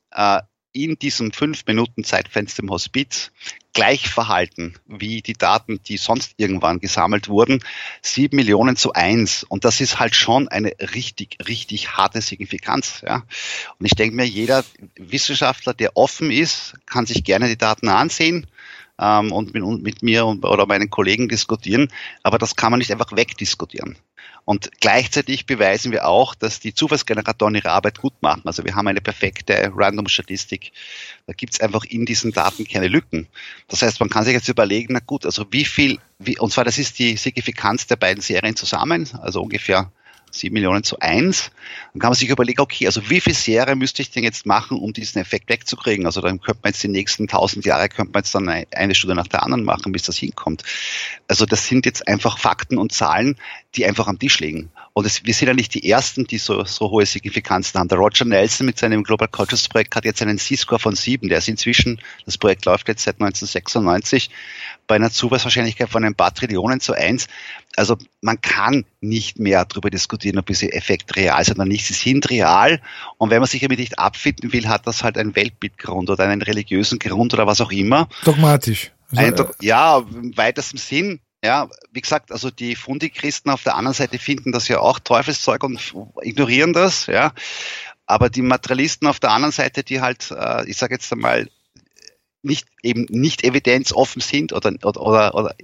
in diesem fünf Minuten Zeitfenster im Hospiz gleich verhalten wie die Daten, die sonst irgendwann gesammelt wurden, sieben Millionen zu eins. Und das ist halt schon eine richtig, richtig harte Signifikanz. Ja. Und ich denke mir, jeder Wissenschaftler, der offen ist, kann sich gerne die Daten ansehen ähm, und mit, mit mir und, oder meinen Kollegen diskutieren. Aber das kann man nicht einfach wegdiskutieren. Und gleichzeitig beweisen wir auch, dass die Zufallsgeneratoren ihre Arbeit gut machen. Also wir haben eine perfekte Random-Statistik. Da gibt es einfach in diesen Daten keine Lücken. Das heißt, man kann sich jetzt überlegen, na gut, also wie viel, wie, und zwar das ist die Signifikanz der beiden Serien zusammen, also ungefähr sieben Millionen zu eins. Dann kann man sich überlegen, okay, also wie viel Serie müsste ich denn jetzt machen, um diesen Effekt wegzukriegen? Also dann könnte man jetzt die nächsten tausend Jahre, könnte man jetzt dann eine Studie nach der anderen machen, bis das hinkommt. Also das sind jetzt einfach Fakten und Zahlen, die einfach am Tisch liegen. Und es, wir sind ja nicht die Ersten, die so, so hohe Signifikanzen haben. Der Roger Nelson mit seinem Global Conscious Projekt hat jetzt einen C-Score von sieben. Der ist inzwischen, das Projekt läuft jetzt seit neunzehnhundertsechsundneunzig, bei einer Zufallswahrscheinlichkeit von ein paar Trillionen zu eins. Also man kann nicht mehr darüber diskutieren, ob diese Effekte real sind oder nicht. Sie sind real. Und wenn man sich damit nicht abfinden will, hat das halt einen Weltbildgrund oder einen religiösen Grund oder was auch immer. Dogmatisch. Also, ein, ja, im weitesten Sinn. Ja, wie gesagt, also die Fundichristen auf der anderen Seite finden das ja auch Teufelszeug und ignorieren das, ja. Aber die Materialisten auf der anderen Seite, die halt, äh, ich sage jetzt einmal, nicht eben nicht evidenzoffen sind oder oder oder, oder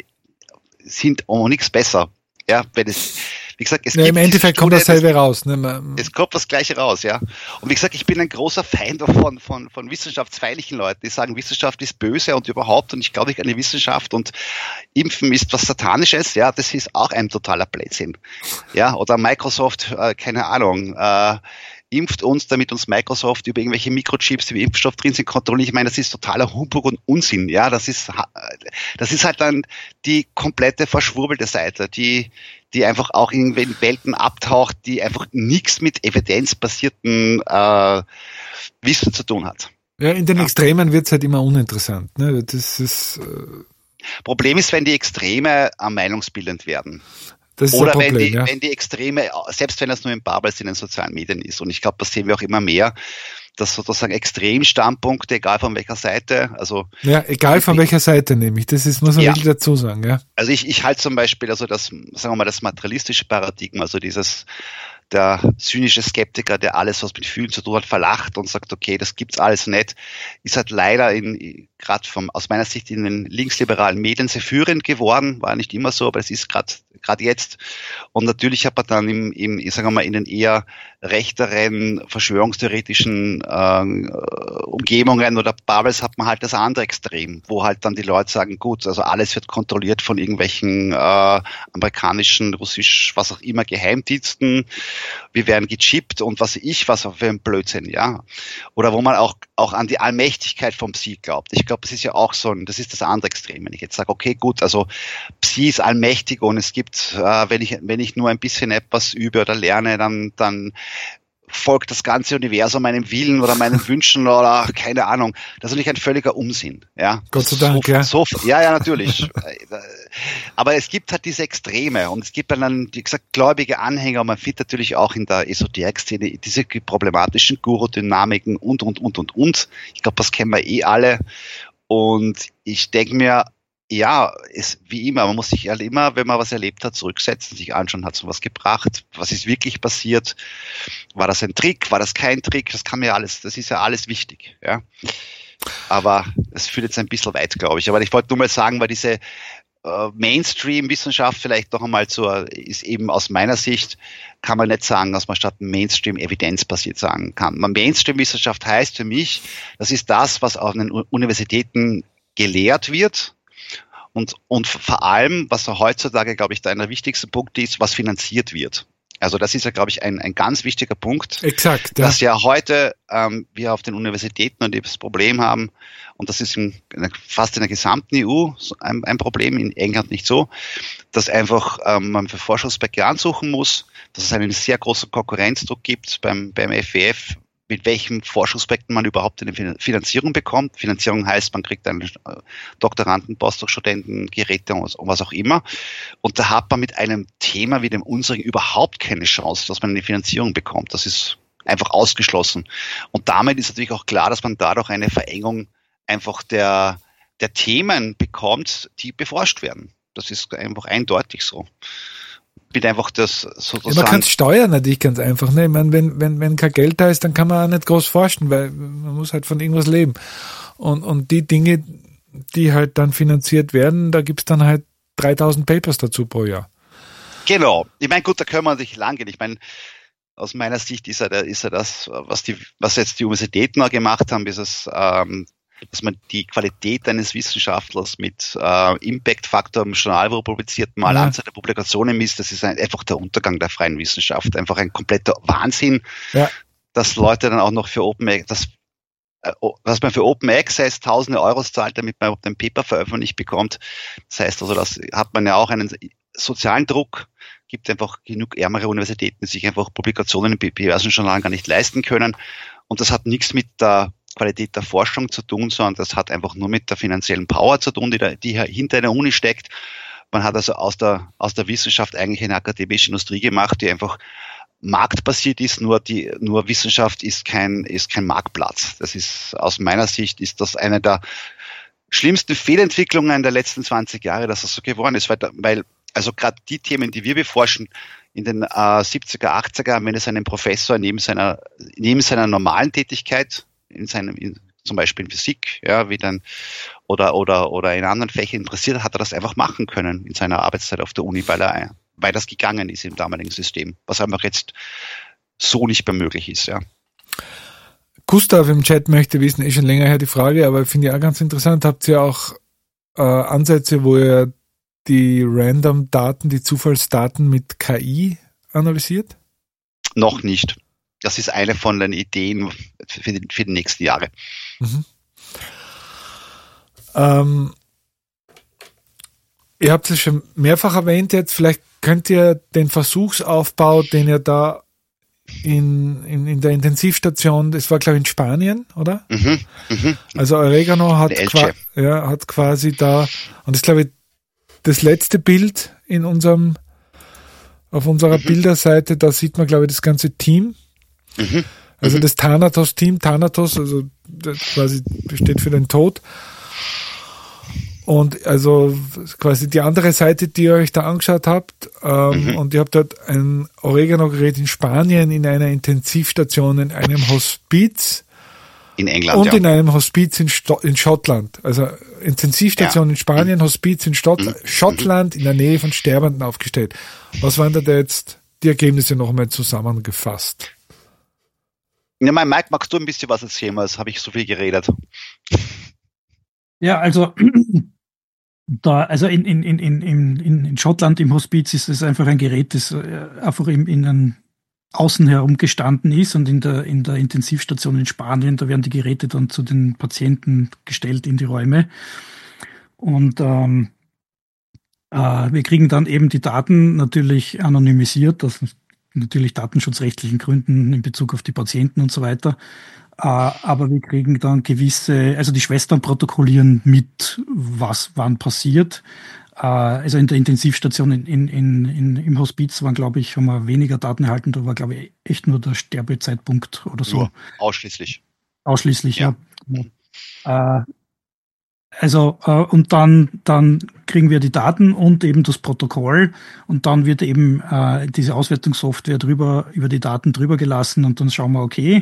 sind um nichts besser. Ja, wenn es, wie gesagt, es ja, gibt im Endeffekt Studie, kommt dasselbe das, raus. Ne? Es kommt das Gleiche raus, ja. Und wie gesagt, ich bin ein großer Feind von, von, von wissenschaftsfeindlichen Leuten, die sagen, Wissenschaft ist böse und überhaupt, und ich glaube nicht an die Wissenschaft und Impfen ist was Satanisches, ja, das ist auch ein totaler Blödsinn. Ja, oder Microsoft, äh, keine Ahnung, äh, impft uns, damit uns Microsoft über irgendwelche Mikrochips, die im Impfstoff drin sind, kontrolliert. Ich meine, das ist totaler Humbug und Unsinn. Ja, das ist, das ist halt dann die komplette verschwurbelte Seite, die, die einfach auch in Welten abtaucht, die einfach nichts mit evidenzbasierten äh, Wissen zu tun hat. Ja, in den ja. Extremen wird es halt immer uninteressant. Ne? Das ist, äh Problem ist, wenn die Extreme äh, meinungsbildend werden. Das ist Oder Problem, wenn, die, ja. wenn die Extreme, selbst wenn das nur in Bubbles in den sozialen Medien ist. Und ich glaube, das sehen wir auch immer mehr, dass sozusagen Extremstandpunkte, egal von welcher Seite, also. Ja, egal von ich, welcher Seite nämlich. Das ist, muss man ja. wirklich dazu sagen, ja. Also ich, ich halte zum Beispiel, also das, sagen wir mal, das materialistische Paradigma, also dieses, der zynische Skeptiker, der alles, was mit Fühlen zu tun hat, verlacht und sagt, okay, das gibt's alles nicht, ist halt leider in, gerade vom, aus meiner Sicht in den linksliberalen Medien sehr führend geworden, war nicht immer so, aber es ist gerade, gerade jetzt. Und natürlich hat man dann im, im, ich sage mal, in den eher rechteren, verschwörungstheoretischen äh, Umgebungen oder Bubbles hat man halt das andere Extrem, wo halt dann die Leute sagen, gut, also alles wird kontrolliert von irgendwelchen äh, amerikanischen, russisch, was auch immer, Geheimdiensten. wir werden gechippt und was ich, was für ein Blödsinn, ja. Oder wo man auch, auch an die Allmächtigkeit vom Psi glaubt. Ich glaube, das ist ja auch so ein, das ist das andere Extrem. Wenn ich jetzt sage, okay, gut, also Psi ist allmächtig und es gibt, äh, wenn ich, wenn ich nur ein bisschen etwas übe oder lerne, dann, dann folgt das ganze Universum meinem Willen oder meinen Wünschen oder keine Ahnung. Das ist natürlich ein völliger Unsinn. Ja, Gott sei Dank, so, ja. So, ja, ja, natürlich. Aber es gibt halt diese Extreme und es gibt dann, wie gesagt, gläubige Anhänger und man findet natürlich auch in der Esoterik-Szene diese problematischen Guru-Dynamiken und, und, und, und, und. Ich glaube, das kennen wir eh alle. Und ich denke mir, ja, ist wie immer, man muss sich halt immer, wenn man was erlebt hat, zurücksetzen, sich anschauen, hat es was gebracht, was ist wirklich passiert, war das ein Trick, war das kein Trick, das kann mir alles, das ist ja alles wichtig, ja. Aber es führt jetzt ein bisschen weit, glaube ich. Aber ich wollte nur mal sagen, weil diese äh, Mainstream-Wissenschaft vielleicht noch einmal zur, ist eben aus meiner Sicht, kann man nicht sagen, dass man statt Mainstream evidenzbasiert sagen kann. Mainstream-Wissenschaft heißt für mich, das ist das, was auf den Universitäten gelehrt wird. Und, und vor allem, was heutzutage, glaube ich, da einer der wichtigsten Punkte ist, was finanziert wird. Also das ist ja, glaube ich, ein, ein ganz wichtiger Punkt. Exakt. Ja. Dass ja heute ähm, wir auf den Universitäten und das Problem haben, und das ist in, fast in der gesamten E U ein, ein Problem, in England nicht so, dass einfach ähm, man für Forschungsprojekte ansuchen muss, dass es einen sehr großen Konkurrenzdruck gibt beim, beim F W F, mit welchen Forschungsprojekten man überhaupt eine Finanzierung bekommt. Finanzierung heißt, man kriegt einen Doktoranden, Postdoc-Studenten, Geräte und was auch immer. Und da hat man mit einem Thema wie dem unsrigen überhaupt keine Chance, dass man eine Finanzierung bekommt. Das ist einfach ausgeschlossen. Und damit ist natürlich auch klar, dass man dadurch eine Verengung einfach der, der Themen bekommt, die beforscht werden. Das ist einfach eindeutig so. Mit einfach das sozusagen. Ja, man kann es steuern natürlich ganz einfach. Ne? Ich meine, wenn, wenn, wenn kein Geld da ist, dann kann man auch nicht groß forschen, weil man muss halt von irgendwas leben. Und, und die Dinge, die halt dann finanziert werden, da gibt's dann halt dreitausend Papers dazu pro Jahr. Genau. Ich meine, gut, da können wir natürlich lang gehen. Ich meine, aus meiner Sicht ist ja, ist ja das, was die, was jetzt die Universitäten auch gemacht haben, ist es, ähm, dass man die Qualität eines Wissenschaftlers mit äh, Impact-Faktor im Journal, wo er publiziert, mal ja. Anzahl der Publikationen misst. Das ist ein, einfach der Untergang der freien Wissenschaft. Einfach ein kompletter Wahnsinn, ja. dass Leute dann auch noch für Open das, äh, dass man für Open Access tausende Euros zahlt, damit man überhaupt ein Paper veröffentlicht bekommt. Das heißt also, das hat man ja auch einen sozialen Druck. Gibt einfach genug ärmere Universitäten, die sich einfach Publikationen in diversen Journalen gar nicht leisten können. Und das hat nichts mit der Qualität der Forschung zu tun, sondern das hat einfach nur mit der finanziellen Power zu tun, die, da, die hinter einer Uni steckt. Man hat also aus der, aus der Wissenschaft eigentlich eine akademische Industrie gemacht, die einfach marktbasiert ist, nur die, nur Wissenschaft ist kein, ist kein Marktplatz. Das ist, aus meiner Sicht ist das eine der schlimmsten Fehlentwicklungen der letzten zwanzig Jahre, dass das so geworden ist, weil, weil also gerade die Themen, die wir beforschen, in den äh, siebziger, achtziger, wenn es einen Professor neben seiner, neben seiner normalen Tätigkeit in seinem, in, zum Beispiel in Physik, ja, wie dann, oder, oder, oder in anderen Fächern interessiert, hat er das einfach machen können in seiner Arbeitszeit auf der Uni, weil er, weil das gegangen ist im damaligen System, was einfach jetzt so nicht mehr möglich ist, ja. Gustav im Chat möchte wissen, ist schon länger her die Frage, aber finde ich auch ganz interessant, habt ihr auch äh, Ansätze, wo ihr die Random-Daten, die Zufallsdaten mit K I analysiert? Noch nicht. Das ist eine von den Ideen für die, für die nächsten Jahre. Mhm. Ähm, ihr habt es schon mehrfach erwähnt jetzt, vielleicht könnt ihr den Versuchsaufbau, den ihr da in, in, in der Intensivstation, das war glaube ich in Spanien, oder? Mhm, mh. Also Oregano hat, qua- ja, hat quasi da, und das glaube ich das letzte Bild in unserem, auf unserer mhm. Bilderseite, da sieht man glaube ich das ganze Team. Mhm. Also mhm. das Thanatos-Team, Thanatos, also das quasi steht für den Tod. Und also quasi die andere Seite, die ihr euch da angeschaut habt, ähm, mhm. und ihr habt dort ein Oregano-Gerät in Spanien, in einer Intensivstation, in einem Hospiz. In England, und ja. in einem Hospiz in, Sto- in Schottland. Also Intensivstation ja. in Spanien, Hospiz in Stott- mhm. Schottland, in der Nähe von Sterbenden aufgestellt. Was waren da jetzt die Ergebnisse noch einmal zusammengefasst? Ja, mein Mike, magst du ein bisschen was erzählen, weil das habe ich so viel geredet. Ja, also da, also in, in, in, in, in, in Schottland im Hospiz ist es einfach ein Gerät, das einfach in, in, einen, außen herum gestanden ist und in der, in der Intensivstation in Spanien, da werden die Geräte dann zu den Patienten gestellt in die Räume. Und ähm, äh, wir kriegen dann eben die Daten natürlich anonymisiert, aus natürlich datenschutzrechtlichen Gründen in Bezug auf die Patienten und so weiter. Äh, aber wir kriegen dann gewisse, also die Schwestern protokollieren mit, was wann passiert. Also in der Intensivstation in, in, in, im Hospiz waren, glaube ich, haben wir weniger Daten erhalten. Da war, glaube ich, echt nur der Sterbezeitpunkt oder so. Nur ausschließlich. Ausschließlich, ja. ja. Äh, also, äh, und dann, dann kriegen wir die Daten und eben das Protokoll. Und dann wird eben äh, diese Auswertungssoftware drüber, über die Daten drüber gelassen. Und dann schauen wir, okay,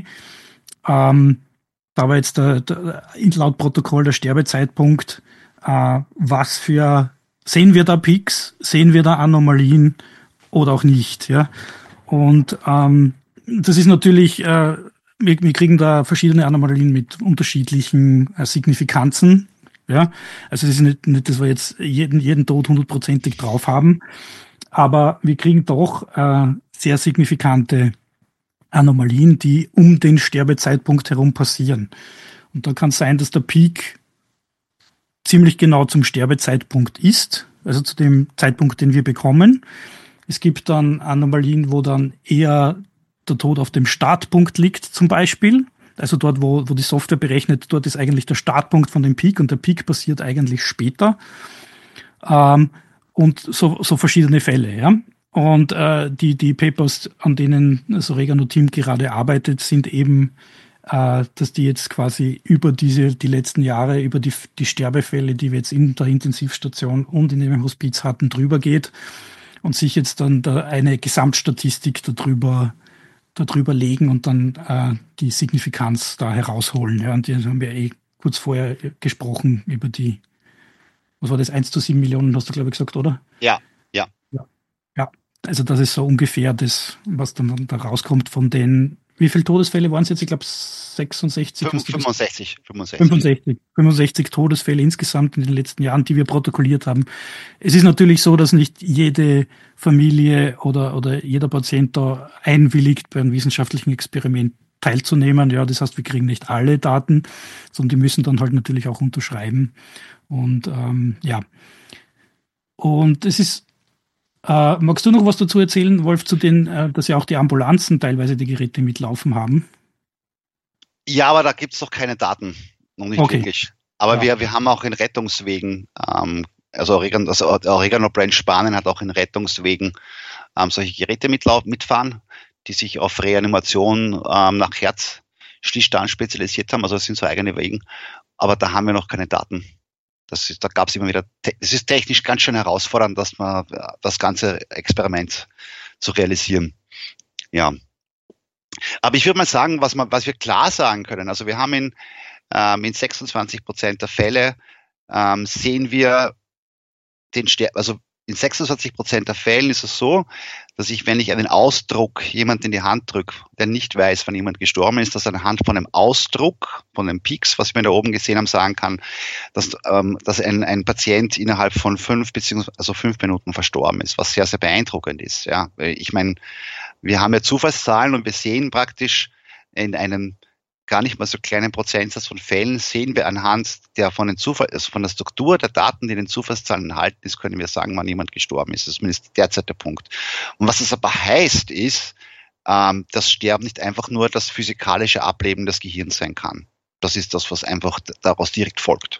ähm, da war jetzt der, der, laut Protokoll der Sterbezeitpunkt, äh, was für sehen wir da Peaks, sehen wir da Anomalien oder auch nicht, ja. Und ähm, das ist natürlich, äh, wir, wir kriegen da verschiedene Anomalien mit unterschiedlichen äh, Signifikanzen, ja. Also es ist nicht, nicht, dass wir jetzt jeden, jeden Tod hundertprozentig drauf haben, aber wir kriegen doch äh, sehr signifikante Anomalien, die um den Sterbezeitpunkt herum passieren. Und da kann es sein, dass der Peak ziemlich genau zum Sterbezeitpunkt ist, also zu dem Zeitpunkt, den wir bekommen. Es gibt dann Anomalien, wo dann eher der Tod auf dem Startpunkt liegt, zum Beispiel. Also dort, wo, wo die Software berechnet, dort ist eigentlich der Startpunkt von dem Peak und der Peak passiert eigentlich später. Ähm, und so, so verschiedene Fälle, ja. Und äh, die, die Papers, an denen das Oregano-Team gerade arbeitet, sind eben dass die jetzt quasi über diese, die letzten Jahre, über die, die Sterbefälle, die wir jetzt in der Intensivstation und in dem Hospiz hatten, drüber geht und sich jetzt dann da eine Gesamtstatistik darüber, darüber legen und dann äh, die Signifikanz da herausholen. Ja, und die haben wir eh kurz vorher gesprochen über die, was war das, eins zu sieben Millionen, hast du, glaube ich, gesagt, oder? Ja, ja. Ja, ja. Also das ist so ungefähr das, was dann da rauskommt von den. Wie viele Todesfälle waren es jetzt? Ich glaube sechsundsechzig. fünfundsechzig. fünfundsechzig. fünfundsechzig Todesfälle insgesamt in den letzten Jahren, die wir protokolliert haben. Es ist natürlich so, dass nicht jede Familie oder, oder jeder Patient da einwilligt, bei einem wissenschaftlichen Experiment teilzunehmen. Ja, das heißt, wir kriegen nicht alle Daten, sondern die müssen dann halt natürlich auch unterschreiben. Und ähm, ja. Und es ist Äh, magst du noch was dazu erzählen, Wolf, zu den, äh, dass ja auch die Ambulanzen teilweise die Geräte mitlaufen haben? Ja, aber da gibt es doch keine Daten, noch nicht okay. wirklich. Aber ja. wir, wir haben auch in Rettungswegen, ähm, also Oregano, also Oregano Branch Spanien hat auch in Rettungswegen ähm, solche Geräte mitlau- mitfahren, die sich auf Reanimation ähm, nach Herzstillstand spezialisiert haben. Also das sind so eigene Wegen. Aber da haben wir noch keine Daten. Das ist, da gab es immer wieder, es ist technisch ganz schön herausfordernd, dass man das ganze Experiment zu realisieren. Ja. Aber ich würde mal sagen, was man, was wir klar sagen können, also wir haben in, ähm, in sechsundzwanzig Prozent der Fälle ähm, sehen wir den Ster- also in sechsundzwanzig Prozent der Fällen ist es so, dass ich, wenn ich einen Ausdruck jemand in die Hand drücke, der nicht weiß, wann jemand gestorben ist, dass anhand von einem Ausdruck, von den Peaks, was wir da oben gesehen haben, sagen kann, dass, ähm, dass ein, ein Patient innerhalb von fünf beziehungsweise also fünf Minuten verstorben ist, was sehr, sehr beeindruckend ist. Ja, ich meine, wir haben ja Zufallszahlen und wir sehen praktisch in einem gar nicht mal so kleinen Prozentsatz von Fällen sehen wir anhand der von den Zufall, also von der Struktur der Daten, die in den Zufallszahlen enthalten ist, können wir sagen, wann jemand gestorben ist. Das ist zumindest derzeit der Punkt. Und was es aber heißt, ist, ähm, dass Sterben nicht einfach nur das physikalische Ableben des Gehirns sein kann. Das ist das, was einfach daraus direkt folgt.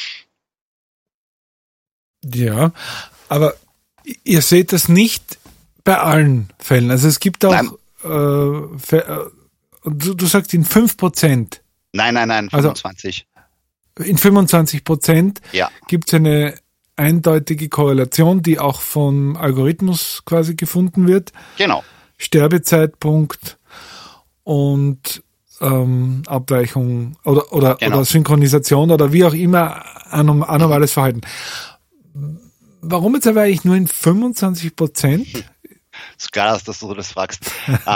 Ja, aber ihr seht das nicht bei allen Fällen. Also es gibt auch äh, Fälle, Du, du sagst in fünf Prozent. Nein, nein, nein, fünfundzwanzig. Also in fünfundzwanzig Prozent ja. gibt es eine eindeutige Korrelation, die auch vom Algorithmus quasi gefunden wird. Genau. Sterbezeitpunkt und ähm, Abweichung oder, oder, genau. oder Synchronisation oder wie auch immer anom- anomales Verhalten. Warum jetzt aber eigentlich nur in fünfundzwanzig Prozent? Ist klar, dass du das fragst.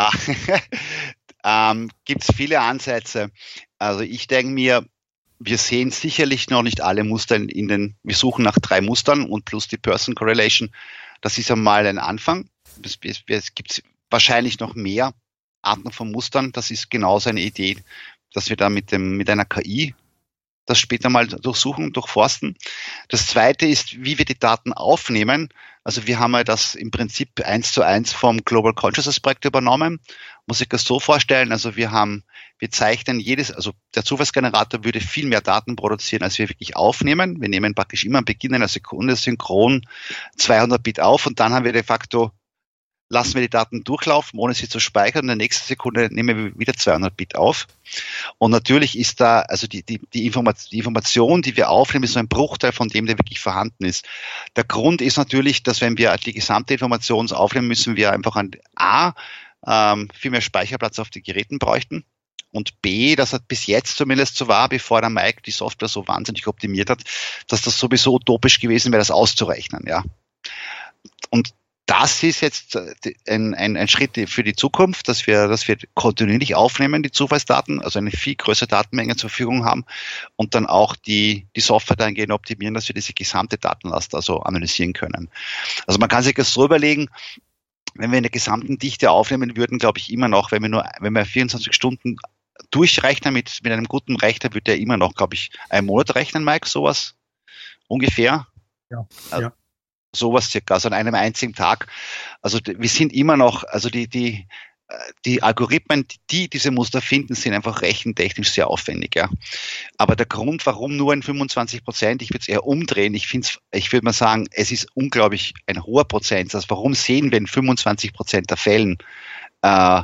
Ähm, gibt es viele Ansätze. Also ich denke mir, wir sehen sicherlich noch nicht alle Muster in den, wir suchen nach drei Mustern und plus die Person Correlation. Das ist einmal ein Anfang. Es, es, es gibt wahrscheinlich noch mehr Arten von Mustern. Das ist genauso eine Idee, dass wir da mit dem, mit einer K I das später mal durchsuchen, durchforsten. Das zweite ist, wie wir die Daten aufnehmen. Also wir haben ja das im Prinzip eins zu eins vom Global Consciousness Projekt übernommen. Muss ich das so vorstellen. Also wir haben, wir zeichnen jedes, also der Zufallsgenerator würde viel mehr Daten produzieren, als wir wirklich aufnehmen. Wir nehmen praktisch immer am Beginn einer Sekunde synchron zweihundert Bit auf und dann haben wir de facto lassen wir die Daten durchlaufen, ohne sie zu speichern. In der nächsten Sekunde nehmen wir wieder zweihundert Bit auf. Und natürlich ist da, also die, die, die, Information, die Information, die wir aufnehmen, ist so ein Bruchteil von dem, der wirklich vorhanden ist. Der Grund ist natürlich, dass wenn wir die gesamte Information aufnehmen, müssen wir einfach an A, ähm, viel mehr Speicherplatz auf den Geräten bräuchten. Und B, dass das bis jetzt zumindest so war, bevor der Mike die Software so wahnsinnig optimiert hat, dass das sowieso utopisch gewesen wäre, das auszurechnen, ja. Und das ist jetzt ein, ein, ein Schritt für die Zukunft, dass wir, dass wir kontinuierlich aufnehmen, die Zufallsdaten, also eine viel größere Datenmenge zur Verfügung haben und dann auch die, die Software dahingehend optimieren, dass wir diese gesamte Datenlast also analysieren können. Also man kann sich das so überlegen, wenn wir in der gesamten Dichte aufnehmen würden, glaube ich immer noch, wenn wir nur, wenn wir vierundzwanzig Stunden durchrechnen mit, mit einem guten Rechner, würde der immer noch, glaube ich, einen Monat rechnen, Mike, sowas ungefähr. Ja, also, ja. Sowas circa, also an einem einzigen Tag. Also wir sind immer noch, also die, die, die Algorithmen, die diese Muster finden, sind einfach rechentechnisch sehr aufwendig, ja. Aber der Grund, warum nur in fünfundzwanzig Prozent, ich würde es eher umdrehen, ich finde es, ich würde mal sagen, es ist unglaublich ein hoher Prozentsatz. Warum sehen wir in fünfundzwanzig Prozent der Fällen äh,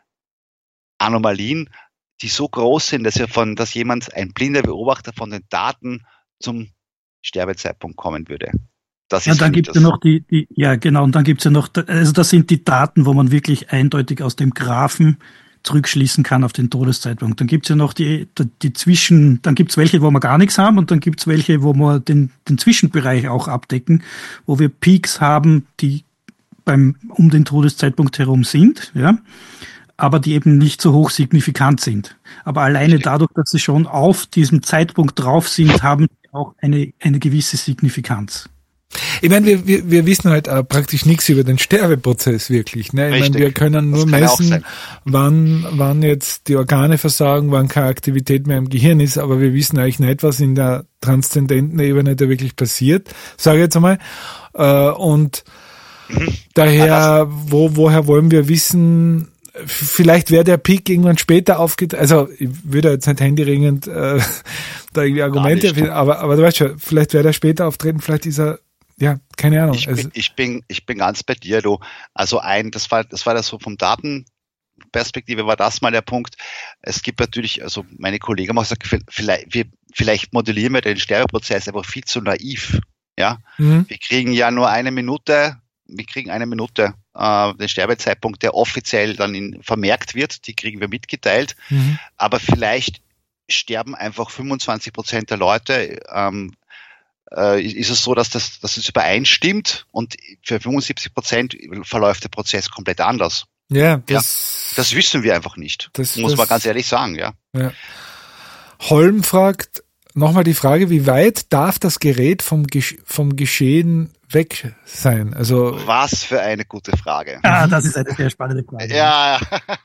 Anomalien, die so groß sind, dass wir von, dass jemand, ein blinder Beobachter von den Daten zum Sterbezeitpunkt kommen würde. Das ja, ist dann gibt es ja noch die, die, ja genau, und dann gibt es ja noch, also das sind die Daten, wo man wirklich eindeutig aus dem Graphen zurückschließen kann auf den Todeszeitpunkt. Dann gibt es ja noch die, die, die Zwischen, dann gibt es welche, wo wir gar nichts haben und dann gibt es welche, wo wir den, den Zwischenbereich auch abdecken, wo wir Peaks haben, die beim, um den Todeszeitpunkt herum sind, ja, aber die eben nicht so hoch signifikant sind. Aber alleine dadurch, dass sie schon auf diesem Zeitpunkt drauf sind, haben sie auch eine, eine gewisse Signifikanz. Ich meine, wir, wir, wir wissen halt auch praktisch nichts über den Sterbeprozess wirklich. Ne? Ich meine, wir können nur messen, wann, wann jetzt die Organe versagen, wann keine Aktivität mehr im Gehirn ist, aber wir wissen eigentlich nicht, was in der transzendenten Ebene da wirklich passiert, sage ich jetzt einmal. Und mhm. daher, wo, woher wollen wir wissen, vielleicht wäre der Peak irgendwann später aufgetreten, also ich würde jetzt nicht händeringend äh, da irgendwie Argumente, nicht, aber, aber du weißt schon, vielleicht wäre der später auftreten, vielleicht ist er, ja, keine Ahnung. Ich bin, also, ich bin, ich bin ganz bei dir, du. Also ein, das war, das war das so vom Datenperspektive war das mal der Punkt. Es gibt natürlich, also meine Kollegen haben auch gesagt, vielleicht, wir, vielleicht modellieren wir den Sterbeprozess einfach viel zu naiv, ja. Mhm. Wir kriegen ja nur eine Minute, wir kriegen eine Minute, äh, den Sterbezeitpunkt, der offiziell dann in, vermerkt wird, die kriegen wir mitgeteilt. Mhm. Aber vielleicht sterben einfach fünfundzwanzig Prozent der Leute, ähm, äh, ist es so, dass das, dass es übereinstimmt und für fünfundsiebzig Prozent verläuft der Prozess komplett anders. Ja, das, ja, das wissen wir einfach nicht. Das, muss das, man ganz ehrlich sagen, ja. ja. Holm fragt nochmal die Frage, wie weit darf das Gerät vom, vom Geschehen weg sein? Also was für eine gute Frage. Ah, das ist eine sehr spannende Frage. Ja.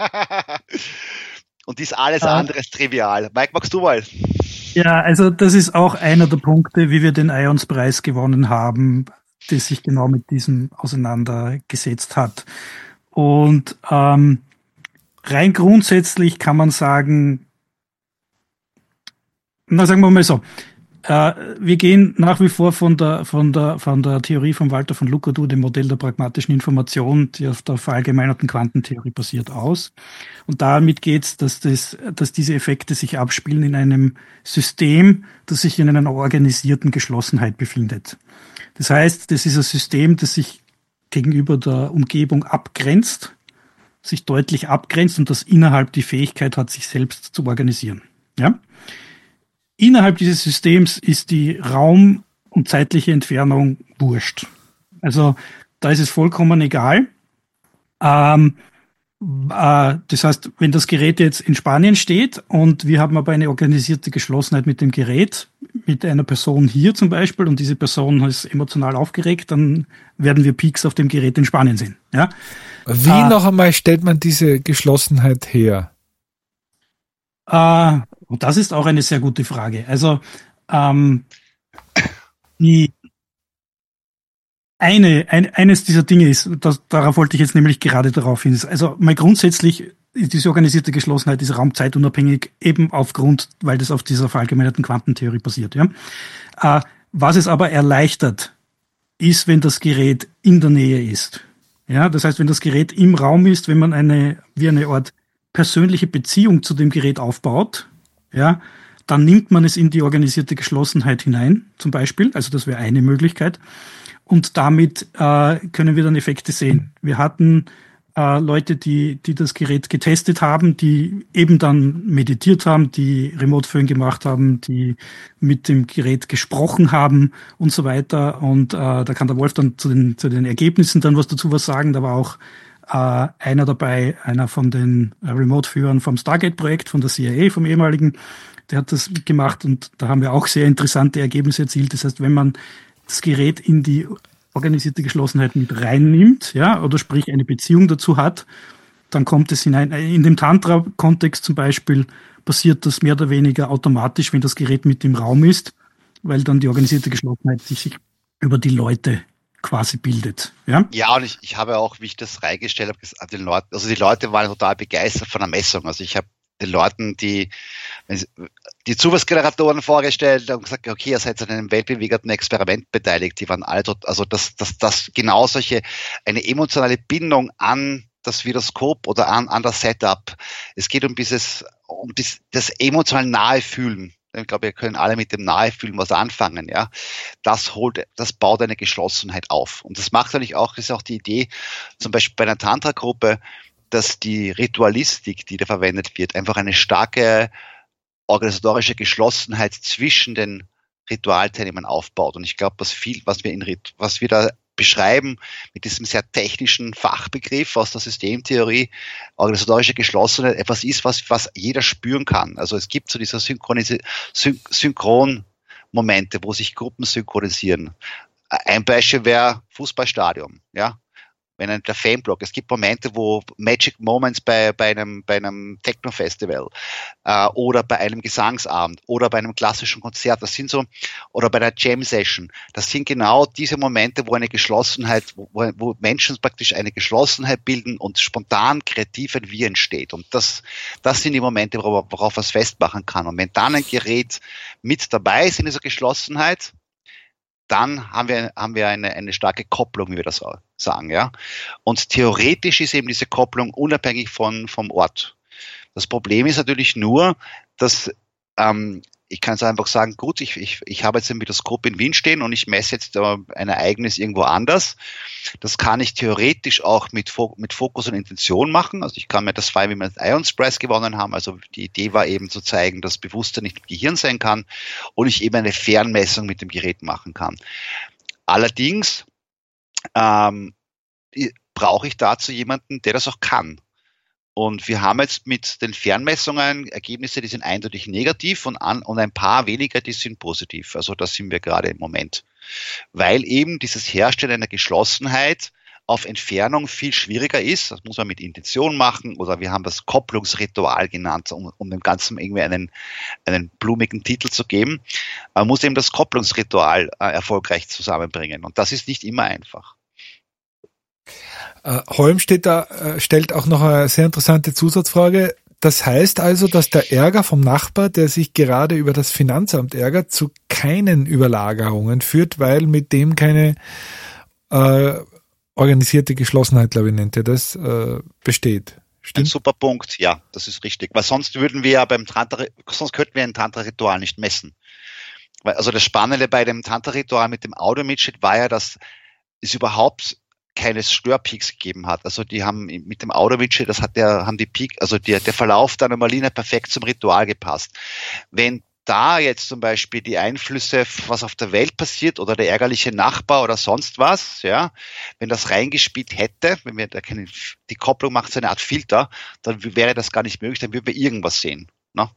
Und die ist alles ah. andere als trivial. Mike, magst du mal? Ja, also das ist auch einer der Punkte, wie wir den IONS-Preis gewonnen haben, der sich genau mit diesem auseinandergesetzt hat. Und ähm, rein grundsätzlich kann man sagen, na sagen wir mal so, äh, wir gehen nach wie vor von der von der von der Theorie von Walter von Lucadou, dem Modell der pragmatischen Information, die auf der verallgemeinerten Quantentheorie basiert, aus. Und damit geht's, dass das, dass diese Effekte sich abspielen in einem System, das sich in einer organisierten Geschlossenheit befindet. Das heißt, das ist ein System, das sich gegenüber der Umgebung abgrenzt, sich deutlich abgrenzt und das innerhalb die Fähigkeit hat, sich selbst zu organisieren. Ja? Innerhalb dieses Systems ist die Raum- und zeitliche Entfernung wurscht. Also da ist es vollkommen egal. Ähm, äh, das heißt, wenn das Gerät jetzt in Spanien steht und wir haben aber eine organisierte Geschlossenheit mit dem Gerät, mit einer Person hier zum Beispiel und diese Person ist emotional aufgeregt, dann werden wir Peaks auf dem Gerät in Spanien sehen. Ja? Wie äh, noch einmal stellt man diese Geschlossenheit her? Äh, und das ist auch eine sehr gute Frage. Also ähm, die eine, ein, eines dieser Dinge ist, das, darauf wollte ich jetzt nämlich gerade darauf hin. Also mal grundsätzlich ist diese organisierte Geschlossenheit ist raumzeitunabhängig, eben aufgrund, weil das auf dieser verallgemeinerten Quantentheorie basiert. Ja? Äh, was es aber erleichtert, ist, wenn das Gerät in der Nähe ist. Ja, das heißt, wenn das Gerät im Raum ist, wenn man eine wie eine Art persönliche Beziehung zu dem Gerät aufbaut, ja, dann nimmt man es in die organisierte Geschlossenheit hinein, zum Beispiel. Also das wäre eine Möglichkeit. Und damit äh, können wir dann Effekte sehen. Wir hatten äh, Leute, die die das Gerät getestet haben, die eben dann meditiert haben, die Remote-Föhn gemacht haben, die mit dem Gerät gesprochen haben und so weiter. Und äh, da kann der Wolf dann zu den zu den Ergebnissen dann was dazu was sagen. Da war auch äh, einer dabei, einer von den äh, Remote-Führern vom Stargate-Projekt, von der C I A, vom ehemaligen, der hat das gemacht und da haben wir auch sehr interessante Ergebnisse erzielt. Das heißt, wenn man das Gerät in die organisierte Geschlossenheit mit reinnimmt, ja, oder sprich eine Beziehung dazu hat, dann kommt es hinein. In dem Tantra-Kontext zum Beispiel passiert das mehr oder weniger automatisch, wenn das Gerät mit im Raum ist, weil dann die organisierte Geschlossenheit sich über die Leute quasi bildet. Ja, ja und ich, ich habe auch, wie ich das reingestellt habe, den Leuten, also die Leute waren total begeistert von der Messung. Also ich habe den Leuten, die die Zufallsgeneratoren vorgestellt und gesagt, okay, ihr seid an einem weltbewegenden Experiment beteiligt. Die waren alle dort, also dass das, das genau solche, eine emotionale Bindung an das Viroskop oder an, an das Setup. Es geht um dieses, um das, das emotional Nahefühlen. Ich glaube, wir können alle mit dem Nahefühlen was anfangen, ja. Das holt, das baut eine Geschlossenheit auf. Und das macht natürlich auch, ist auch die Idee, zum Beispiel bei einer Tantra-Gruppe, dass die Ritualistik, die da verwendet wird, einfach eine starke organisatorische Geschlossenheit zwischen den Ritualteilnehmern aufbaut. Und ich glaube, was viel, was wir in, was wir da beschreiben mit diesem sehr technischen Fachbegriff aus der Systemtheorie, organisatorische Geschlossenheit, etwas ist, was, was jeder spüren kann. Also es gibt so diese Synchronisi- Syn- Synchronmomente, wo sich Gruppen synchronisieren. Ein Beispiel wäre Fußballstadion, ja. Wenn ein, der Fanblock, es gibt Momente, wo Magic Moments bei, bei einem, bei einem Techno-Festival äh, oder bei einem Gesangsabend oder bei einem klassischen Konzert, das sind so, oder bei einer Jam-Session, das sind genau diese Momente, wo eine Geschlossenheit, wo, wo Menschen praktisch eine Geschlossenheit bilden und spontan kreativ ein Wir entsteht. Und das, das sind die Momente, worauf, worauf man es festmachen kann. Und wenn dann ein Gerät mit dabei ist in dieser Geschlossenheit, dann haben wir, haben wir eine, eine starke Kopplung, wie wir das sagen, ja. Und theoretisch ist eben diese Kopplung unabhängig von, vom Ort. Das Problem ist natürlich nur, dass, ähm, ich kann es einfach sagen, gut, ich, ich, ich habe jetzt ein Mikroskop in Wien stehen und ich messe jetzt äh, ein Ereignis irgendwo anders. Das kann ich theoretisch auch mit, Fo- mit Fokus und Intention machen. Also ich kann mir das feiern, wie wir den Ions Prize gewonnen haben. Also die Idee war eben zu zeigen, dass Bewusstsein nicht im Gehirn sein kann und ich eben eine Fernmessung mit dem Gerät machen kann. Allerdings ähm, brauche ich dazu jemanden, der das auch kann. Und wir haben jetzt mit den Fernmessungen Ergebnisse, die sind eindeutig negativ und, an, und ein paar weniger, die sind positiv. Also da sind wir gerade im Moment. Weil eben dieses Herstellen einer Geschlossenheit auf Entfernung viel schwieriger ist. Das muss man mit Intention machen oder wir haben das Kopplungsritual genannt, um, um dem Ganzen irgendwie einen, einen blumigen Titel zu geben. Man muss eben das Kopplungsritual äh, erfolgreich zusammenbringen und das ist nicht immer einfach. Äh, Holm steht da, äh, stellt auch noch eine sehr interessante Zusatzfrage. Das heißt also, dass der Ärger vom Nachbar, der sich gerade über das Finanzamt ärgert, zu keinen Überlagerungen führt, weil mit dem keine äh, organisierte Geschlossenheit, glaube ich, nennt er das, äh, besteht. Stimmt? Ein super Punkt, ja, das ist richtig. Weil sonst würden wir ja beim Tantra, sonst könnten wir ein Tantra-Ritual nicht messen. Weil, also das Spannende bei dem Tantra-Ritual mit dem Audio-Mitschnitt war ja, dass es überhaupt keine Störpeaks gegeben hat. Also die haben mit dem Audio-Widget, das hat der, haben die Peak, also der, der Verlauf der Anomalien hat perfekt zum Ritual gepasst. Wenn da jetzt zum Beispiel die Einflüsse, was auf der Welt passiert oder der ärgerliche Nachbar oder sonst was, ja, wenn das reingespielt hätte, wenn wir da keine, die Kopplung macht so eine Art Filter, dann wäre das gar nicht möglich, dann würden wir irgendwas sehen, ne?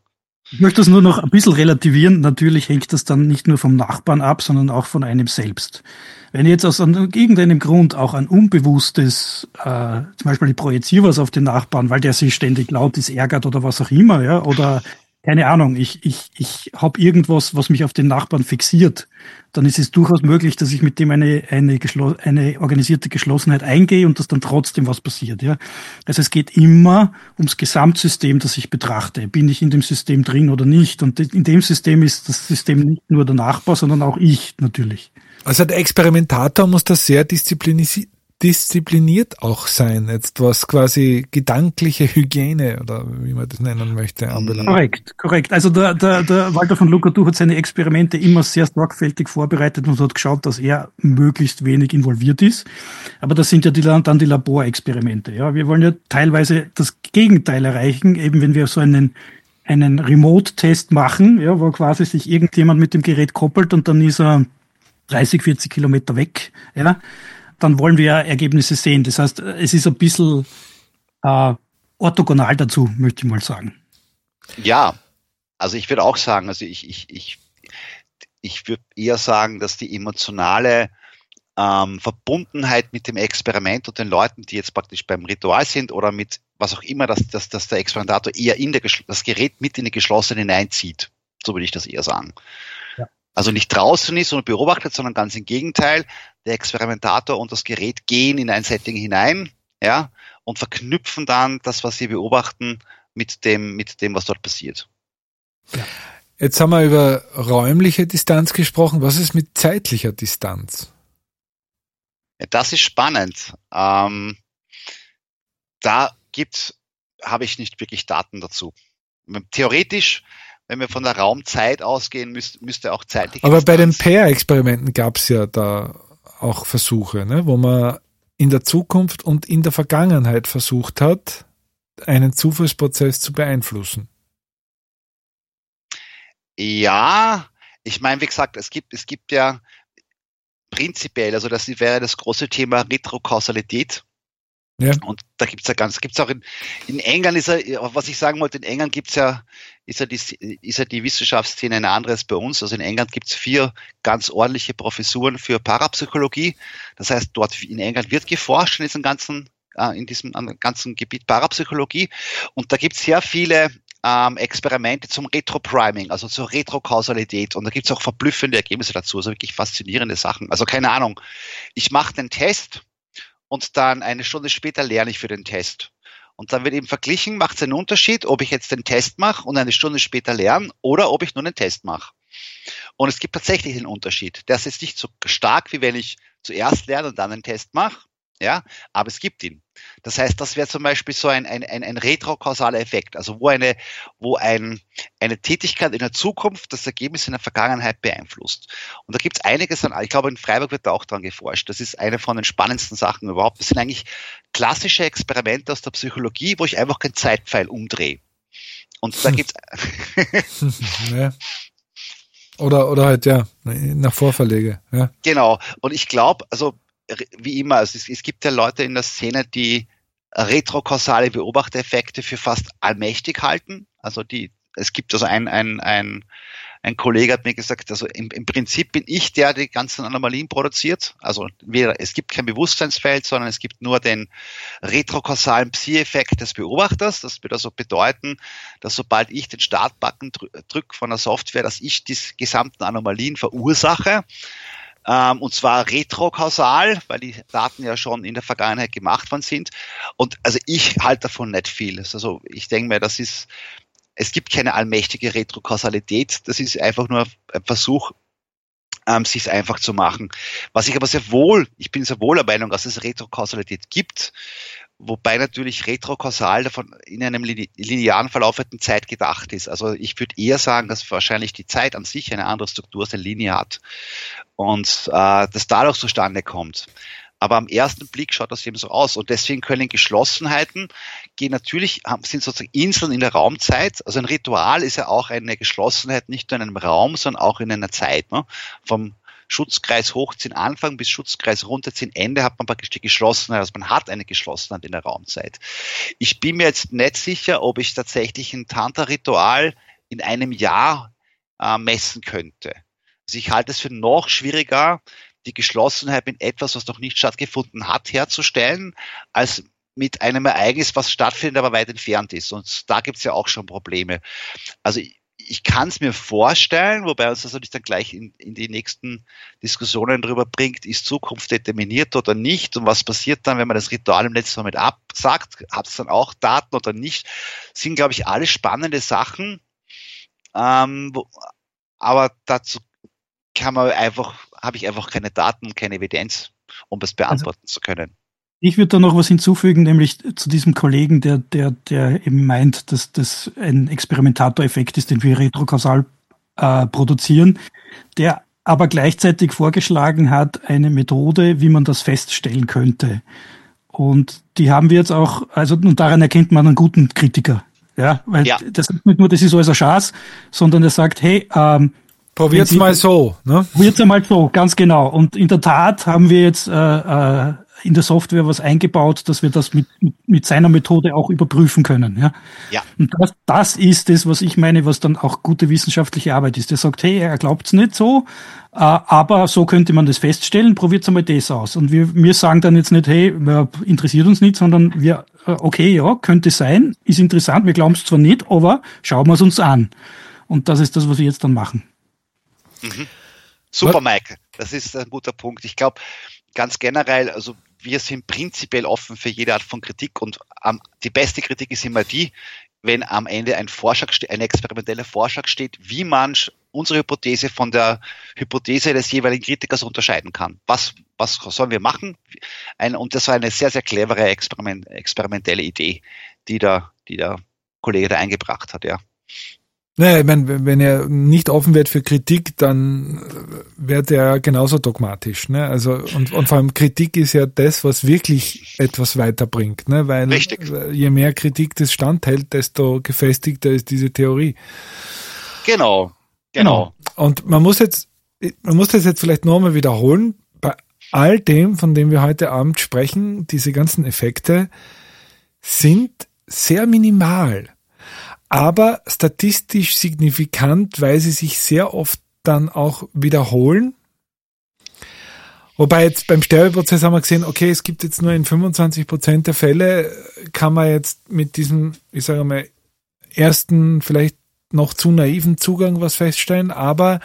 Ich möchte das nur noch ein bisschen relativieren. Natürlich hängt das dann nicht nur vom Nachbarn ab, sondern auch von einem selbst. Wenn ich jetzt aus irgendeinem Grund auch ein unbewusstes, äh, zum Beispiel ich projiziere was auf den Nachbarn, weil der sich ständig laut ist, ärgert oder was auch immer, ja, oder keine Ahnung, ich, ich, ich habe irgendwas, was mich auf den Nachbarn fixiert, dann ist es durchaus möglich, dass ich mit dem eine, eine, eine organisierte Geschlossenheit eingehe und dass dann trotzdem was passiert. Ja? Also es geht immer ums Gesamtsystem, das ich betrachte. Bin ich in dem System drin oder nicht? Und in dem System ist das System nicht nur der Nachbar, sondern auch ich natürlich. Also der Experimentator muss da sehr diszipliniert diszipliniert auch sein, jetzt was quasi gedankliche Hygiene oder wie man das nennen möchte anbelangt. Korrekt, korrekt. Also der, der, der Walter von Lucadou hat seine Experimente immer sehr sorgfältig vorbereitet und hat geschaut, dass er möglichst wenig involviert ist. Aber das sind ja die, dann die Laborexperimente. Ja, wir wollen ja teilweise das Gegenteil erreichen, eben wenn wir so einen einen Remote-Test machen, ja, wo quasi sich irgendjemand mit dem Gerät koppelt und dann ist er dreißig, vierzig Kilometer weg, ja. Dann wollen wir Ergebnisse sehen. Das heißt, es ist ein bisschen äh, orthogonal dazu, möchte ich mal sagen. Ja, also ich würde auch sagen, also ich, ich, ich, ich würde eher sagen, dass die emotionale ähm, Verbundenheit mit dem Experiment und den Leuten, die jetzt praktisch beim Ritual sind oder mit was auch immer, dass, dass, dass der Experimentator eher in der, das Gerät mit in die Geschlossene hineinzieht. So würde ich das eher sagen. Ja. Also nicht draußen ist und beobachtet, sondern ganz im Gegenteil. Der Experimentator und das Gerät gehen in ein Setting hinein, ja, und verknüpfen dann das, was sie beobachten, mit dem, mit dem, was dort passiert. Ja. Jetzt haben wir über räumliche Distanz gesprochen. Was ist mit zeitlicher Distanz? Ja, das ist spannend. Ähm, da gibt's, habe ich nicht wirklich Daten dazu. Theoretisch, wenn wir von der Raumzeit ausgehen, müsste, müsste auch zeitlich. Aber bei den Pair-Experimenten gab es ja da auch Versuche, ne, wo man in der Zukunft und in der Vergangenheit versucht hat, einen Zufallsprozess zu beeinflussen. Ja, ich meine, wie gesagt, es gibt, es gibt ja prinzipiell, also das wäre das große Thema Retrokausalität. Ja. Und da gibt's ja ganz, gibt's auch in, in England ist ja, was ich sagen wollte, in England gibt's ja, ist ja die, ist ja die Wissenschaftsszene eine andere als bei uns. Also in England gibt's vier ganz ordentliche Professuren für Parapsychologie. Das heißt, dort in England wird geforscht in diesem ganzen, äh, in diesem ganzen Gebiet Parapsychologie. Und da gibt's sehr viele ähm, Experimente zum Retropriming, also zur Retrokausalität. Und da gibt's auch verblüffende Ergebnisse dazu, also wirklich faszinierende Sachen. Also keine Ahnung, ich mache den Test und dann eine Stunde später lerne ich für den Test. Und dann wird eben verglichen, macht es einen Unterschied, ob ich jetzt den Test mache und eine Stunde später lerne oder ob ich nur einen Test mache. Und es gibt tatsächlich einen Unterschied. Der ist jetzt nicht so stark, wie wenn ich zuerst lerne und dann einen Test mache, ja, aber es gibt ihn. Das heißt, das wäre zum Beispiel so ein, ein, ein, ein retrokausaler Effekt, also wo eine, wo ein, eine Tätigkeit in der Zukunft das Ergebnis in der Vergangenheit beeinflusst. Und da gibt es einiges an, ich glaube, in Freiburg wird da auch dran geforscht. Das ist eine von den spannendsten Sachen überhaupt. Das sind eigentlich klassische Experimente aus der Psychologie, wo ich einfach keinen Zeitpfeil umdrehe. Und da gibt's ja. Oder, oder halt, ja, nach Vorverlege. Ja. Genau. Und ich glaube, also, wie immer, also es, es gibt ja Leute in der Szene, die retrokausale Beobachtereffekte für fast allmächtig halten. Also die, es gibt also ein, ein, ein, ein Kollege hat mir gesagt, also im, im Prinzip bin ich der, der die ganzen Anomalien produziert. Also weder, es gibt kein Bewusstseinsfeld, sondern es gibt nur den retrokausalen Psi-Effekt des Beobachters. Das würde also bedeuten, dass sobald ich den Startbutton drücke von der Software, dass ich die gesamten Anomalien verursache. Ähm, und zwar retrokausal, weil die Daten ja schon in der Vergangenheit gemacht worden sind. Und also ich halte davon nicht viel. Also ich denke mir, das ist, es gibt keine allmächtige Retrokausalität. Das ist einfach nur ein Versuch, ähm, sich einfach zu machen. Was ich aber sehr wohl, ich bin sehr wohl der Meinung, dass es Retrokausalität gibt, wobei natürlich retrokausal davon in einem linearen verlaufenden Zeit gedacht ist. Also ich würde eher sagen, dass wahrscheinlich die Zeit an sich eine andere Struktur als eine Linie hat und äh, das dadurch zustande kommt. Aber am ersten Blick schaut das eben so aus und deswegen können Geschlossenheiten gehen natürlich, sind sozusagen Inseln in der Raumzeit. Also ein Ritual ist ja auch eine Geschlossenheit nicht nur in einem Raum, sondern auch in einer Zeit. Ne? Vom Schutzkreis hochziehen Anfang bis Schutzkreis runterziehen Ende hat man praktisch die Geschlossenheit, also man hat eine Geschlossenheit in der Raumzeit. Ich bin mir jetzt nicht sicher, ob ich tatsächlich ein Tantra-Ritual in einem Jahr äh, messen könnte. Also ich halte es für noch schwieriger, die Geschlossenheit mit etwas, was noch nicht stattgefunden hat, herzustellen, als mit einem Ereignis, was stattfindet, aber weit entfernt ist. Und da gibt es ja auch schon Probleme. Also ich, ich kann es mir vorstellen, wobei uns das natürlich dann gleich in, in die nächsten Diskussionen drüber bringt, ist Zukunft determiniert oder nicht und was passiert dann, wenn man das Ritual im letzten Moment absagt, hat es dann auch Daten oder nicht, sind, glaube ich, alle spannende Sachen, ähm, wo, aber dazu kann man einfach, habe ich einfach keine Daten, keine Evidenz, um das beantworten also, zu können. Ich würde da noch was hinzufügen, nämlich zu diesem Kollegen, der, der, der eben meint, dass das ein Experimentatoreffekt ist, den wir retrokausal äh, produzieren, der aber gleichzeitig vorgeschlagen hat, eine Methode, wie man das feststellen könnte. Und die haben wir jetzt auch, also und daran erkennt man einen guten Kritiker. Ja, weil ja. das ist nicht nur, das ist alles ein Schatz, sondern er sagt, hey, ähm, probiert's mal so, ne? Probiert's einmal so, ganz genau. Und in der Tat haben wir jetzt äh, äh, in der Software was eingebaut, dass wir das mit, mit seiner Methode auch überprüfen können. Ja. Ja. Und das, das ist das, was ich meine, was dann auch gute wissenschaftliche Arbeit ist. Der sagt, hey, er glaubt's nicht so, äh, aber so könnte man das feststellen, probiert's einmal das aus. Und wir, wir sagen dann jetzt nicht, hey, interessiert uns nicht, sondern wir, äh, okay, ja, könnte sein, ist interessant, wir glauben's zwar nicht, aber schauen wir es uns an. Und das ist das, was wir jetzt dann machen. Mhm. Super, Mike. Das ist ein guter Punkt. Ich glaube, ganz generell, also wir sind prinzipiell offen für jede Art von Kritik und ähm, die beste Kritik ist immer die, wenn am Ende ein Vorschlag, ein experimenteller Vorschlag steht, wie man unsere Hypothese von der Hypothese des jeweiligen Kritikers unterscheiden kann. Was, was sollen wir machen? Ein, und das war eine sehr, sehr clevere Experiment, experimentelle Idee, die der, die der Kollege da eingebracht hat, ja. Naja, ich meine, wenn er nicht offen wird für Kritik, dann wird er genauso dogmatisch, ne? Also, und, und vor allem Kritik ist ja das, was wirklich etwas weiterbringt, ne? Weil Richtig. Je mehr Kritik das standhält, desto gefestigter ist diese Theorie. Genau, genau. Und man muss jetzt, man muss das jetzt vielleicht nochmal wiederholen. Bei all dem, von dem wir heute Abend sprechen, diese ganzen Effekte sind sehr minimal. Aber statistisch signifikant, weil sie sich sehr oft dann auch wiederholen. Wobei jetzt beim Sterbeprozess haben wir gesehen, okay, es gibt jetzt nur in fünfundzwanzig Prozent der Fälle, kann man jetzt mit diesem, ich sage mal, ersten, vielleicht noch zu naiven Zugang was feststellen, aber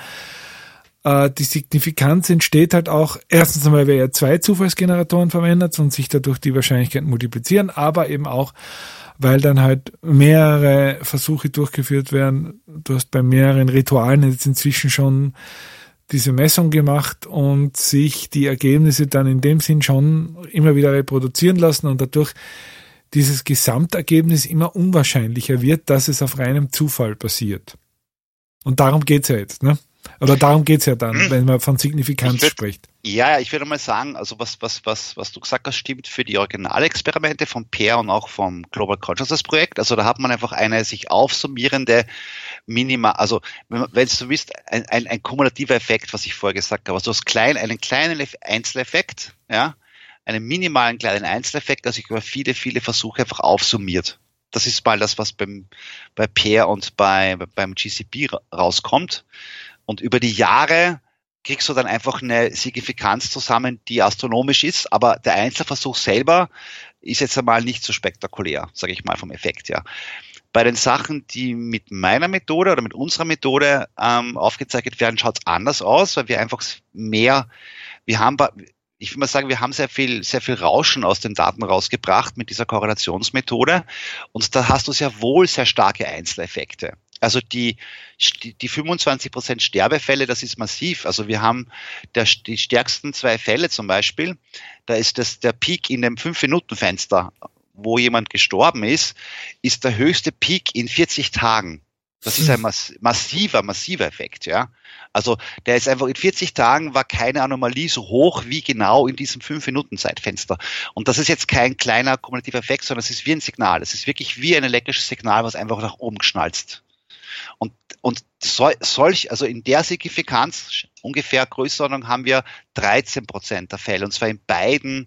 äh, die Signifikanz entsteht halt auch, erstens einmal, weil er zwei Zufallsgeneratoren verwendet und sich dadurch die Wahrscheinlichkeiten multiplizieren, aber eben auch, weil dann halt mehrere Versuche durchgeführt werden. Du hast bei mehreren Ritualen jetzt inzwischen schon diese Messung gemacht und sich die Ergebnisse dann in dem Sinn schon immer wieder reproduzieren lassen und dadurch dieses Gesamtergebnis immer unwahrscheinlicher wird, dass es auf reinem Zufall passiert. Und darum geht's ja jetzt, ne? Oder darum geht's ja dann, hm. wenn man von Signifikanz würd, spricht. Ja, ich würde mal sagen, also was, was, was, was du gesagt hast, stimmt für die Originalexperimente von Pear und auch vom Global Consciousness Projekt. Also da hat man einfach eine sich aufsummierende Minimal, also wenn, wenn du willst, ein, ein, ein kumulativer Effekt, was ich vorher gesagt habe. Also du hast klein, einen kleinen Einzeleffekt, ja, einen minimalen kleinen Einzeleffekt, der sich über viele, viele Versuche einfach aufsummiert. Das ist mal das, was beim, bei Pear und bei, beim G C P rauskommt. Und über die Jahre kriegst du dann einfach eine Signifikanz zusammen, die astronomisch ist, aber der Einzelversuch selber ist jetzt einmal nicht so spektakulär, sage ich mal vom Effekt, ja. Bei den Sachen, die mit meiner Methode oder mit unserer Methode ähm, aufgezeichnet werden, schaut es anders aus, weil wir einfach mehr, wir haben, ich will mal sagen, wir haben sehr viel, sehr viel Rauschen aus den Daten rausgebracht mit dieser Korrelationsmethode und da hast du sehr wohl sehr starke Einzeleffekte. Also die, die fünfundzwanzig Prozent Sterbefälle, das ist massiv. Also wir haben der, die stärksten zwei Fälle zum Beispiel, da ist das der Peak in dem fünf Minuten Fenster, wo jemand gestorben ist, ist der höchste Peak in vierzig Tagen. Das ist ein mass- massiver, massiver Effekt, ja. Also der ist einfach in vierzig Tagen war keine Anomalie so hoch wie genau in diesem fünf Minuten Zeitfenster. Und das ist jetzt kein kleiner kumulativer Effekt, sondern es ist wie ein Signal. Es ist wirklich wie ein elektrisches Signal, was einfach nach oben geschnalzt. Und, und sol, solch, also in der Signifikanz, ungefähr Größenordnung, haben wir dreizehn Prozent der Fälle, und zwar in beiden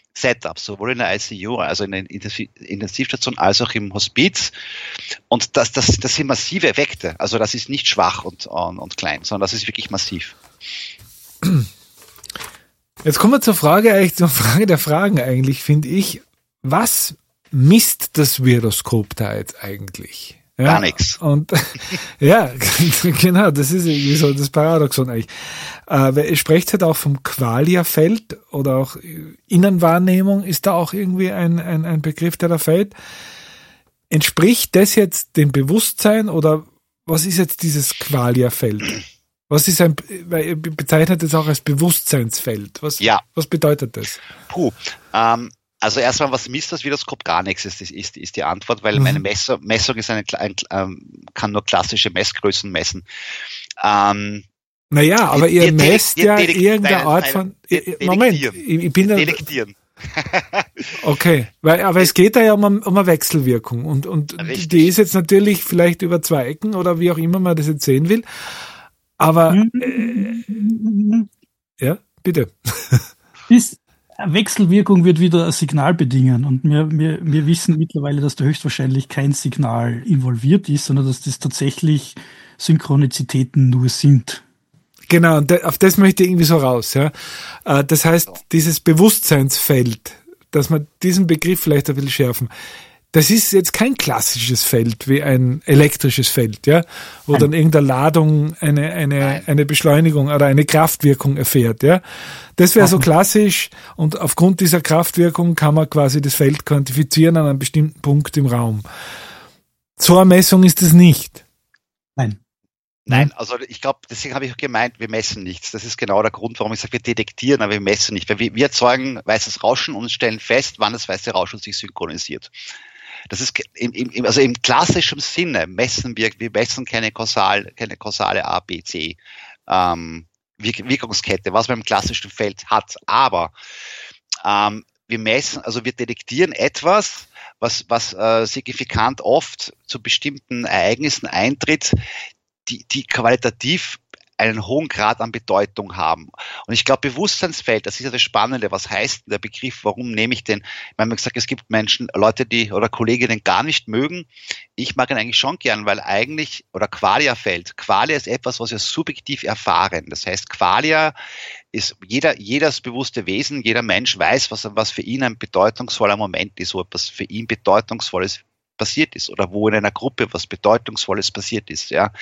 Setups, sowohl in der I C U, also in der Intensivstation, als auch im Hospiz. Und das, das, das sind massive Effekte. Also das ist nicht schwach und, und, und klein, sondern das ist wirklich massiv. Jetzt kommen wir zur Frage, eigentlich zur Frage der Fragen eigentlich, finde ich. Was misst das Viroskop da jetzt eigentlich? Ja, gar nichts. Und ja, genau, das ist irgendwie so das Paradoxon eigentlich. Äh, ihr sprecht halt auch vom Qualia-Feld oder auch Innenwahrnehmung, ist da auch irgendwie ein, ein, ein Begriff, der da fällt. Entspricht das jetzt dem Bewusstsein oder was ist jetzt dieses Qualia-Feld? Was ist ein, weil ihr bezeichnet es auch als Bewusstseinsfeld. Was, ja. was bedeutet das? Puh, ähm, also erstmal, was misst das Viroskop? Gar nichts ist, ist, ist die Antwort, weil mhm. meine Messer, Messung ist eine, ein, ähm, kann nur klassische Messgrößen messen. Ähm, naja, aber wir, ihr wir messt wir ja delek- irgendeine nein, Art nein, von, wir Moment, ich, ich bin da, delektieren. Okay, weil, aber es geht da ja um, eine- um eine Wechselwirkung und, und Richtig. die ist jetzt natürlich vielleicht über zwei Ecken oder wie auch immer man das jetzt sehen will, aber äh, ja, bitte. Ist, eine Wechselwirkung wird wieder ein Signal bedingen und wir, wir, wir wissen mittlerweile, dass da höchstwahrscheinlich kein Signal involviert ist, sondern dass das tatsächlich Synchronizitäten nur sind. Genau, und de- auf das möchte ich irgendwie so raus. Ja. Äh, Das heißt, dieses Bewusstseinsfeld, dass wir diesen Begriff vielleicht ein bisschen schärfen, das ist jetzt kein klassisches Feld wie ein elektrisches Feld, ja, wo Nein. dann irgendeine Ladung eine, eine, eine Beschleunigung oder eine Kraftwirkung erfährt. Ja. Das wäre so Mhm. klassisch und aufgrund dieser Kraftwirkung kann man quasi das Feld quantifizieren an einem bestimmten Punkt im Raum. So eine Messung ist es nicht. Nein. Nein, also ich glaube, deswegen habe ich auch gemeint, wir messen nichts. Das ist genau der Grund, warum ich sage, wir detektieren, aber wir messen nicht. Weil wir, wir erzeugen weißes Rauschen und stellen fest, wann das weiße Rauschen sich synchronisiert. Das ist im, im, also im klassischen Sinne messen wir, wir messen keine kausal, keine kausale A, B, C ähm, Wirk- Wirkungskette, was man im klassischen Feld hat. Aber ähm, wir messen, also wir detektieren etwas, was, was äh, signifikant oft zu bestimmten Ereignissen eintritt, die, die qualitativ einen hohen Grad an Bedeutung haben. Und ich glaube, Bewusstseinsfeld, das ist ja das Spannende. Was heißt denn der Begriff? Warum nehme ich den? Ich meine, gesagt, es gibt Menschen, Leute, die oder Kolleginnen gar nicht mögen. Ich mag ihn eigentlich schon gern, weil eigentlich, oder Qualia-Feld. Qualia ist etwas, was wir subjektiv erfahren. Das heißt, Qualia ist jeder, jedes bewusste Wesen, jeder Mensch weiß, was, was für ihn ein bedeutungsvoller Moment ist, wo etwas für ihn bedeutungsvolles passiert ist oder wo in einer Gruppe was Bedeutungsvolles passiert ist. Ja,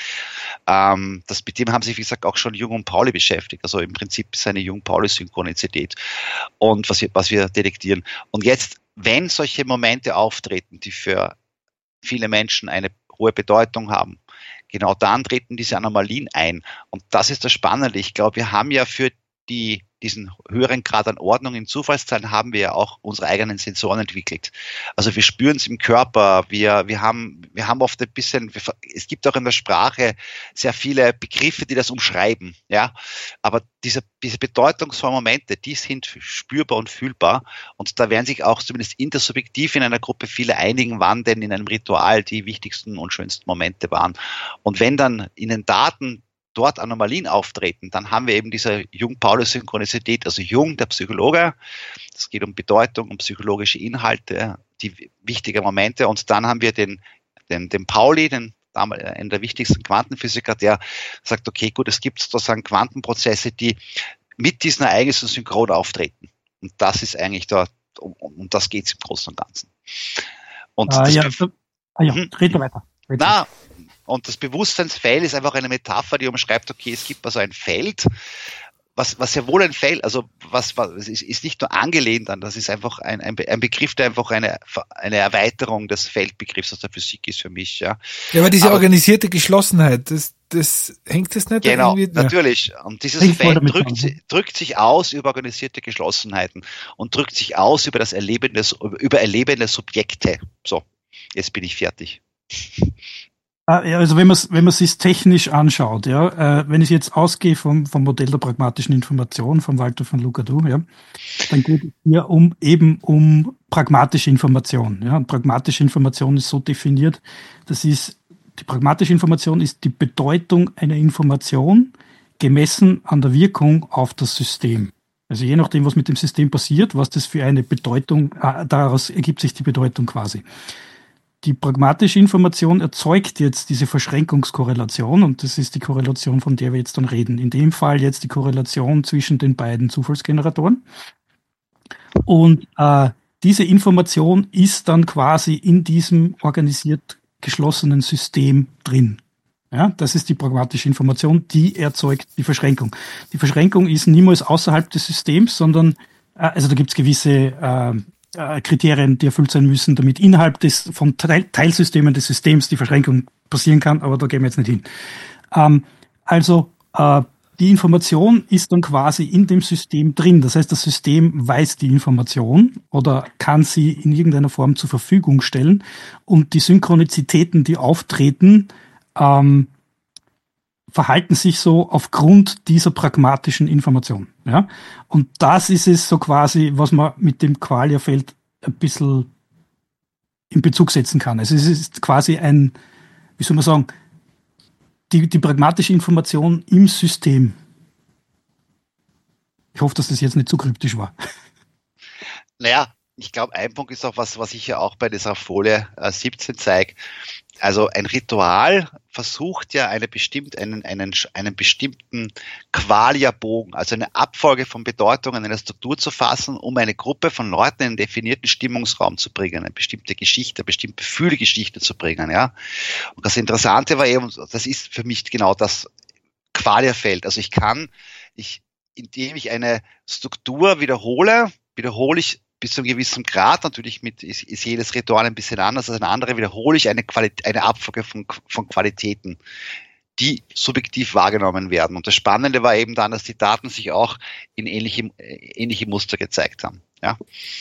ähm, das mit dem haben sich, wie gesagt, auch schon Jung und Pauli beschäftigt. Also im Prinzip ist eine Jung-Pauli-Synchronizität und was wir, was wir detektieren. Und jetzt, wenn solche Momente auftreten, die für viele Menschen eine hohe Bedeutung haben, genau dann treten diese Anomalien ein. Und das ist das Spannende. Ich glaube, wir haben ja für die diesen höheren Grad an Ordnung in Zufallszahlen haben wir ja auch unsere eigenen Sensoren entwickelt. Also wir spüren es im Körper, wir, wir haben, wir haben oft ein bisschen, es gibt auch in der Sprache sehr viele Begriffe, die das umschreiben, ja. Aber diese, diese bedeutungsvollen Momente, die sind spürbar und fühlbar und da werden sich auch zumindest intersubjektiv in einer Gruppe viele einigen, wann denn in einem Ritual die wichtigsten und schönsten Momente waren. Und wenn dann in den Daten dort Anomalien auftreten, dann haben wir eben diese Jung-Pauli-Synchronizität, also Jung, der Psychologe, es geht um Bedeutung, um psychologische Inhalte, die wichtigen Momente und dann haben wir den, den, den Pauli, den einen der wichtigsten Quantenphysiker, der sagt, okay, gut, es gibt sozusagen Quantenprozesse, die mit diesen Ereignissen synchron auftreten und das ist eigentlich da, um, um das geht es im Großen und Ganzen. Und Ah, das ja, Bef- ah, ja, Mhm. red weiter. Red Na, und das Bewusstseinsfeld ist einfach eine Metapher, die umschreibt, okay, es gibt also ein Feld, was, was ja wohl ein Feld, also was, was ist, ist nicht nur angelehnt an, das ist einfach ein, ein, Be- ein Begriff, der einfach eine, eine Erweiterung des Feldbegriffs aus der Physik ist für mich, ja. Ja, aber diese Aber- organisierte Geschlossenheit, das, das hängt das nicht Genau, irgendwie? Ja. natürlich. Und dieses Hängt voll Feld damit drückt, an. si- drückt sich aus über organisierte Geschlossenheiten und drückt sich aus über das Erleben des, über erlebende Subjekte. So, jetzt bin ich fertig. Ah, ja, also wenn man es wenn man sich technisch anschaut, ja, äh, wenn ich jetzt ausgehe vom, vom Modell der pragmatischen Information von Walter von Lucadou, ja, dann geht es hier um eben um pragmatische Information. Ja, und pragmatische Information ist so definiert, das ist die pragmatische Information ist die Bedeutung einer Information gemessen an der Wirkung auf das System. Also je nachdem, was mit dem System passiert, was das für eine Bedeutung, äh, daraus ergibt sich die Bedeutung quasi. Die pragmatische Information erzeugt jetzt diese Verschränkungskorrelation und das ist die Korrelation, von der wir jetzt dann reden. In dem Fall jetzt die Korrelation zwischen den beiden Zufallsgeneratoren. Und äh, diese Information ist dann quasi in diesem organisiert geschlossenen System drin. Ja, das ist die pragmatische Information, die erzeugt die Verschränkung. Die Verschränkung ist niemals außerhalb des Systems, sondern, äh, also da gibt es gewisse äh, äh, Kriterien, die erfüllt sein müssen, damit innerhalb des von Teil, Teilsystemen des Systems die Verschränkung passieren kann, aber da gehen wir jetzt nicht hin. Ähm, also äh, die Information ist dann quasi in dem System drin. Das heißt, das System weiß die Information oder kann sie in irgendeiner Form zur Verfügung stellen. Und die Synchronizitäten, die auftreten, ähm, verhalten sich so aufgrund dieser pragmatischen Information. Ja? Und das ist es so quasi, was man mit dem Qualia-Feld ein bisschen in Bezug setzen kann. Also es ist quasi ein, wie soll man sagen, Die, die pragmatische Information im System. Ich hoffe, dass das jetzt nicht zu kryptisch war. Naja, ich glaube, ein Punkt ist auch was, was ich ja auch bei dieser Folie äh, siebzehn zeige. Also ein Ritual versucht ja eine bestimmt, einen, einen, einen bestimmten Qualia-Bogen, also eine Abfolge von Bedeutungen in einer Struktur zu fassen, um eine Gruppe von Leuten in einen definierten Stimmungsraum zu bringen, eine bestimmte Geschichte, eine bestimmte Gefühlgeschichte zu bringen, ja. Und das Interessante war eben, das ist für mich genau das Qualia-Feld. Also ich kann, ich, indem ich eine Struktur wiederhole, wiederhole ich bis zu einem gewissen Grad, natürlich mit, ist, ist jedes Ritual ein bisschen anders als ein anderes, wiederhole ich eine, Quali- eine Abfolge von, von Qualitäten, die subjektiv wahrgenommen werden. Und das Spannende war eben dann, dass die Daten sich auch in ähnliche, ähnliche Muster gezeigt haben. Ja.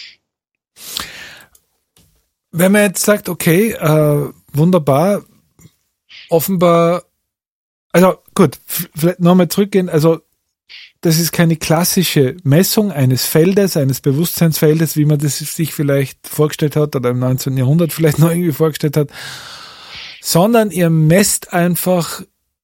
Wenn man jetzt sagt, okay, äh, wunderbar, offenbar, also gut, vielleicht nochmal zurückgehen, also das ist keine klassische Messung eines Feldes, eines Bewusstseinsfeldes, wie man das sich vielleicht vorgestellt hat oder im neunzehnten Jahrhundert vielleicht noch irgendwie vorgestellt hat, sondern ihr messt einfach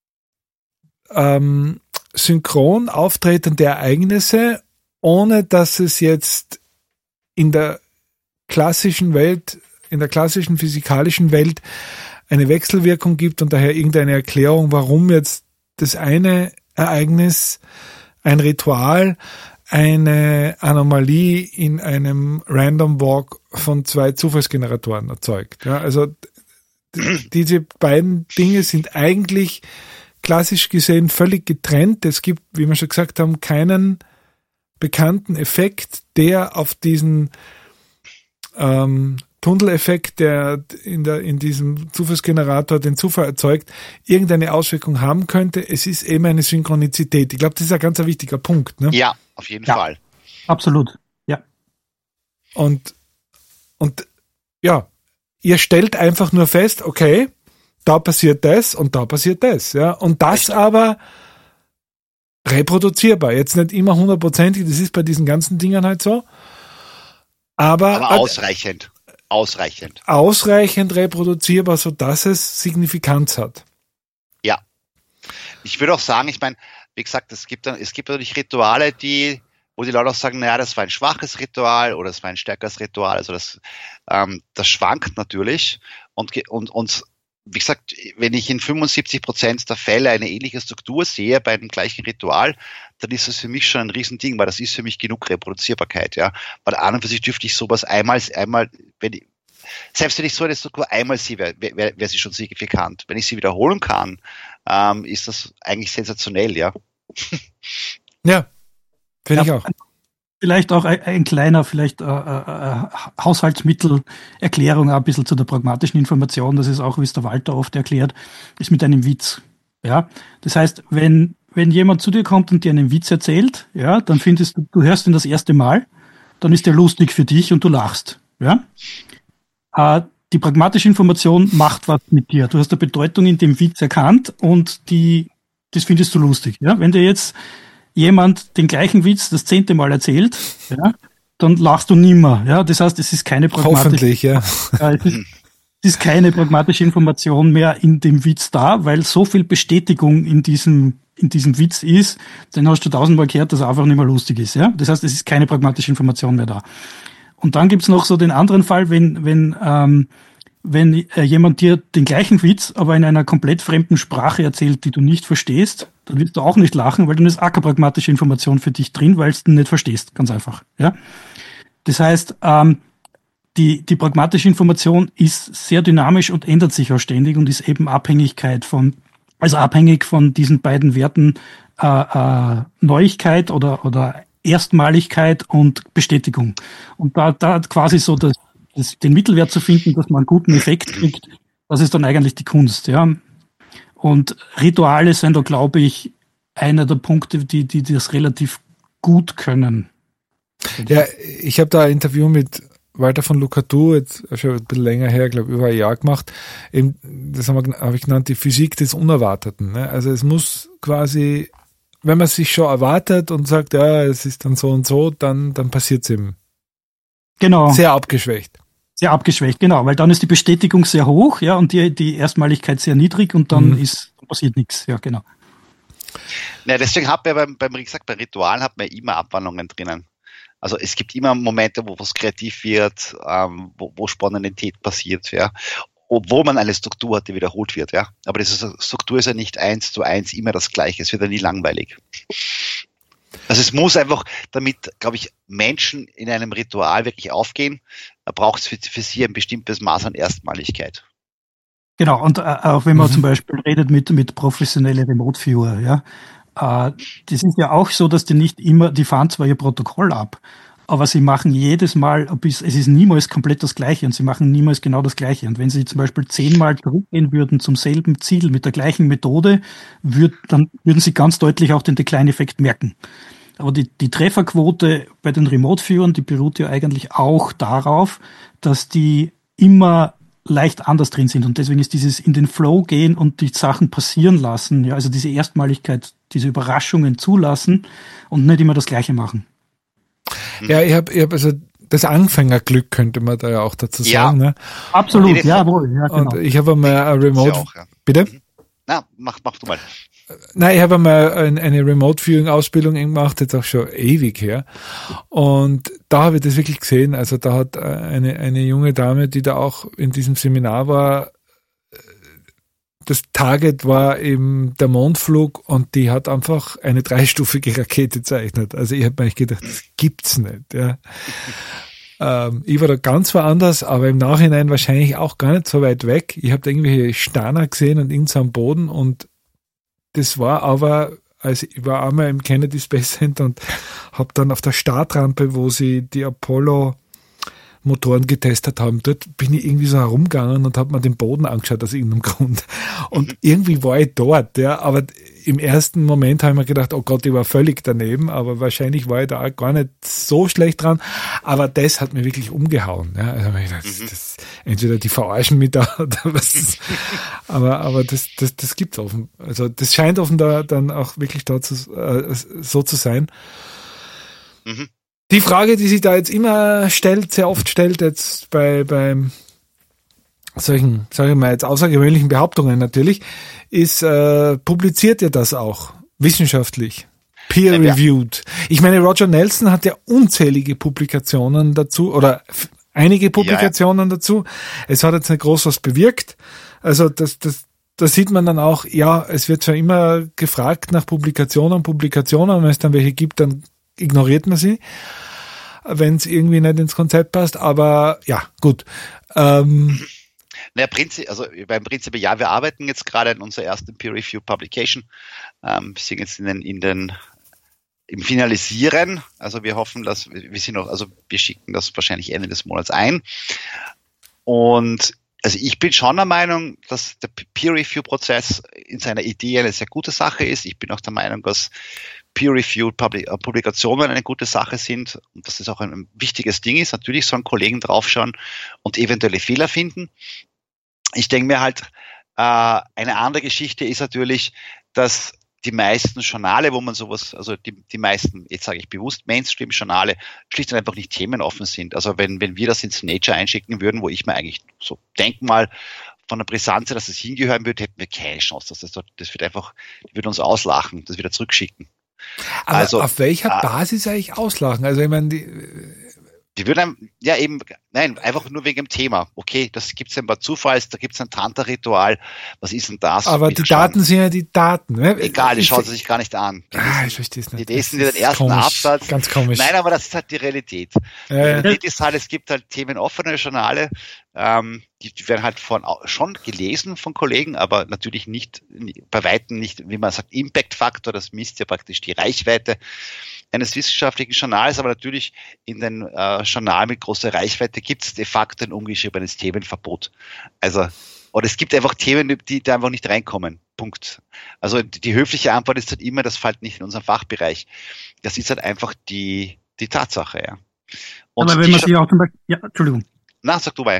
ähm, synchron auftretende Ereignisse, ohne dass es jetzt in der klassischen Welt, in der klassischen physikalischen Welt eine Wechselwirkung gibt und daher irgendeine Erklärung, warum jetzt das eine Ereignis, ein Ritual, eine Anomalie in einem Random Walk von zwei Zufallsgeneratoren erzeugt. Ja, also d- diese beiden Dinge sind eigentlich klassisch gesehen völlig getrennt. Es gibt, wie wir schon gesagt haben, keinen bekannten Effekt, der auf diesen ähm, Tunneleffekt, der in, der in diesem Zufallsgenerator den Zufall erzeugt, irgendeine Auswirkung haben könnte. Es ist eben eine Synchronizität. Ich glaube, das ist ein ganz ein wichtiger Punkt. Ne? Ja, auf jeden ja, Fall. Absolut, ja. Und, und ja, ihr stellt einfach nur fest, okay, da passiert das und da passiert das. Ja? Und das Richtig. Aber reproduzierbar. Jetzt nicht immer hundertprozentig, das ist bei diesen ganzen Dingern halt so. Aber, aber ausreichend. Ausreichend. Ausreichend reproduzierbar, sodass es Signifikanz hat. Ja. Ich würde auch sagen, ich meine, wie gesagt, es gibt dann, es gibt natürlich Rituale, die, wo die Leute auch sagen, naja, das war ein schwaches Ritual oder das war ein stärkeres Ritual. Also das, ähm, das schwankt natürlich. Und, und, und wie gesagt, wenn ich in fünfundsiebzig Prozent der Fälle eine ähnliche Struktur sehe bei einem gleichen Ritual, dann ist das für mich schon ein Riesending, weil das ist für mich genug Reproduzierbarkeit, ja. Weil an und für sich dürfte ich sowas einmal, einmal, wenn ich, selbst wenn ich so eine Struktur einmal sehe, wäre wär, wär sie schon signifikant. Wenn ich sie wiederholen kann, ähm, ist das eigentlich sensationell, ja. Ja, finde ja, ich auch. Vielleicht auch ein, ein kleiner, vielleicht äh, äh, Haushaltsmittelerklärung ein bisschen zu der pragmatischen Information. Das ist auch, wie es der Walter oft erklärt, ist mit einem Witz. Ja, das heißt, wenn wenn jemand zu dir kommt und dir einen Witz erzählt, ja, dann findest du, du hörst ihn das erste Mal, dann ist der lustig für dich und du lachst. Ja, äh, die pragmatische Information macht was mit dir. Du hast eine Bedeutung in dem Witz erkannt und die das findest du lustig. Ja, wenn dir jetzt jemand den gleichen Witz das zehnte Mal erzählt, ja, dann lachst du nimmer. Ja, das heißt, es ist keine pragmatische, Hoffentlich, ja. äh, es, ist, es ist keine pragmatische Information mehr in dem Witz da, weil so viel Bestätigung in diesem in diesem Witz ist, den hast du tausendmal gehört, dass er einfach nicht mehr lustig ist. Ja? Das heißt, es ist keine pragmatische Information mehr da. Und dann gibt's noch so den anderen Fall, wenn wenn ähm, wenn äh, jemand dir den gleichen Witz, aber in einer komplett fremden Sprache erzählt, die du nicht verstehst, dann wirst du auch nicht lachen, weil dann ist auch keine pragmatische Information für dich drin, weil du nicht verstehst, ganz einfach. Ja. Das heißt, ähm, die die pragmatische Information ist sehr dynamisch und ändert sich auch ständig und ist eben Abhängigkeit von also abhängig von diesen beiden Werten äh, äh, Neuigkeit oder oder Erstmaligkeit und Bestätigung. Und da, da quasi so das, das, den Mittelwert zu finden, dass man einen guten Effekt kriegt, das ist dann eigentlich die Kunst, ja. Und Rituale sind da, glaube ich, einer der Punkte, die, die das relativ gut können. Ja, ich habe da ein Interview mit Walter von Lucatoo, jetzt schon ein bisschen länger her, glaube ich, über ein Jahr gemacht. Eben, das habe hab ich genannt, die Physik des Unerwarteten. Ne? Also es muss quasi, wenn man sich schon erwartet und sagt, ja, es ist dann so und so, dann, dann passiert es eben. Genau. Sehr abgeschwächt. Sehr abgeschwächt, genau, weil dann ist die Bestätigung sehr hoch, ja, und die, die Erstmaligkeit sehr niedrig und dann mhm. ist, passiert nichts, ja, genau. Ja, deswegen hat man beim, beim, wie gesagt, bei Ritualen hat man immer Abwandlungen drinnen. Also es gibt immer Momente, wo es kreativ wird, ähm, wo, wo Spontanität passiert, ja. Obwohl man eine Struktur hat, die wiederholt wird, ja. Aber diese Struktur ist ja nicht eins zu eins immer das Gleiche. Es wird ja nie langweilig. Also es muss einfach, damit, glaube ich, Menschen in einem Ritual wirklich aufgehen, braucht es für, für sie ein bestimmtes Maß an Erstmaligkeit. Genau, und äh, auch wenn man mhm. zum Beispiel redet mit, mit professionellen Remote-Viewer, ja, äh, das ist ja auch so, dass die nicht immer, die fahren zwar ihr Protokoll ab, aber sie machen jedes Mal, es ist niemals komplett das Gleiche und sie machen niemals genau das Gleiche. Und wenn sie zum Beispiel zehnmal zurückgehen würden zum selben Ziel mit der gleichen Methode, würd, dann würden sie ganz deutlich auch den Decline-Effekt merken. Aber die, die Trefferquote bei den Remote-Viewern, die beruht ja eigentlich auch darauf, dass die immer leicht anders drin sind. Und deswegen ist dieses in den Flow gehen und die Sachen passieren lassen, ja, also diese Erstmaligkeit, diese Überraschungen zulassen und nicht immer das Gleiche machen. Ja, ich habe ich hab also das Anfängerglück, könnte man da ja auch dazu sagen. Ja, ne? Absolut, jawohl. Ja, genau. Und ich habe einmal ein Remote... Auch, ja. Bitte? Na, mach, mach du mal. Nein, ich habe einmal ein, eine Remote-Viewing-Ausbildung gemacht, jetzt auch schon ewig her. Und da habe ich das wirklich gesehen. Also da hat eine, eine junge Dame, die da auch in diesem Seminar war, das Target war eben der Mondflug und die hat einfach eine dreistufige Rakete gezeichnet. Also ich habe mir gedacht, das gibt's nicht. Ja. ähm, ich war da ganz woanders, aber im Nachhinein wahrscheinlich auch gar nicht so weit weg. Ich habe da irgendwelche Sterner gesehen und irgendwo am Boden und das war aber, also ich war einmal im Kennedy Space Center und habe dann auf der Startrampe, wo sie die Apollo Motoren getestet haben, dort bin ich irgendwie so herumgegangen und habe mir den Boden angeschaut aus irgendeinem Grund. Und irgendwie war ich dort, ja, aber im ersten Moment habe ich mir gedacht, oh Gott, ich war völlig daneben, aber wahrscheinlich war ich da auch gar nicht so schlecht dran, aber das hat mir wirklich umgehauen, ja, also ich gedacht, das, das, entweder die verarschen mich da oder was, aber, aber das, das, das gibt's offen, also das scheint offen da dann auch wirklich da zu, äh, so zu sein. Mhm. Die Frage, die sich da jetzt immer stellt, sehr oft stellt jetzt bei, bei solchen, sagen wir mal jetzt außergewöhnlichen Behauptungen natürlich, ist, äh, publiziert ihr das auch wissenschaftlich? Peer-reviewed? Ich meine, Roger Nelson hat ja unzählige Publikationen dazu oder f- einige Publikationen ja. dazu. Es hat jetzt nicht groß was bewirkt. Also das, das, da sieht man dann auch, ja, es wird zwar immer gefragt nach Publikationen, Publikationen, wenn es dann welche gibt, dann ignoriert man sie, wenn es irgendwie nicht ins Konzept passt, aber ja, gut. Ähm, naja, Prinzip, also beim Prinzip, ja, wir arbeiten jetzt gerade an unserer ersten Peer-Review-Publication. Ähm, wir sind jetzt in den, in den, im Finalisieren, also wir hoffen, dass wir sind noch, also wir schicken das wahrscheinlich Ende des Monats ein. Und also ich bin schon der Meinung, dass der Peer-Review-Prozess in seiner Idee eine sehr gute Sache ist. Ich bin auch der Meinung, dass Peer-Reviewed Publikationen eine gute Sache sind und dass das auch ein wichtiges Ding ist. Natürlich sollen Kollegen draufschauen und eventuelle Fehler finden. Ich denke mir halt, äh, eine andere Geschichte ist natürlich, dass die meisten Journale, wo man sowas, also die, die meisten, jetzt sage ich bewusst Mainstream-Journale, schlicht und einfach nicht themenoffen sind. Also wenn, wenn wir das ins Nature einschicken würden, wo ich mir eigentlich so Denkmal von der Brisanz, dass es hingehören würde, hätten wir keine Chance. Das, ist, das wird einfach, die würde uns auslachen, das wieder zurückschicken. Aber also, auf welcher äh, Basis eigentlich auslachen? Also ich meine, die, die würden einem, ja eben, nein, einfach nur wegen dem Thema. Okay, das gibt's ein paar Zufalls, da gibt's ein Tantra-Ritual. Was ist denn das? aber die Daten sind ja die Daten. Ne? Egal, die ich, schauen sie sich gar nicht an. Die ah, lesen, ich verstehe es nicht. Die lesen dir den ersten komisch, Absatz. Ganz komisch. Nein, aber das ist halt die Realität. Die Äh, Realität ist halt, es gibt halt themenoffene Journale, ähm, die, die werden halt von schon gelesen von Kollegen, aber natürlich nicht, bei Weitem nicht, wie man sagt, Impact-Faktor, das misst ja praktisch die Reichweite eines wissenschaftlichen Journals, aber natürlich in den äh, Journal mit großer Reichweite gibt es de facto ein ungeschriebenes Themenverbot. Also, oder es gibt einfach Themen, die da einfach nicht reinkommen. Punkt. Also die, die höfliche Antwort ist halt immer, das fällt nicht in unseren Fachbereich. Das ist halt einfach die, die Tatsache, ja. Und aber wenn man sich auch zum Beispiel, ja, Entschuldigung. Na, sag du mal.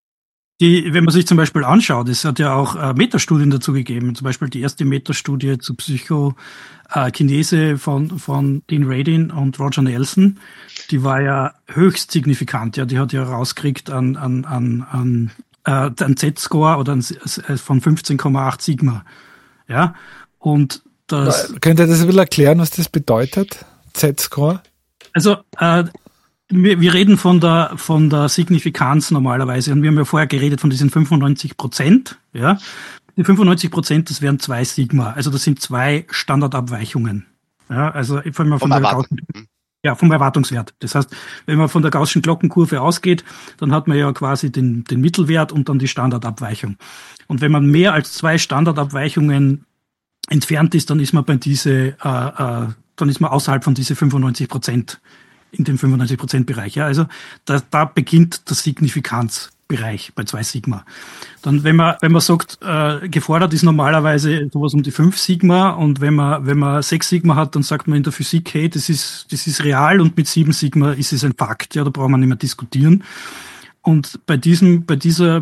Die, wenn man sich zum Beispiel anschaut, es hat ja auch äh, Metastudien dazu gegeben, zum Beispiel die erste Metastudie zu Psychokinese äh, von, von Dean Radin und Roger Nelson, die war ja höchst signifikant, ja, die hat ja rausgekriegt an, an, an, an äh, ein Z-Score oder ein, von fünfzehn Komma acht Sigma, ja, und das... Könnt ihr das ein bisschen erklären, was das bedeutet, Z-Score? Also, äh, Wir, wir reden von der, von der Signifikanz normalerweise und wir haben ja vorher geredet von diesen fünfundneunzig Prozent, ja. Die fünfundneunzig Prozent, das wären zwei Sigma, also das sind zwei Standardabweichungen, ja. Also, wenn man von der Gaußschen, ja, vom Erwartungswert. Das heißt, wenn man von der Gaußschen Glockenkurve ausgeht, dann hat man ja quasi den, den Mittelwert und dann die Standardabweichung. Und wenn man mehr als zwei Standardabweichungen entfernt ist, dann ist man bei diese, äh, äh, dann ist man außerhalb von diese fünfundneunzig Prozent. In dem fünfundneunzig Prozent Bereich. Ja, also da, da beginnt der Signifikanzbereich bei zwei Sigma. Dann, wenn man wenn man sagt, äh, gefordert ist normalerweise sowas um die fünf Sigma und wenn man wenn man sechs Sigma hat, dann sagt man in der Physik, hey, das ist das ist real und mit sieben Sigma ist es ein Fakt. Ja, da braucht man nicht mehr diskutieren. Und bei diesem bei dieser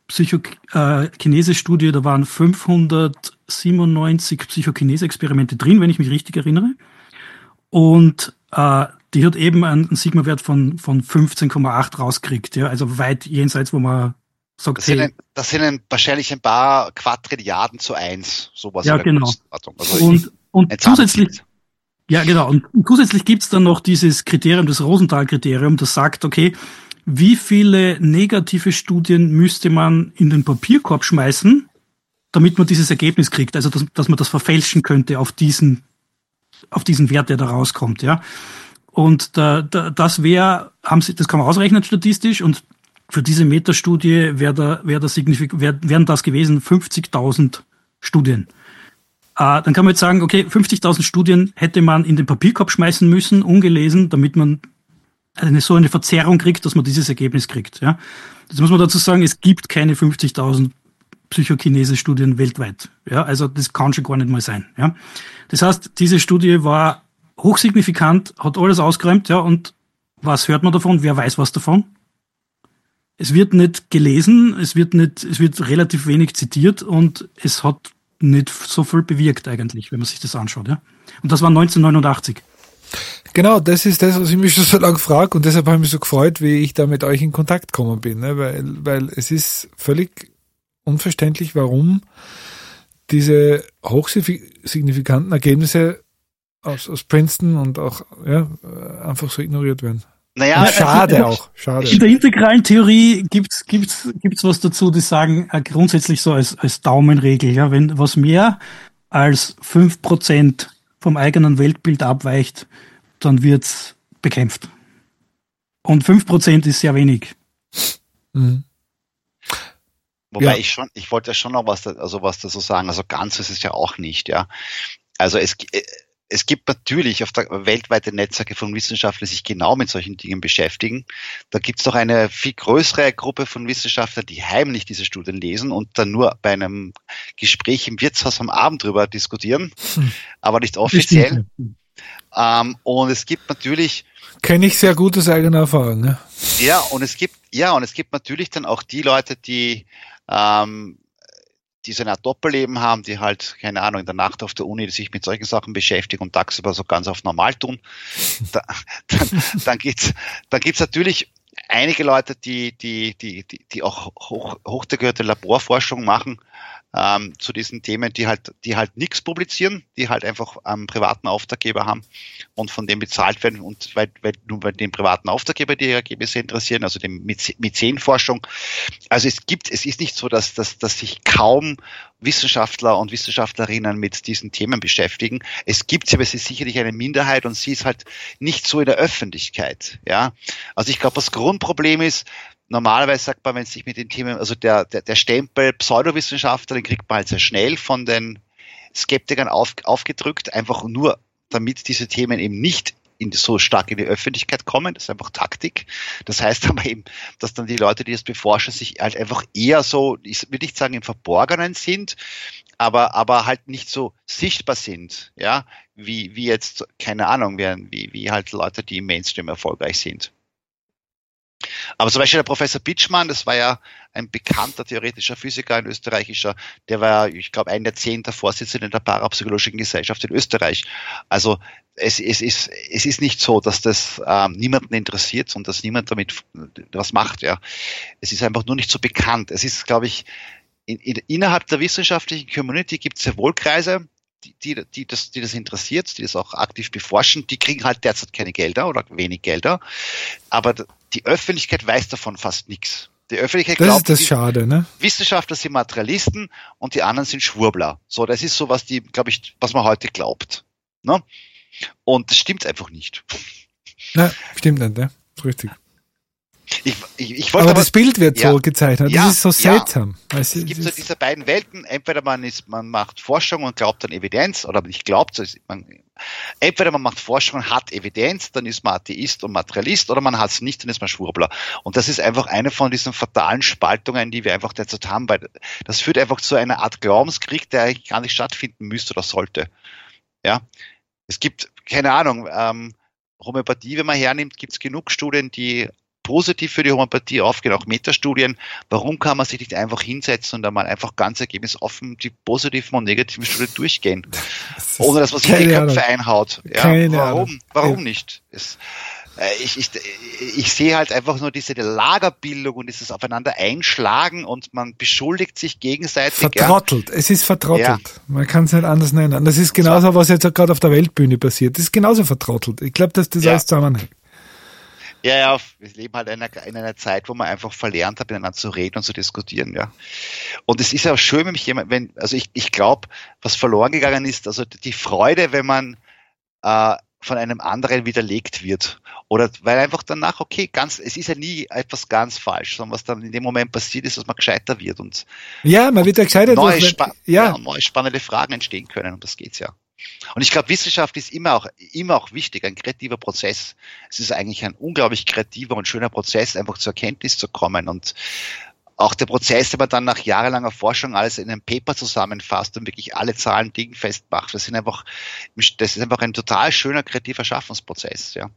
Psychokinese-Studie, da waren fünfhundertsiebenundneunzig Psychokinese-Experimente drin, wenn ich mich richtig erinnere. Und äh, die hat eben einen Sigma-Wert von, von fünfzehn Komma acht rausgekriegt, ja, also weit jenseits, wo man sagt, das hey. Sind ein, das sind ein, wahrscheinlich ein paar Quadrilliarden zu eins, sowas. Ja, genau. Also und und zusätzlich, ja, genau, und zusätzlich gibt's dann noch dieses Kriterium, das Rosenthal-Kriterium, das sagt, okay, wie viele negative Studien müsste man in den Papierkorb schmeißen, damit man dieses Ergebnis kriegt, also dass, dass man das verfälschen könnte auf diesen, auf diesen Wert, der da rauskommt, ja. Und da, da, das wäre, haben Sie, das kann man ausrechnen statistisch und für diese Metastudie wäre da, wäre das signifik, wär, wären das gewesen fünfzigtausend Studien. Äh, dann kann man jetzt sagen, okay, fünfzigtausend Studien hätte man in den Papierkorb schmeißen müssen, ungelesen, damit man eine so eine Verzerrung kriegt, dass man dieses Ergebnis kriegt. Ja, jetzt muss man dazu sagen, es gibt keine fünfzigtausend Psychokinese-Studien weltweit. Ja, also das kann schon gar nicht mal sein. Ja, das heißt, diese Studie war hochsignifikant, hat alles ausgeräumt, ja, und was hört man davon? Wer weiß was davon? Es wird nicht gelesen, es wird nicht, es wird relativ wenig zitiert und es hat nicht so viel bewirkt eigentlich, wenn man sich das anschaut, ja. Und das war neunzehnhundertneunundachtzig. Genau, das ist das, was ich mich schon so lange frage und deshalb habe ich mich so gefreut, wie ich da mit euch in Kontakt gekommen bin, ne? weil, weil es ist völlig unverständlich, warum diese hochsignifikanten Ergebnisse aus, aus Princeton und auch ja, einfach so ignoriert werden. Naja, schade auch. Schade. In der integralen Theorie gibt's gibt's gibt's was dazu, die sagen äh, grundsätzlich so als als Daumenregel, ja, wenn was mehr als fünf Prozent vom eigenen Weltbild abweicht, dann wird's bekämpft. Und fünf Prozent ist sehr wenig. Mhm. Wobei ja. ich schon, ich wollte ja schon noch was, da, also was dazu sagen. Also ganz ist es ja auch nicht, ja. Also es, es gibt natürlich auf der weltweite Netzwerke von Wissenschaftlern, die sich genau mit solchen Dingen beschäftigen. Da gibt es doch eine viel größere Gruppe von Wissenschaftlern, die heimlich diese Studien lesen und dann nur bei einem Gespräch im Wirtshaus am Abend drüber diskutieren, hm. aber nicht offiziell. Ähm, und es gibt natürlich Kenne ich sehr gut aus eigener Erfahrung, ne? Ja, und es gibt, ja, und es gibt natürlich dann auch die Leute, die, ähm, die so eine Art Doppelleben haben, die halt, keine Ahnung, in der Nacht auf der Uni sich mit solchen Sachen beschäftigen und tagsüber so ganz auf normal tun. Da, dann, dann gibt's, dann gibt's natürlich einige Leute, die, die, die, die, die auch hoch, hochdekorerte Laborforschung machen, ähm, zu diesen Themen, die halt, die halt nichts publizieren, die halt einfach einen privaten Auftraggeber haben und von dem bezahlt werden und weil, weil nur bei dem privaten Auftraggeber die Ergebnisse interessieren, also dem Mäzenforschung. Also es gibt, es ist nicht so, dass, dass, dass sich kaum Wissenschaftler und Wissenschaftlerinnen mit diesen Themen beschäftigen. Es gibt sie, aber es ist sicherlich eine Minderheit und sie ist halt nicht so in der Öffentlichkeit, ja. Also ich glaube, das Grundproblem ist, normalerweise sagt man, wenn es sich mit den Themen, also der, der, der Stempel Pseudowissenschaftler, den kriegt man halt sehr schnell von den Skeptikern auf, aufgedrückt, einfach nur, damit diese Themen eben nicht in, so stark in die Öffentlichkeit kommen. Das ist einfach Taktik. Das heißt aber eben, dass dann die Leute, die das beforschen, sich halt einfach eher so, ich will nicht sagen im Verborgenen sind, aber, aber halt nicht so sichtbar sind, ja, wie, wie jetzt, keine Ahnung, wie, wie halt Leute, die im Mainstream erfolgreich sind. Aber zum Beispiel der Professor Pitschmann, das war ja ein bekannter theoretischer Physiker, ein österreichischer, der war, ich glaube, ein Jahrzehnt der Vorsitzende der Parapsychologischen Gesellschaft in Österreich. Also es, es, ist, es ist nicht so, dass das ähm, niemanden interessiert und dass niemand damit was macht. Ja, es ist einfach nur nicht so bekannt. Es ist, glaube ich, in, in, innerhalb der wissenschaftlichen Community gibt es sehr wohl Kreise, Die, die, die, das, die das interessiert, die das auch aktiv beforschen, die kriegen halt derzeit keine Gelder oder wenig Gelder. Aber die Öffentlichkeit weiß davon fast nichts. Die Öffentlichkeit das glaubt, ist das Schade, ne? Wissenschaftler sind Materialisten und die anderen sind Schwurbler. So, das ist so, was die, glaube ich, was man heute glaubt. Ne? Und das stimmt einfach nicht. Ja, stimmt nicht, ne? Das ist richtig. Ich, ich, ich aber, aber das Bild wird ja, so gezeichnet. ja, Das ist so seltsam. Ja. Es, es gibt so diese beiden Welten. Entweder man ist, man macht Forschung und glaubt an Evidenz, oder nicht glaubt, so ist man, entweder man macht Forschung und hat Evidenz, dann ist man Atheist und Materialist, oder man hat es nicht, dann ist man Schwurbler. Und das ist einfach eine von diesen fatalen Spaltungen, die wir einfach derzeit haben, weil das führt einfach zu einer Art Glaubenskrieg, der eigentlich gar nicht stattfinden müsste oder sollte. Ja, es gibt, keine Ahnung, ähm, Homöopathie, wenn man hernimmt, gibt es genug Studien, die positiv für die Homöopathie aufgehen, auch Metastudien. Warum kann man sich nicht einfach hinsetzen und einmal einfach ganz ergebnisoffen die positiven und negativen Studien durchgehen, das ohne dass man sich in die Köpfe einhaut? Ja, warum? Warum ja. nicht? Es, äh, ich, ich, ich sehe halt einfach nur diese Lagerbildung und dieses Aufeinander einschlagen und man beschuldigt sich gegenseitig. Vertrottelt. Ja. Es ist vertrottelt. Ja. Man kann es nicht anders nennen. Und das ist genauso, so. was jetzt auch gerade auf der Weltbühne passiert. Das ist genauso vertrottelt. Ich glaube, dass das ja. alles zusammenhängt. Ja, ja, wir leben halt in einer, in einer Zeit, wo man einfach verlernt hat, miteinander zu reden und zu diskutieren, ja. Und es ist ja auch schön, wenn mich jemand, wenn, also ich, ich glaube, was verloren gegangen ist, also die Freude, wenn man äh, von einem anderen widerlegt wird. Oder weil einfach danach, okay, ganz, es ist ja nie etwas ganz falsch, sondern was dann in dem Moment passiert ist, dass man gescheiter wird und ja, man wird ja gescheiter, neue, wenn, spa- ja. ja, neue spannende Fragen entstehen können, und das geht's ja. Und ich glaube, Wissenschaft ist immer auch, immer auch wichtig, ein kreativer Prozess. Es ist eigentlich ein unglaublich kreativer und schöner Prozess, einfach zur Erkenntnis zu kommen. Und auch der Prozess, den man dann nach jahrelanger Forschung alles in einem Paper zusammenfasst und wirklich alle Zahlen dingfest macht, das sind einfach, das ist einfach ein total schöner kreativer Schaffensprozess, ja.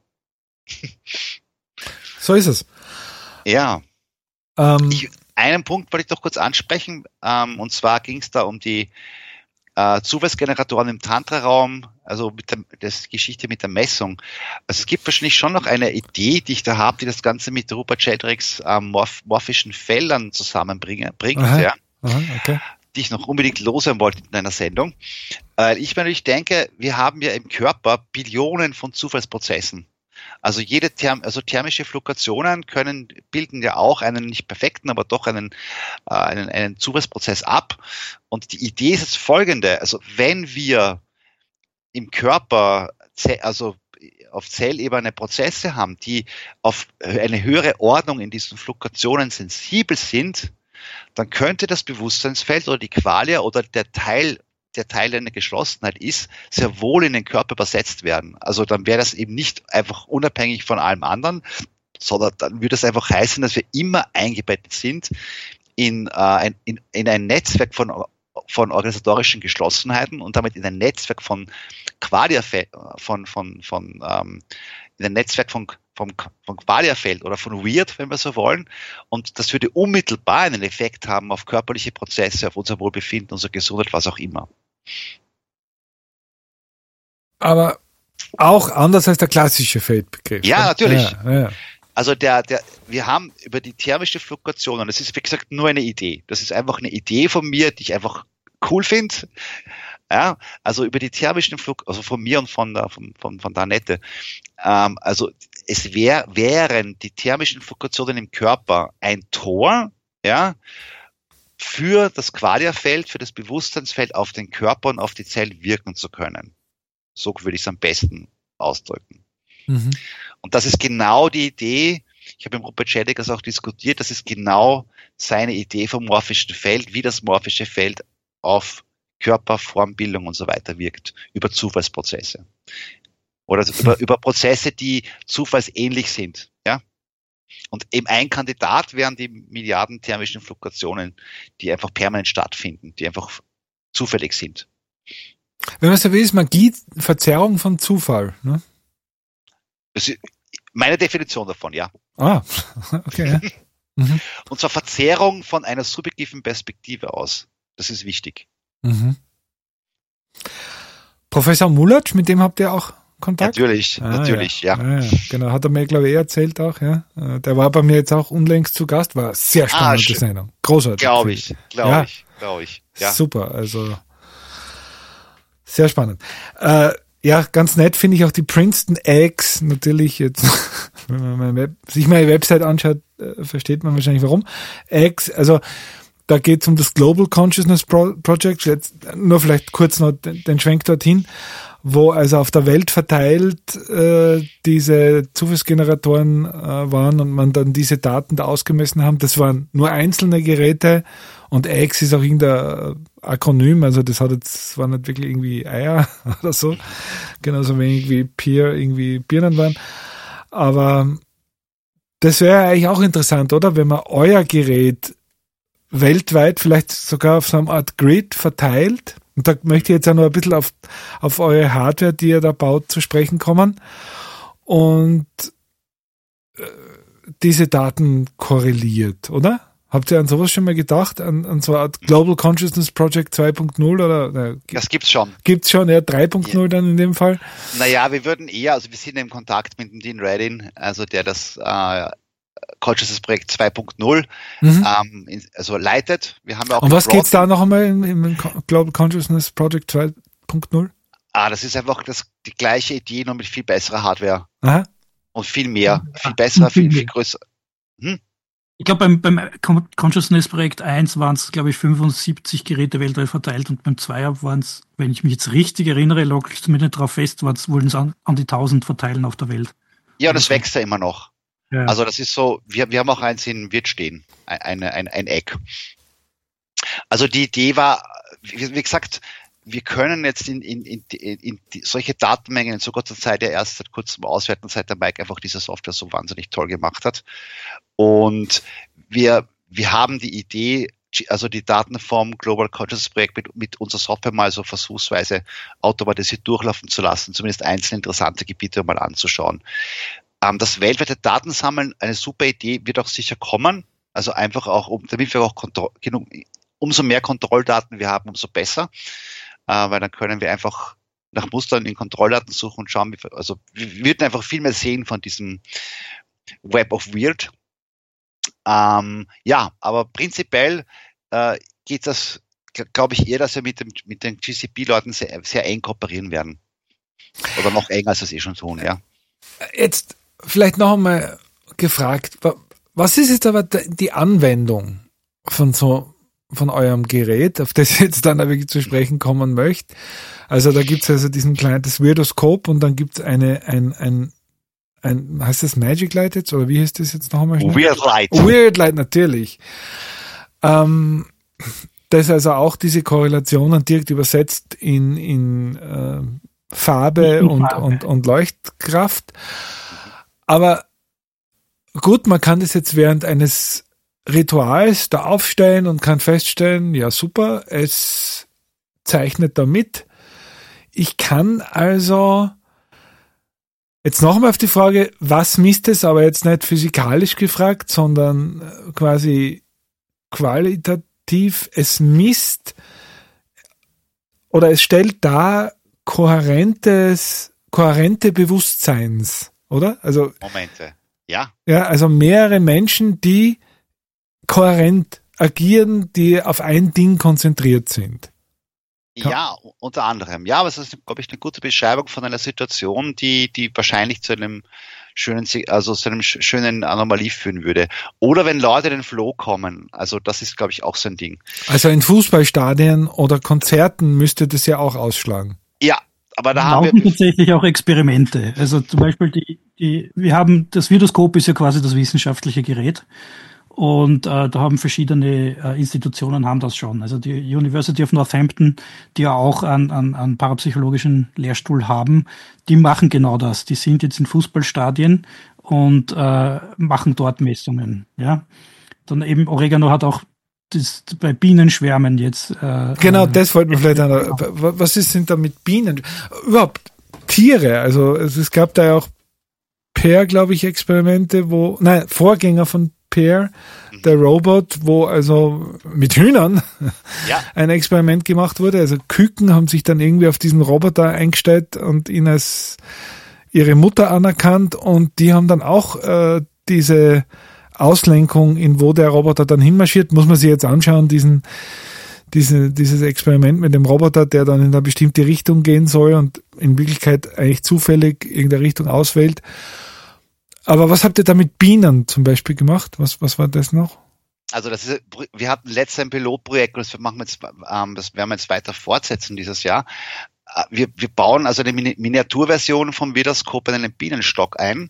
So ist es. Ja. Ähm, ich, einen Punkt wollte ich doch kurz ansprechen, ähm, und zwar ging es da um die Äh, Zufallsgeneratoren im Tantra-Raum, also mit der das Geschichte mit der Messung. Also es gibt wahrscheinlich schon noch eine Idee, die ich da habe, die das Ganze mit Rupert Sheldrake's ähm, morph- morphischen Feldern zusammenbringt, aha, ja, aha, okay. die ich noch unbedingt loswerden wollte in einer Sendung. Äh, ich mir natürlich denke, wir haben ja im Körper Billionen von Zufallsprozessen. Also jede Therm, also thermische Fluktuationen können, bilden ja auch einen nicht perfekten, aber doch einen, äh, einen, einen Zufallsprozess ab. Und die Idee ist jetzt folgende. Also wenn wir im Körper, also auf Zellebene Prozesse haben, die auf eine höhere Ordnung in diesen Fluktuationen sensibel sind, dann könnte das Bewusstseinsfeld oder die Qualia oder der Teil der Teil einer Geschlossenheit ist, sehr wohl in den Körper übersetzt werden. Also dann wäre das eben nicht einfach unabhängig von allem anderen, sondern dann würde es einfach heißen, dass wir immer eingebettet sind in, äh, ein, in, in ein Netzwerk von, von organisatorischen Geschlossenheiten und damit in ein Netzwerk von Qualia, von, von, von, ähm, in ein Netzwerk von vom, vom Qualia-Feld oder von Weird, wenn wir so wollen. Und das würde unmittelbar einen Effekt haben auf körperliche Prozesse, auf unser Wohlbefinden, unsere Gesundheit, was auch immer. Aber auch anders als der klassische Feldbegriff. Ja, ne? natürlich. Ja, ja. Also der, der, wir haben über die thermische Fluktuation, und das ist wie gesagt nur eine Idee. Das ist einfach eine Idee von mir, die ich einfach cool finde. Ja, also über die thermischen Fluk, also von mir und von der, von, von, von der Annette. Ähm, also es wär, wären die thermischen Fluktuationen im Körper ein Tor, ja, für das Qualia-Feld, für das Bewusstseinsfeld auf den Körper und auf die Zellen wirken zu können. So würde ich es am besten ausdrücken. Mhm. Und das ist genau die Idee, ich habe mit Rupert Sheldrake das auch diskutiert, das ist genau seine Idee vom morphischen Feld, wie das morphische Feld auf Körper, Formbildung und so weiter wirkt, über Zufallsprozesse. Oder mhm. über, über Prozesse, die zufallsähnlich sind. Ja? Und eben ein Kandidat wären die Milliarden thermischen Fluktuationen, die einfach permanent stattfinden, die einfach zufällig sind. Wenn man so will, ist Magie Verzerrung von Zufall, ne? Das ist meine Definition davon, ja. Ah, okay. Ja. Mhm. Und zwar Verzerrung von einer subjektiven Perspektive aus. Das ist wichtig. Mhm. Professor Mulatsch, mit dem habt ihr auch Kontakt? Natürlich, ah, natürlich, ja. ja. Ah, ja. Genau, hat er mir, glaube ich, eh erzählt auch, ja. Der war bei mir jetzt auch unlängst zu Gast, war eine sehr spannende ah, Sendung. Großartig. Glaube ich, glaube ja. ich, glaube ich. Ja. Super, also sehr spannend. Äh, ja, ganz nett finde ich auch die Princeton Eggs. Natürlich jetzt, wenn man meine Web- sich meine Website anschaut, äh, versteht man wahrscheinlich warum. Eggs, also da geht es um das Global Consciousness Pro- Project. Jetzt nur vielleicht kurz noch den, den Schwenk dorthin, wo also auf der Welt verteilt äh, diese Zufallsgeneratoren äh, waren und man dann diese Daten da ausgemessen haben. Das waren nur einzelne Geräte und Eggs ist auch irgendein Akronym, also das hat jetzt, war nicht wirklich irgendwie Eier oder so, genauso wenig wie Peer irgendwie Birnen waren. Aber das wäre eigentlich auch interessant, oder? Wenn man euer Gerät weltweit vielleicht sogar auf so einer Art Grid verteilt. Und da möchte ich jetzt auch noch ein bisschen auf, auf eure Hardware, die ihr da baut, zu sprechen kommen. Und äh, diese Daten korreliert, oder? Habt ihr an sowas schon mal gedacht? An, an so eine Art Global Consciousness Project zwei Punkt null? Oder, oder, das gibt's schon. Gibt's schon, ja, drei Punkt null ja. Dann in dem Fall? Naja, wir würden eher, also wir sind im Kontakt mit dem Dean Radin, also der das äh, Consciousness Projekt zwei Punkt null mhm. ähm, also leitet. Wir haben ja auch Und was geht's da noch einmal im, im Global Consciousness Project zwei Punkt null? Ah, das ist einfach das, die gleiche Idee, nur mit viel besserer Hardware. Aha. Und viel mehr, viel besser, viel, viel größer. Hm? Ich glaube, beim, beim Consciousness Projekt eins waren es, glaube ich, fünfundsiebzig Geräte weltweit verteilt und beim Zweier waren es, wenn ich mich jetzt richtig erinnere, logst du mir nicht drauf fest, wollten es an, an die tausend verteilen auf der Welt. Ja, das also, wächst ja immer noch. Ja. Also das ist so, wir, wir haben auch eins in Wirt stehen, ein, ein, ein Eck. Also die Idee war, wie, wie gesagt, wir können jetzt in, in, in, in, in die, solche Datenmengen in so kurzer Zeit ja erst seit kurzem auswerten, seit der Mike einfach diese Software so wahnsinnig toll gemacht hat. Und wir, wir haben die Idee, also die Daten vom Global Consciousness Projekt mit, mit unserer Software mal so versuchsweise automatisiert durchlaufen zu lassen, zumindest einzelne interessante Gebiete mal anzuschauen. Ähm, das weltweite Datensammeln, eine super Idee, wird auch sicher kommen. Also einfach auch, um, damit wir auch Kontro- genug, umso mehr Kontrolldaten wir haben, umso besser. Äh, weil dann können wir einfach nach Mustern in Kontrolldaten suchen und schauen, wie, also wir würden einfach viel mehr sehen von diesem Web of Weird. Ähm, ja, aber prinzipiell äh, geht das, glaube ich, eher, dass wir mit, dem, mit den G C P-Leuten sehr, sehr eng kooperieren werden. Oder noch enger, als wir es eh schon tun, ja. Jetzt vielleicht noch einmal gefragt, was ist jetzt aber die Anwendung von so von eurem Gerät, auf das ich jetzt dann wirklich zu sprechen kommen möchte? Also da gibt es also diesen kleinen, das Weirdoscope und dann gibt es eine, ein, ein, ein, heißt das Magic Light jetzt, oder wie heißt das jetzt noch einmal? Weird Light. Weird Light, natürlich. Ähm, das also auch diese Korrelationen direkt übersetzt in, in äh, Farbe, in und, Farbe. Und, und Leuchtkraft. Aber gut, man kann das jetzt während eines Rituals da aufstellen und kann feststellen, ja super, es zeichnet da mit. Ich kann also jetzt nochmal auf die Frage, was misst es, aber jetzt nicht physikalisch gefragt, sondern quasi qualitativ, es misst oder es stellt dar kohärentes, kohärente Bewusstseins, oder? Also Momente. Ja. Ja, also mehrere Menschen, die kohärent agieren, die auf ein Ding konzentriert sind. Ja, unter anderem. Ja, aber es ist, glaube ich, eine gute Beschreibung von einer Situation, die, die wahrscheinlich zu einem schönen, also zu einem schönen Anomalie führen würde. Oder wenn Leute in den Flow kommen. Also das ist, glaube ich, auch so ein Ding. Also in Fußballstadien oder Konzerten müsste das ja auch ausschlagen. Ja, aber da wir haben laufen wir tatsächlich auch Experimente. Also zum Beispiel die, die, wir haben, das Vidoskop ist ja quasi das wissenschaftliche Gerät. Und äh, da haben verschiedene äh, Institutionen haben das schon. Also die University of Northampton, die ja auch einen, einen, einen parapsychologischen Lehrstuhl haben, die machen genau das. Die sind jetzt in Fußballstadien und äh, machen dort Messungen. Ja, dann eben Oregano hat auch das bei Bienenschwärmen jetzt. Äh, genau, das wollten wir vielleicht an. Was ist sind da mit Bienen? Überhaupt Tiere. Also es gab da ja auch Pear, glaube ich, Experimente, wo nein Vorgänger von Pear, der Robot, wo also mit Hühnern ja. ein Experiment gemacht wurde. Also Küken haben sich dann irgendwie auf diesen Roboter eingestellt und ihn als ihre Mutter anerkannt und die haben dann auch äh, diese Auslenkung, in wo der Roboter dann hinmarschiert, muss man sich jetzt anschauen, diesen, diese, dieses Experiment mit dem Roboter, der dann in eine bestimmte Richtung gehen soll und in Wirklichkeit eigentlich zufällig irgendeine Richtung auswählt. Aber was habt ihr da mit Bienen zum Beispiel gemacht? Was, was war das noch? Also das ist, wir hatten letztes ein Pilotprojekt und das machen wir jetzt, ähm, das werden wir jetzt weiter fortsetzen dieses Jahr. Wir, wir bauen also eine Miniaturversion vom Vidoskop in einen Bienenstock ein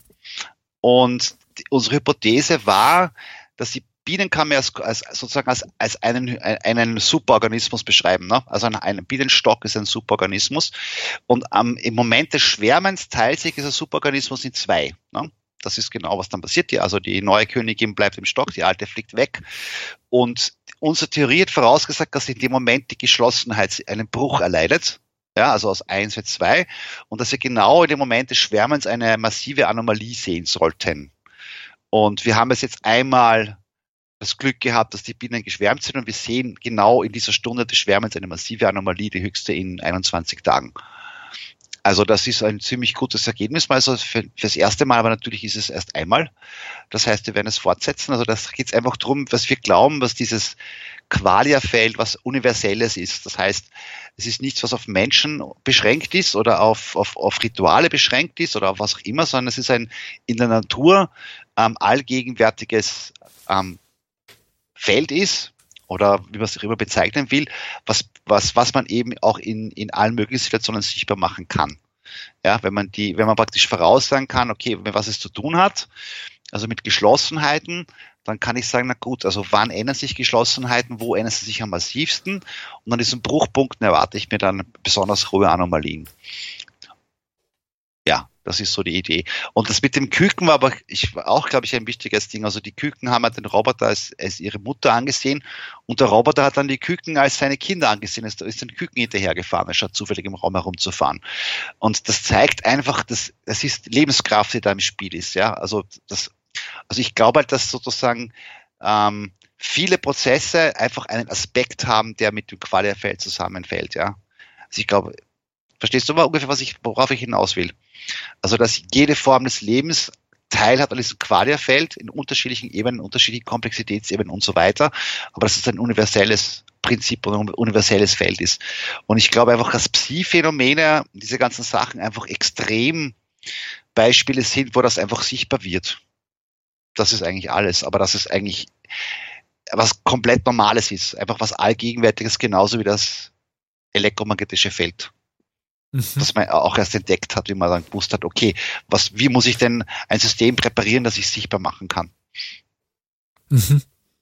und die, unsere Hypothese war, dass die Bienen kann man als, als sozusagen als, als einen, einen Superorganismus beschreiben. Ne? Also ein, ein Bienenstock ist ein Superorganismus und ähm, im Moment des Schwärmens teilt sich dieser Superorganismus in zwei. Ne? Das ist genau, was dann passiert hier. Also die neue Königin bleibt im Stock, die alte fliegt weg. Und unsere Theorie hat vorausgesagt, dass in dem Moment die Geschlossenheit einen Bruch erleidet. Ja, also aus eins wird zwei. Und dass wir genau in dem Moment des Schwärmens eine massive Anomalie sehen sollten. Und wir haben es jetzt einmal das Glück gehabt, dass die Bienen geschwärmt sind. Und wir sehen genau in dieser Stunde des Schwärmens eine massive Anomalie, die höchste in einundzwanzig Tagen. Also das ist ein ziemlich gutes Ergebnis, also für, fürs erste Mal, aber natürlich ist es erst einmal. Das heißt, wir werden es fortsetzen. Also das geht es einfach darum, was wir glauben, was dieses Qualia-Feld, was Universelles ist. Das heißt, es ist nichts, was auf Menschen beschränkt ist oder auf, auf, auf Rituale beschränkt ist oder auf was auch immer, sondern es ist ein in der Natur ähm, allgegenwärtiges ähm, Feld ist, oder wie man es auch immer bezeichnen will, was, was, was man eben auch in, in allen möglichen Situationen sichtbar machen kann. Ja, wenn man die, wenn man praktisch voraussagen kann, okay, was es zu tun hat, also mit Geschlossenheiten, dann kann ich sagen, na gut, also wann ändern sich Geschlossenheiten, wo ändern sie sich am massivsten? Und an diesen Bruchpunkten erwarte ich mir dann besonders hohe Anomalien. Ja, das ist so die Idee. Und das mit dem Küken war aber ich, auch, glaube ich, ein wichtiges Ding. Also die Küken haben halt den Roboter als, als ihre Mutter angesehen und der Roboter hat dann die Küken als seine Kinder angesehen. Er ist den Küken hinterhergefahren, er statt zufällig im Raum herumzufahren. Und das zeigt einfach, dass das ist Lebenskraft, die da im Spiel ist. Ja, also das, also ich glaube halt, dass sozusagen ähm, viele Prozesse einfach einen Aspekt haben, der mit dem Qualia-Feld zusammenfällt. Ja, also ich glaube, verstehst du mal ungefähr, was ich, worauf ich hinaus will? Also, dass jede Form des Lebens Teil hat an diesem Qualia-Feld in unterschiedlichen Ebenen, unterschiedlichen Komplexitätsebenen und so weiter. Aber dass es ein universelles Prinzip und ein universelles Feld ist. Und ich glaube einfach, dass Psi-Phänomene, diese ganzen Sachen einfach extrem Beispiele sind, wo das einfach sichtbar wird. Das ist eigentlich alles. Aber dass es eigentlich was komplett Normales ist. Einfach was Allgegenwärtiges, genauso wie das elektromagnetische Feld. Dass man auch erst entdeckt hat, wie man dann gewusst hat, okay, was, wie muss ich denn ein System präparieren, das ich sichtbar machen kann? Mhm.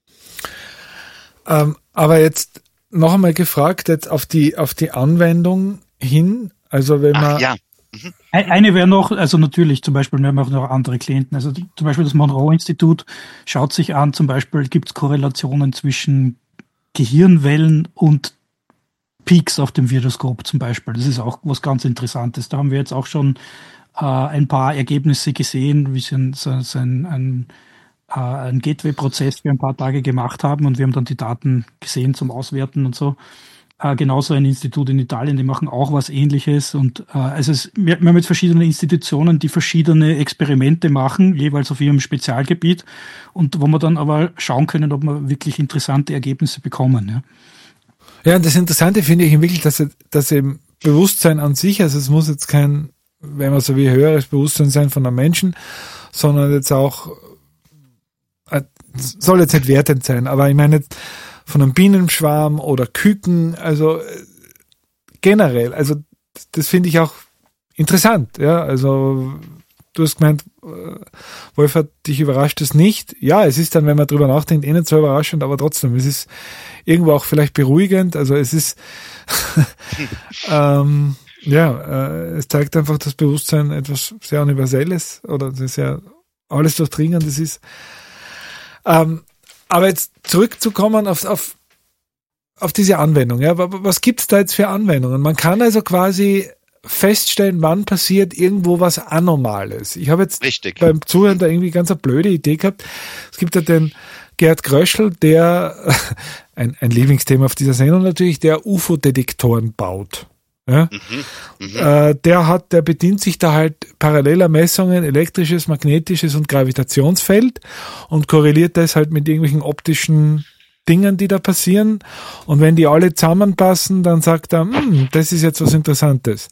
Ähm, aber jetzt noch einmal gefragt, jetzt auf die, auf die Anwendung hin, also wenn man... Ach, ja. Mhm. Eine wäre noch, also natürlich zum Beispiel, wir haben auch noch andere Klienten, also zum Beispiel das Monroe-Institut schaut sich an, zum Beispiel gibt es Korrelationen zwischen Gehirnwellen und Peaks auf dem Vidoskop zum Beispiel. Das ist auch was ganz Interessantes. Da haben wir jetzt auch schon äh, ein paar Ergebnisse gesehen, wie sie so, so ein, ein, äh, ein Gateway-Prozess für ein paar Tage gemacht haben und wir haben dann die Daten gesehen zum Auswerten und so. Äh, genauso ein Institut in Italien, die machen auch was Ähnliches. Und äh, also es, wir, wir haben jetzt verschiedene Institutionen, die verschiedene Experimente machen, jeweils auf ihrem Spezialgebiet, und wo wir dann aber schauen können, ob wir wirklich interessante Ergebnisse bekommen. Ja, ja, und das Interessante finde ich wirklich, dass, dass eben Bewusstsein an sich, also es muss jetzt kein, wenn man so wie höheres Bewusstsein sein von einem Menschen, sondern jetzt auch, äh, soll jetzt nicht wertend sein, aber ich meine jetzt von einem Bienenschwarm oder Küken, also äh, generell, also das, das finde ich auch interessant, ja, also du hast gemeint, äh, Wolfert, dich überrascht es nicht. Ja, es ist dann, wenn man drüber nachdenkt, eh nicht so überraschend, aber trotzdem, es ist irgendwo auch vielleicht beruhigend, also es ist ähm, ja, äh, es zeigt einfach, dass Bewusstsein etwas sehr Universelles oder sehr alles Durchdringendes ist. Ähm, aber jetzt zurückzukommen auf, auf, auf diese Anwendung. Ja, was gibt's da jetzt für Anwendungen? Man kann also quasi feststellen, wann passiert irgendwo was Anormales. Ich habe jetzt Richtig. beim Zuhören da irgendwie ganz eine blöde Idee gehabt. Es gibt ja den Gerd Gröschel, der, ein, ein Lieblingsthema auf dieser Sendung natürlich, der U F O-Detektoren baut. Ja? Mhm, mh. äh, der hat, der bedient sich da halt paralleler Messungen, elektrisches, magnetisches und Gravitationsfeld und korreliert das halt mit irgendwelchen optischen Dingen, die da passieren. Und wenn die alle zusammenpassen, dann sagt er, das ist jetzt was Interessantes.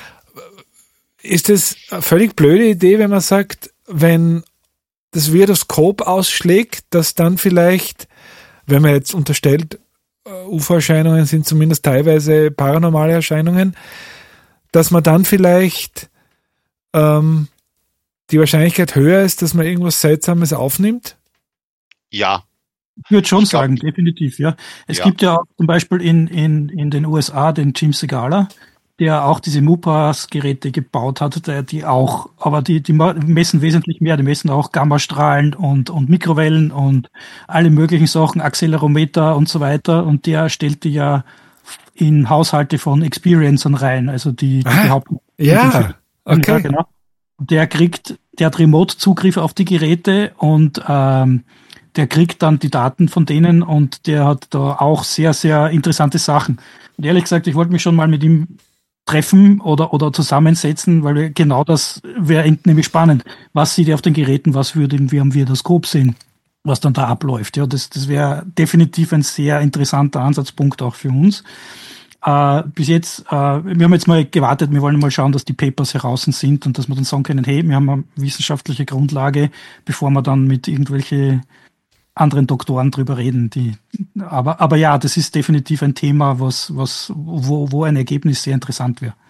Ist das eine völlig blöde Idee, wenn man sagt, wenn das Viroskop ausschlägt, dass dann vielleicht, wenn man jetzt unterstellt, U F O-Erscheinungen sind zumindest teilweise paranormale Erscheinungen, dass man dann vielleicht ähm, die Wahrscheinlichkeit höher ist, dass man irgendwas Seltsames aufnimmt? Ja. Ich würde schon ich glaub, sagen, definitiv, ja. Es ja. gibt ja auch zum Beispiel in, in, in den U S A den Jim Segala, der auch diese MUPAS-Geräte gebaut hat, der, die auch, aber die, die messen wesentlich mehr, die messen auch Gammastrahlen und, und Mikrowellen und alle möglichen Sachen, Accelerometer und so weiter, und der stellte ja in Haushalte von Experiencern rein, also die, die ah, behaupten. Ja, okay. Ja, genau. Der kriegt, der hat Remote-Zugriff auf die Geräte und ähm, der kriegt dann die Daten von denen, und der hat da auch sehr, sehr interessante Sachen. Und ehrlich gesagt, ich wollte mich schon mal mit ihm treffen oder, oder zusammensetzen, weil wir genau das wäre nämlich spannend. Was sieht er auf den Geräten, was würden wir am Viroskop sehen, was dann da abläuft. Ja, das, das wäre definitiv ein sehr interessanter Ansatzpunkt auch für uns. Äh, bis jetzt, äh, wir haben jetzt mal gewartet, wir wollen mal schauen, dass die Papers heraus sind und dass wir dann sagen können, hey, wir haben eine wissenschaftliche Grundlage, bevor wir dann mit irgendwelche anderen Doktoren drüber reden. Die, aber, aber ja, das ist definitiv ein Thema, was, was, wo, wo ein Ergebnis sehr interessant wäre.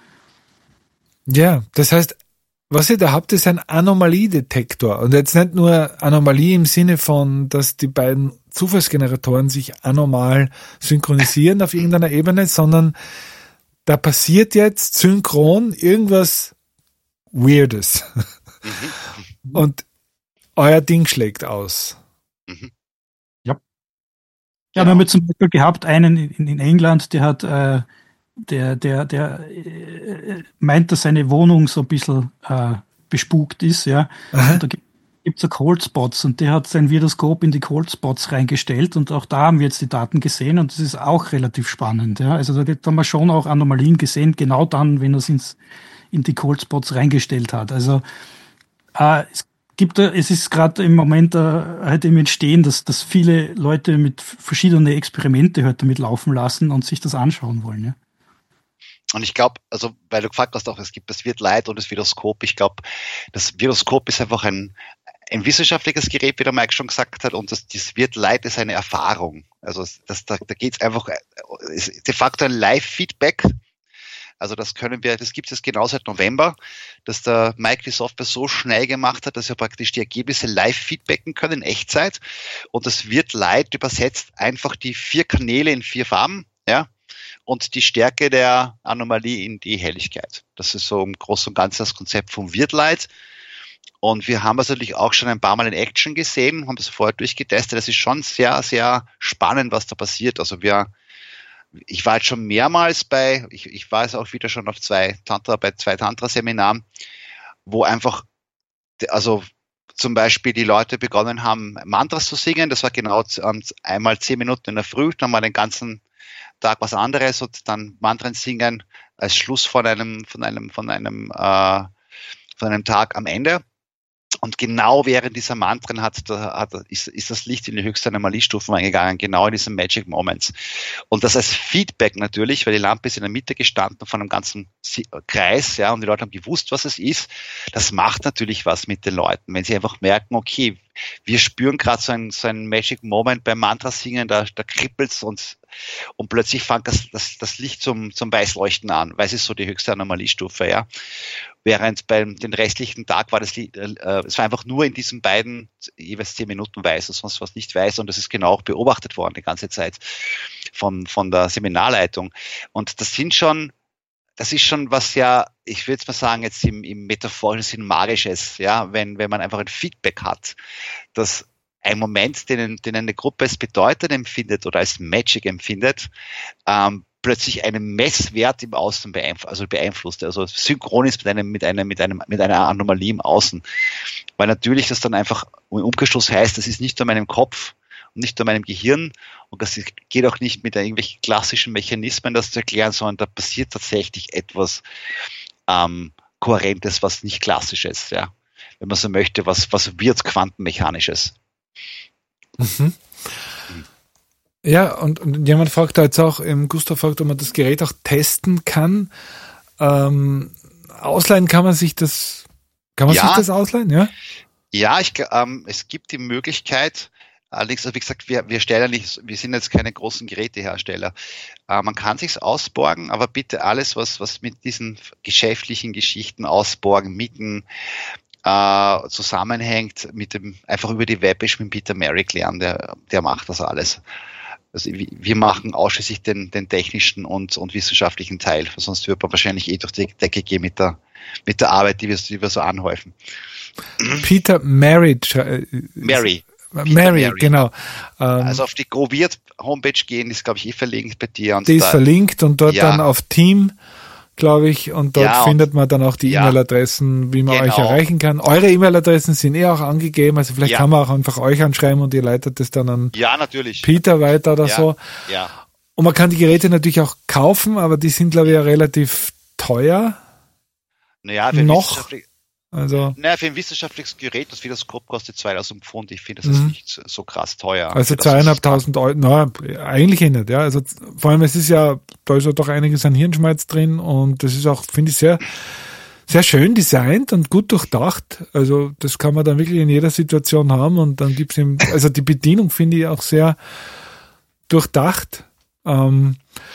Ja, das heißt, was ihr da habt, ist ein Anomaliedetektor. Und jetzt nicht nur Anomalie im Sinne von, dass die beiden Zufallsgeneratoren sich anormal synchronisieren auf irgendeiner Ebene, sondern da passiert jetzt synchron irgendwas Weirdes. Mhm. Und euer Ding schlägt aus. Mhm. Ja, wir haben jetzt zum Beispiel gehabt einen in, in England, der hat, äh, der, der, der äh, meint, dass seine Wohnung so ein bisschen äh, bespukt ist, ja. Aha. Und da gibt es so Cold Spots, und der hat sein Viroskop in die Cold Spots reingestellt, und auch da haben wir jetzt die Daten gesehen, und das ist auch relativ spannend, ja. Also da haben wir schon auch Anomalien gesehen, genau dann, wenn er es ins, in die Cold Spots reingestellt hat. Also äh, es gibt, es ist gerade im Moment äh, halt im Entstehen, dass, dass viele Leute mit verschiedene Experimente halt damit laufen lassen und sich das anschauen wollen. Ja. Und ich glaube, also weil du gefragt hast, auch es gibt das Virt-Light und das Viroskop. Ich glaube, das Viroskop ist einfach ein, ein wissenschaftliches Gerät, wie der Mike schon gesagt hat, und das, das Virt-Light ist eine Erfahrung. Also das, da, da geht es einfach, ist de facto ein Live-Feedback. Also das können wir, das gibt es genau seit November, dass der Mike die Software so schnell gemacht hat, dass wir praktisch die Ergebnisse live feedbacken können in Echtzeit. Und das Virt-Light übersetzt einfach die vier Kanäle in vier Farben, ja, und die Stärke der Anomalie in die Helligkeit. Das ist so im Großen und Ganzen das Konzept vom Virt-Light. Und wir haben es natürlich auch schon ein paar Mal in Action gesehen, haben das vorher durchgetestet. Das ist schon sehr, sehr spannend, was da passiert. Also wir Ich war jetzt schon mehrmals bei, ich, ich war jetzt auch wieder schon auf zwei Tantra, bei zwei Tantra-Seminaren, wo einfach, also zum Beispiel die Leute begonnen haben, Mantras zu singen. Das war genau einmal zehn Minuten in der Früh, dann haben wir den ganzen Tag was anderes und dann Mantren singen als Schluss von einem, von einem, von einem, äh, von einem Tag am Ende. Und genau während dieser Mantren hat, hat, ist, ist das Licht in die höchsten Anomaliestufen eingegangen, genau in diesen Magic Moments. Und das als Feedback natürlich, weil die Lampe ist in der Mitte gestanden von einem ganzen Kreis, ja, und die Leute haben gewusst, was es ist. Das macht natürlich was mit den Leuten, wenn sie einfach merken, okay, wir spüren gerade so einen, so einen Magic Moment beim Mantra-Singen, da, da kribbelt's und, und plötzlich fängt das, das, das Licht zum, zum Weißleuchten an, weil es ist so die höchste Anomaliestufe, ja. Während beim den restlichen Tag war das Lied, äh, es war einfach nur in diesen beiden jeweils zehn Minuten weiß, sonst was nicht weiß, und das ist genau auch beobachtet worden die ganze Zeit von, von der Seminarleitung. Und das sind schon, das ist schon was ja, ich würde jetzt mal sagen, jetzt im, im metaphorischen Sinn Magisches, ja, wenn, wenn man einfach ein Feedback hat, dass ein Moment, den, den eine Gruppe als bedeutend empfindet oder als Magic empfindet, ähm, plötzlich einen Messwert im Außen beeinflusst, also beeinflusst, also synchron ist mit einem, mit einem, mit einem, mit einer Anomalie im Außen. Weil natürlich das dann einfach im Umkehrschluss heißt, das ist nicht nur meinem Kopf und nicht nur meinem Gehirn, und das geht auch nicht mit irgendwelchen klassischen Mechanismen, das zu erklären, sondern da passiert tatsächlich etwas ähm, Kohärentes, was nicht klassisches, ja. Wenn man so möchte, was, was wird quantenmechanisches. Mhm. Ja, und, und jemand fragt da jetzt auch, ähm, Gustav fragt, ob man das Gerät auch testen kann. Ähm, ausleihen kann man sich das, kann man ja. sich das ausleihen, ja? Ja, ich, ähm, es gibt die Möglichkeit, allerdings, wie gesagt, wir, wir stellen nicht, wir sind jetzt keine großen Gerätehersteller. Äh, man kann sich's ausborgen, aber bitte alles, was, was mit diesen geschäftlichen Geschichten ausborgen, Mieten, äh, zusammenhängt, mit dem, einfach über die Webpage mit Peter Merrick lernen, der, der macht das alles. Also wir machen ausschließlich den, den technischen und, und wissenschaftlichen Teil, sonst wird man wahrscheinlich eh durch die Decke gehen mit der, mit der Arbeit, die wir, die wir so anhäufen. Peter Merrick. Mary. Mary, Mary, genau. Ähm, also auf die GoWeird Homepage gehen, ist, glaube ich, eh verlinkt bei dir. Und die ist da, verlinkt und dort ja. dann auf Team, glaube ich, und dort ja, findet man dann auch die ja. E-Mail-Adressen, wie man genau. euch erreichen kann. Eure E-Mail-Adressen sind eh auch angegeben, also vielleicht ja. kann man auch einfach euch anschreiben und ihr leitet das dann an ja, natürlich. Peter weiter oder ja. so. Ja. Und man kann die Geräte natürlich auch kaufen, aber die sind, glaube ich, ja relativ teuer. Naja, für noch. Also, naja, für ein wissenschaftliches Gerät, das Videoskop kostet zweitausend Pfund. Ich finde, das ist mhm. nicht so krass teuer. Also zweieinhalbtausend Euro, na, eigentlich eh nicht, ja. Also, vor allem, es ist ja, da ist ja doch einiges an Hirnschmalz drin und das ist auch, finde ich, sehr, sehr schön designt und gut durchdacht. Also, das kann man dann wirklich in jeder Situation haben und dann gibt's eben, also die Bedienung finde ich auch sehr durchdacht. Ähm,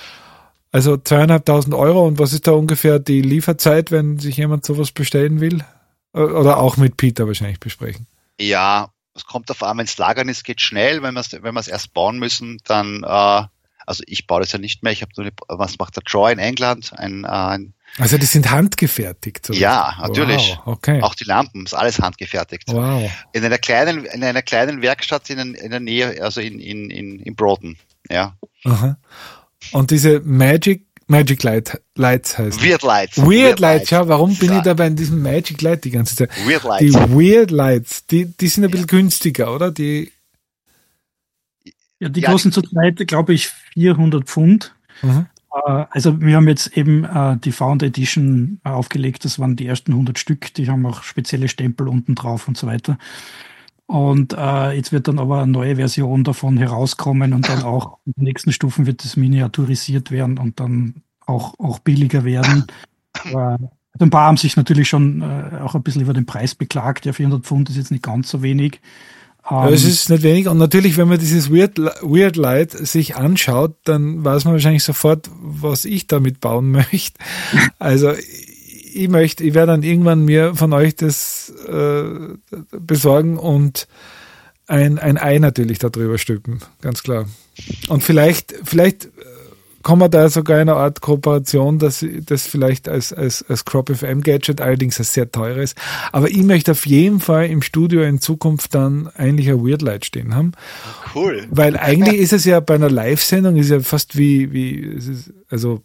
also zweieinhalbtausend Euro, und was ist da ungefähr die Lieferzeit, wenn sich jemand sowas bestellen will? Oder auch mit Peter wahrscheinlich besprechen. Ja, es kommt darauf an, wenn es lagern ist, geht schnell. Wenn wir es wenn wir es erst bauen müssen, dann, äh, also ich baue das ja nicht mehr. Ich habe nur, eine, was macht der Joy in England? Ein, äh, ein also die sind handgefertigt? So ja, natürlich. Wow, okay. Auch die Lampen, ist alles handgefertigt. Wow. In einer kleinen, in einer kleinen Werkstatt in, in der Nähe, also in, in, in, in Broughton, ja. Aha. Und diese Magic Magic Light, Lights heißt. Weird Lights. Weird, Weird Lights, ja, warum bin ja. ich da bei diesem Magic Light die ganze Zeit? Weird Lights. Die Weird Lights, die, die sind ein bisschen ja. günstiger, oder? Die, ja, die ja, kosten zurzeit, glaube ich, vierhundert Pfund. Mhm. Also wir haben jetzt eben äh, die Found Edition aufgelegt, das waren die ersten hundert Stück, die haben auch spezielle Stempel unten drauf und so weiter. Und äh, jetzt wird dann aber eine neue Version davon herauskommen und dann auch in den nächsten Stufen wird das miniaturisiert werden und dann auch, auch billiger werden. Aber ein paar haben sich natürlich schon äh, auch ein bisschen über den Preis beklagt. Ja, vierhundert Pfund ist jetzt nicht ganz so wenig. Ja, es ist nicht wenig. Und natürlich, wenn man dieses Weird, Weird Light sich anschaut, dann weiß man wahrscheinlich sofort, was ich damit bauen möchte. Also ich möchte, ich werde dann irgendwann mir von euch das äh, besorgen und ein, ein Ei natürlich darüber stülpen, ganz klar. Und vielleicht, vielleicht kommen wir da sogar in eine Art Kooperation, dass das vielleicht als, als, als Crop F M Gadget, allerdings ein sehr teures. Aber ich möchte auf jeden Fall im Studio in Zukunft dann eigentlich ein Weird Light stehen haben. Cool. Weil eigentlich ist es ja bei einer Live-Sendung, ist ja fast wie, wie, es ist, also,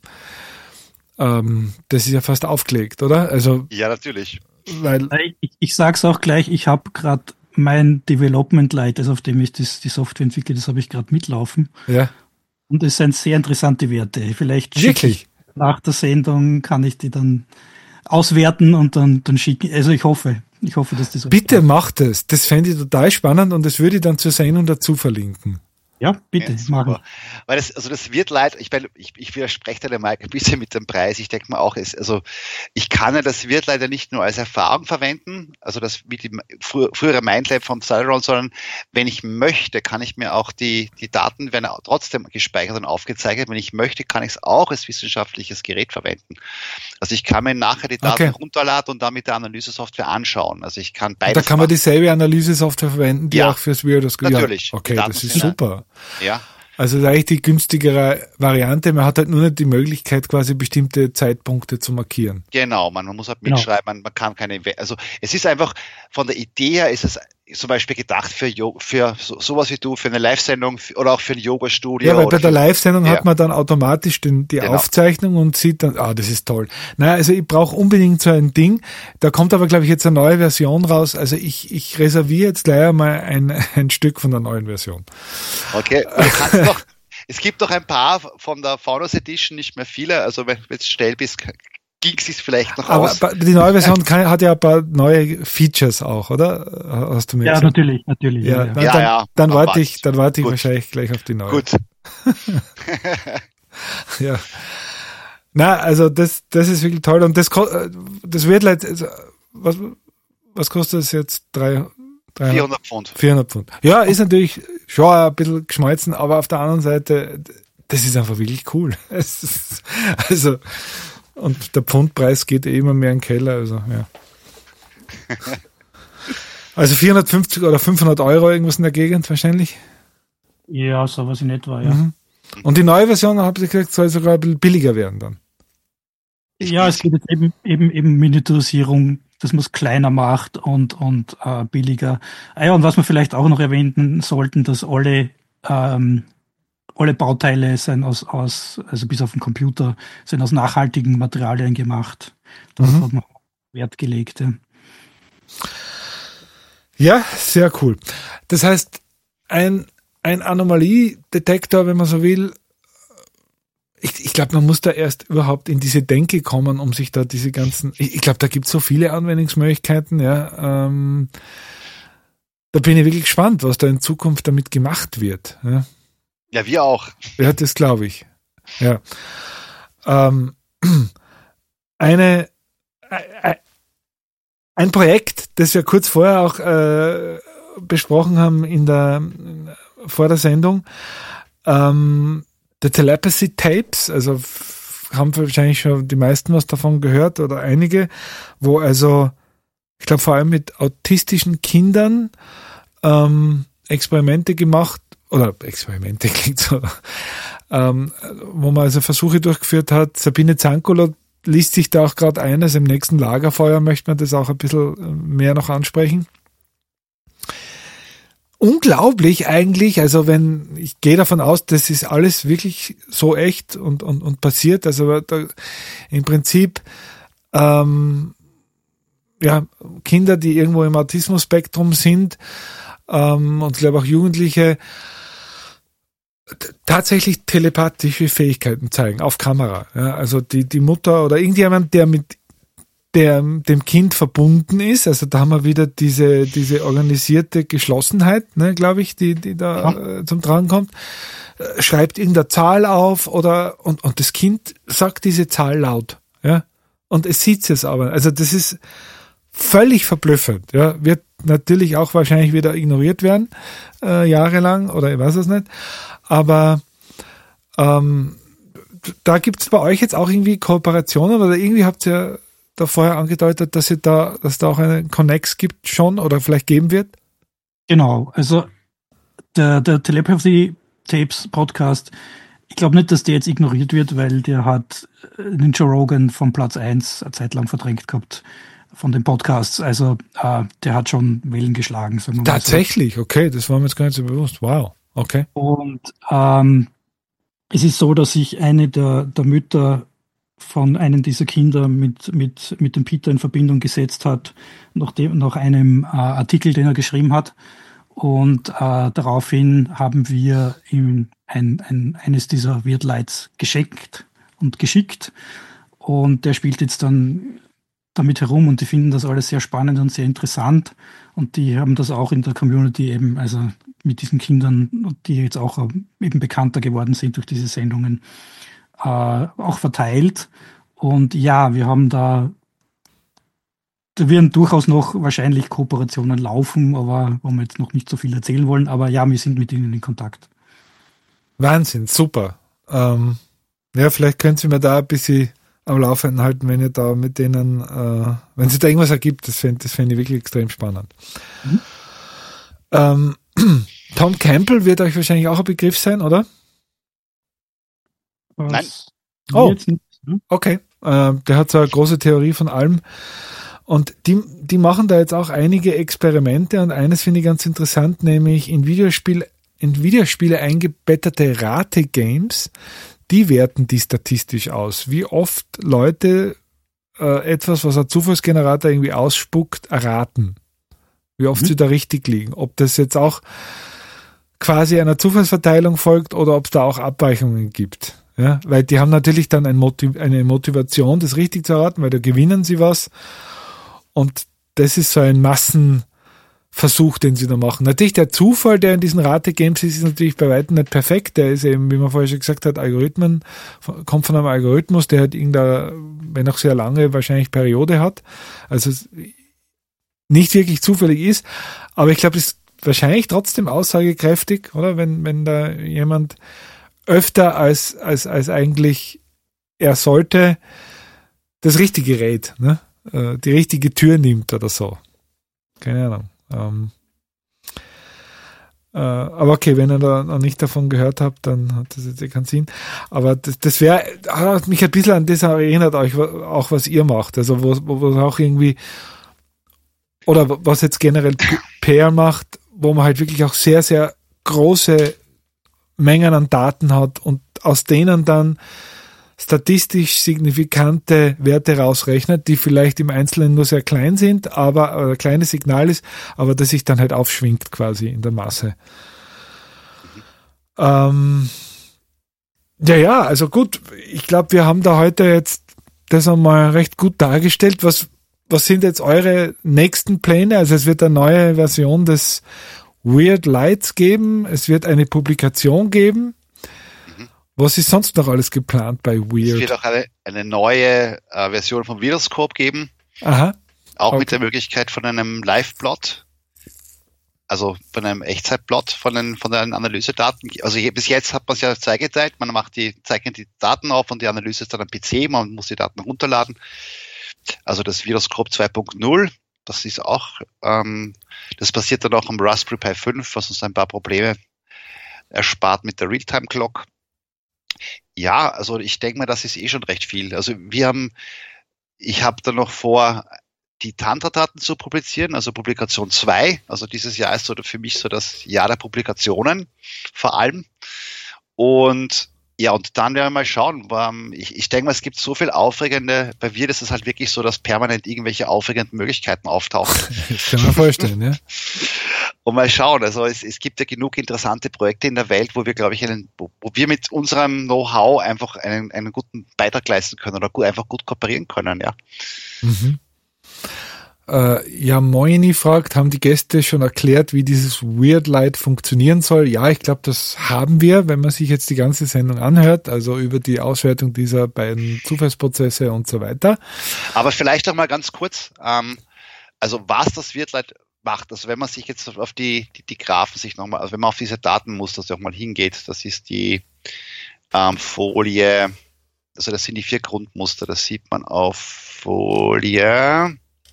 Ähm, das ist ja fast aufgelegt, oder? Also ja, natürlich. Weil ich, ich sag's auch gleich, ich habe gerade mein Development Light, also auf dem ich das, die Software entwickle, das habe ich gerade mitlaufen. Ja. Und es sind sehr interessante Werte. Vielleicht Wirklich? Nach der Sendung kann ich die dann auswerten und dann, dann schicken. Also ich hoffe, ich hoffe, dass das... Bitte macht es. Das fände ich total spannend und das würde ich dann zur Sendung dazu verlinken. Ja, bitte, ja, machen. Weil das, also das wird leid, ich, meine, ich, ich widerspreche da der Mike ein bisschen mit dem Preis. Ich denke mal auch, es, also ich kann ja das wird leider nicht nur als Erfahrung verwenden, also das wie die frü frühere Mindlab vom Celeron, sondern wenn ich möchte, kann ich mir auch die, die Daten werden trotzdem gespeichert und aufgezeichnet. Wenn ich möchte, kann ich es auch als wissenschaftliches Gerät verwenden. Also ich kann mir nachher die Daten okay. runterladen und damit die Analysesoftware anschauen. Also ich kann beides. Da kann man machen. Dieselbe Analysesoftware verwenden, die ja, auch fürs Weirdos natürlich. Ja, okay, das ist super. Ja. Also das ist eigentlich die günstigere Variante. Man hat halt nur nicht die Möglichkeit, quasi bestimmte Zeitpunkte zu markieren. Genau, man, man muss halt mitschreiben, genau. man, man kann keine, also es ist einfach, von der Idee her ist es zum Beispiel gedacht für, für so, sowas wie du, für eine Live-Sendung oder auch für ein Yoga-Studio. Ja, weil bei für, der Live-Sendung ja. hat man dann automatisch den, die genau. Aufzeichnung und sieht dann, ah, das ist toll. Naja, also ich brauche unbedingt so ein Ding. Da kommt aber, glaube ich, jetzt eine neue Version raus. Also ich, ich reserviere jetzt gleich mal ein, ein Stück von der neuen Version. Okay, du kannst noch, es gibt noch ein paar von der Faunus Edition, nicht mehr viele, also wenn du jetzt schnell bist, ging es sich vielleicht noch aber aus. Aber die neue Version kann, hat ja ein paar neue Features auch, oder? Hast du mir ja, gesagt? natürlich, natürlich. Ja, ja, dann, ja, dann, ja, dann warte ich, dann warte ich wahrscheinlich gleich auf die neue. Gut. ja. Na, also das, das ist wirklich toll und das, das wird halt, was, was kostet das jetzt? Drei, vierhundert Pfund. vierhundert Pfund. Ja, ist natürlich schon ein bisschen geschmolzen, aber auf der anderen Seite, das ist einfach wirklich cool. Es ist, also, und der Pfundpreis geht eh immer mehr in den Keller, also, ja. Also vierhundertfünfzig oder fünfhundert Euro irgendwas in der Gegend wahrscheinlich? Ja, sowas in etwa, ja. Mhm. Und die neue Version, habe ich gesagt, soll sogar ein bisschen billiger werden dann. Ja, es geht jetzt eben, eben, eben Miniaturisierung, dass man es kleiner macht und, und äh, billiger. Ah ja, und was wir vielleicht auch noch erwähnen sollten, dass alle, ähm, alle Bauteile sind aus, aus, also bis auf den Computer, sind aus nachhaltigen Materialien gemacht. Darauf mhm. hat man Wert gelegt. Ja. ja, sehr cool. Das heißt, ein, ein Anomaliedetektor, wenn man so will, Ich, ich glaube, man muss da erst überhaupt in diese Denke kommen, um sich da diese ganzen, ich, ich glaube, da gibt es so viele Anwendungsmöglichkeiten, ja. Ähm, da bin ich wirklich gespannt, was da in Zukunft damit gemacht wird. Ja, ja wir auch. Ja, das glaube ich. Ja. Ähm, eine, ein Projekt, das wir kurz vorher auch äh, besprochen haben in der, vor der Sendung, ähm, The Telepathy Tapes, also haben wahrscheinlich schon die meisten was davon gehört oder einige, wo also, ich glaube vor allem mit autistischen Kindern ähm, Experimente gemacht, oder Experimente klingt so, ähm, wo man also Versuche durchgeführt hat. Sabine Zankola liest sich da auch gerade ein, also im nächsten Lagerfeuer möchte man das auch ein bisschen mehr noch ansprechen. Unglaublich eigentlich, also wenn, ich gehe davon aus, das ist alles wirklich so echt und, und, und passiert, also da, im Prinzip ähm, ja, Kinder, die irgendwo im Autismus-Spektrum sind ähm, und ich glaube auch Jugendliche t- tatsächlich telepathische Fähigkeiten zeigen, auf Kamera. Ja, also die, die Mutter oder irgendjemand, der mit der dem Kind verbunden ist, also da haben wir wieder diese diese organisierte Geschlossenheit, ne, glaube ich, die die da ja. äh, zum Tragen kommt, äh, schreibt irgendeine Zahl auf oder und und das Kind sagt diese Zahl laut, ja, und es sieht es aber, also das ist völlig verblüffend, ja, wird natürlich auch wahrscheinlich wieder ignoriert werden, äh, jahrelang oder ich weiß es nicht, aber ähm, da gibt's bei euch jetzt auch irgendwie Kooperationen oder irgendwie habt ihr da vorher angedeutet, dass es da, dass da auch einen Connex gibt schon oder vielleicht geben wird? Genau, also der, der Telepathy Tapes Podcast, ich glaube nicht, dass der jetzt ignoriert wird, weil der hat den Joe Rogan von Platz eins eine Zeit lang verdrängt gehabt von den Podcasts. Also äh, der hat schon Wellen geschlagen. Sagen wir mal Tatsächlich, so. Okay, das war mir jetzt gar nicht so bewusst. Wow, okay. Und ähm, es ist so, dass sich eine der, der Mütter von einem dieser Kinder mit, mit, mit dem Peter in Verbindung gesetzt hat, nach, dem, nach einem äh, Artikel, den er geschrieben hat. Und äh, daraufhin haben wir ihm ein, ein, eines dieser Weird Lights geschenkt und geschickt. Und der spielt jetzt dann damit herum und die finden das alles sehr spannend und sehr interessant. Und die haben das auch in der Community eben, also mit diesen Kindern, die jetzt auch eben bekannter geworden sind durch diese Sendungen, äh, auch verteilt. Und ja, wir haben da, da werden durchaus noch wahrscheinlich Kooperationen laufen, aber wo wir jetzt noch nicht so viel erzählen wollen. Aber ja, wir sind mit ihnen in Kontakt. Wahnsinn, super. Ähm, ja, vielleicht können Sie mir da ein bisschen am Laufenden halten, wenn ihr da mit denen, äh, wenn sich da irgendwas ergibt, das fände das fänd ich wirklich extrem spannend. Mhm. Ähm, Tom Campbell wird euch wahrscheinlich auch ein Begriff sein, oder? Nein. Oh, okay. Äh, der hat so eine große Theorie von allem. Und die, die machen da jetzt auch einige Experimente und eines finde ich ganz interessant, nämlich in Videospiel, in Videospiele eingebettete Rate-Games, die werten die statistisch aus, wie oft Leute äh, etwas, was ein Zufallsgenerator irgendwie ausspuckt, erraten. Wie oft mhm. sie da richtig liegen. Ob das jetzt auch quasi einer Zufallsverteilung folgt oder ob es da auch Abweichungen gibt. Ja, weil die haben natürlich dann ein Motiv- eine Motivation, das richtig zu erraten, weil da gewinnen sie was. Und das ist so ein Massenversuch, den sie da machen. Natürlich der Zufall, der in diesen Rate-Games ist, ist natürlich bei weitem nicht perfekt. Der ist eben, wie man vorher schon gesagt hat, Algorithmen, kommt von einem Algorithmus, der halt irgendeine, wenn auch sehr lange, wahrscheinlich Periode hat. Also nicht wirklich zufällig ist. Aber ich glaube, das ist wahrscheinlich trotzdem aussagekräftig, oder? Wenn, wenn da jemand öfter als, als, als eigentlich er sollte das Richtige rät, ne? Die richtige Tür nimmt oder so. Keine Ahnung. Ähm, äh, aber okay, wenn ihr da noch nicht davon gehört habt, dann hat das jetzt eh keinen Sinn. Aber das, das wäre, hat mich ein bisschen an das erinnert, euch auch was ihr macht. Also wo, wo auch irgendwie, oder was jetzt generell P R macht, wo man halt wirklich auch sehr, sehr große Mengen an Daten hat und aus denen dann statistisch signifikante Werte rausrechnet, die vielleicht im Einzelnen nur sehr klein sind, aber ein kleines Signal ist, aber das sich dann halt aufschwingt quasi in der Masse. Mhm. Ähm, ja, ja, also gut, ich glaube, wir haben da heute jetzt das einmal recht gut dargestellt. Was, was sind jetzt eure nächsten Pläne? Also es wird eine neue Version des Weird Lights geben, es wird eine Publikation geben. Was ist sonst noch alles geplant bei Weird? Es wird auch eine, eine neue äh, Version vom Viruscope geben. Aha. Auch Okay. mit der Möglichkeit von einem Live-Plot. Also von einem Echtzeitplot von den, von den Analysedaten. Also je, bis jetzt hat man es ja zweigeteilt. Man macht die, zeichnet die Daten auf und die Analyse ist dann am P C. Man muss die Daten runterladen. Also das Viruscope zwei Punkt null. Das ist auch, ähm, das passiert dann auch am Raspberry Pi fünf, was uns ein paar Probleme erspart mit der Realtime-Clock. Ja, also ich denke mal, das ist eh schon recht viel. Also wir haben, ich habe da noch vor, die Tantra-Daten zu publizieren, also Publikation zwei. Also dieses Jahr ist so für mich so das Jahr der Publikationen vor allem. Und ja, und dann werden wir mal schauen. Ich, ich denke mal, es gibt so viel aufregende, bei wir ist es halt wirklich so, dass permanent irgendwelche aufregenden Möglichkeiten auftauchen. Das kann man vorstellen, ja. Und mal schauen, also es, es gibt ja genug interessante Projekte in der Welt, wo wir, glaube ich, einen, wo, wo wir mit unserem Know-how einfach einen, einen guten Beitrag leisten können oder gut, einfach gut kooperieren können, ja. Mhm. Äh, ja, Moini fragt, haben die Gäste schon erklärt, wie dieses Weird Light funktionieren soll? Ja, ich glaube, das haben wir, wenn man sich jetzt die ganze Sendung anhört, also über die Auswertung dieser beiden Zufallsprozesse und so weiter. Aber vielleicht noch mal ganz kurz, ähm, also was das Weird Light macht, also wenn man sich jetzt auf die, die, die Graphen sich nochmal, also wenn man auf diese Datenmuster sich auch mal hingeht, das ist die ähm, Folie, also das sind die vier Grundmuster, das sieht man auf Folie,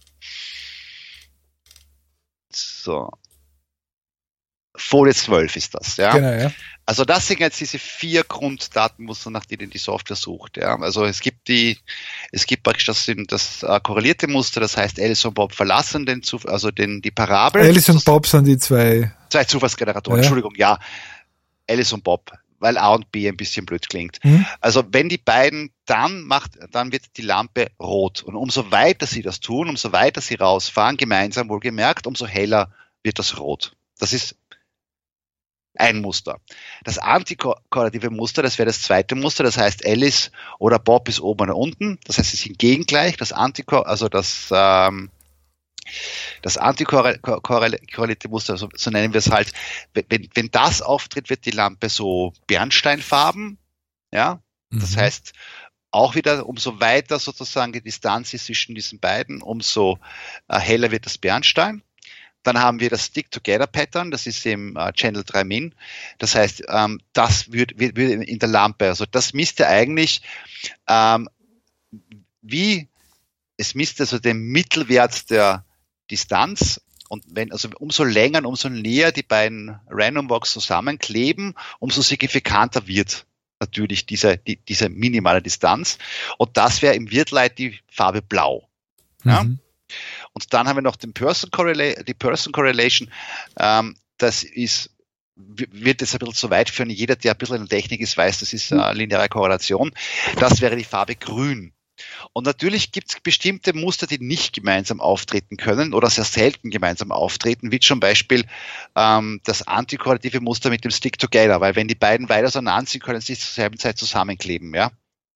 so, Folie zwölf ist das, ja. Genau, ja. Also das sind jetzt diese vier Grunddatenmuster, nach denen die Software sucht. Ja. Also es gibt die, es gibt praktisch das, das äh, korrelierte Muster, das heißt Alice und Bob verlassen den, Zuf- also den die Parabel. Alice und Bob sind die zwei. Zwei Zufallsgeneratoren. Ja. Entschuldigung, ja, Alice und Bob, weil A und B ein bisschen blöd klingt. Mhm. Also wenn die beiden, dann macht, dann wird die Lampe rot. Und umso weiter sie das tun, umso weiter sie rausfahren, gemeinsam wohlgemerkt, umso heller wird das rot. Das ist ein Muster. Das antikorrelative Muster, das wäre das zweite Muster, das heißt Alice oder Bob ist oben oder unten, das heißt, sie sind gegengleich, das Antikor, also das, ähm, das antikorrelative Muster, so, so nennen wir es halt, wenn, wenn das auftritt, wird die Lampe so bernsteinfarben, ja, das mhm. heißt, auch wieder, umso weiter sozusagen die Distanz ist zwischen diesen beiden, umso äh, heller wird das Bernstein. Dann haben wir das Stick-Together-Pattern, das ist im äh, Channel drei Min. Das heißt, ähm, das wird, wird, wird in der Lampe, also das misst ja eigentlich, ähm, wie, es misst also den Mittelwert der Distanz und wenn, also umso länger, umso näher die beiden Random Walks zusammenkleben, umso signifikanter wird natürlich diese, die, diese minimale Distanz. Und das wäre im Wirtlight die Farbe Blau. Ja? Mhm. Und dann haben wir noch den Person Correla- die Person Correlation. Ähm, das ist, wird jetzt ein bisschen zu weit führen. Jeder, der ein bisschen in der Technik ist, weiß, das ist äh, lineare Korrelation. Das wäre die Farbe Grün. Und natürlich gibt es bestimmte Muster, die nicht gemeinsam auftreten können oder sehr selten gemeinsam auftreten, wie zum Beispiel ähm, das antikorrelative Muster mit dem Stick Together, weil wenn die beiden weit auseinander sind, können sie sich zur selben Zeit zusammenkleben, ja.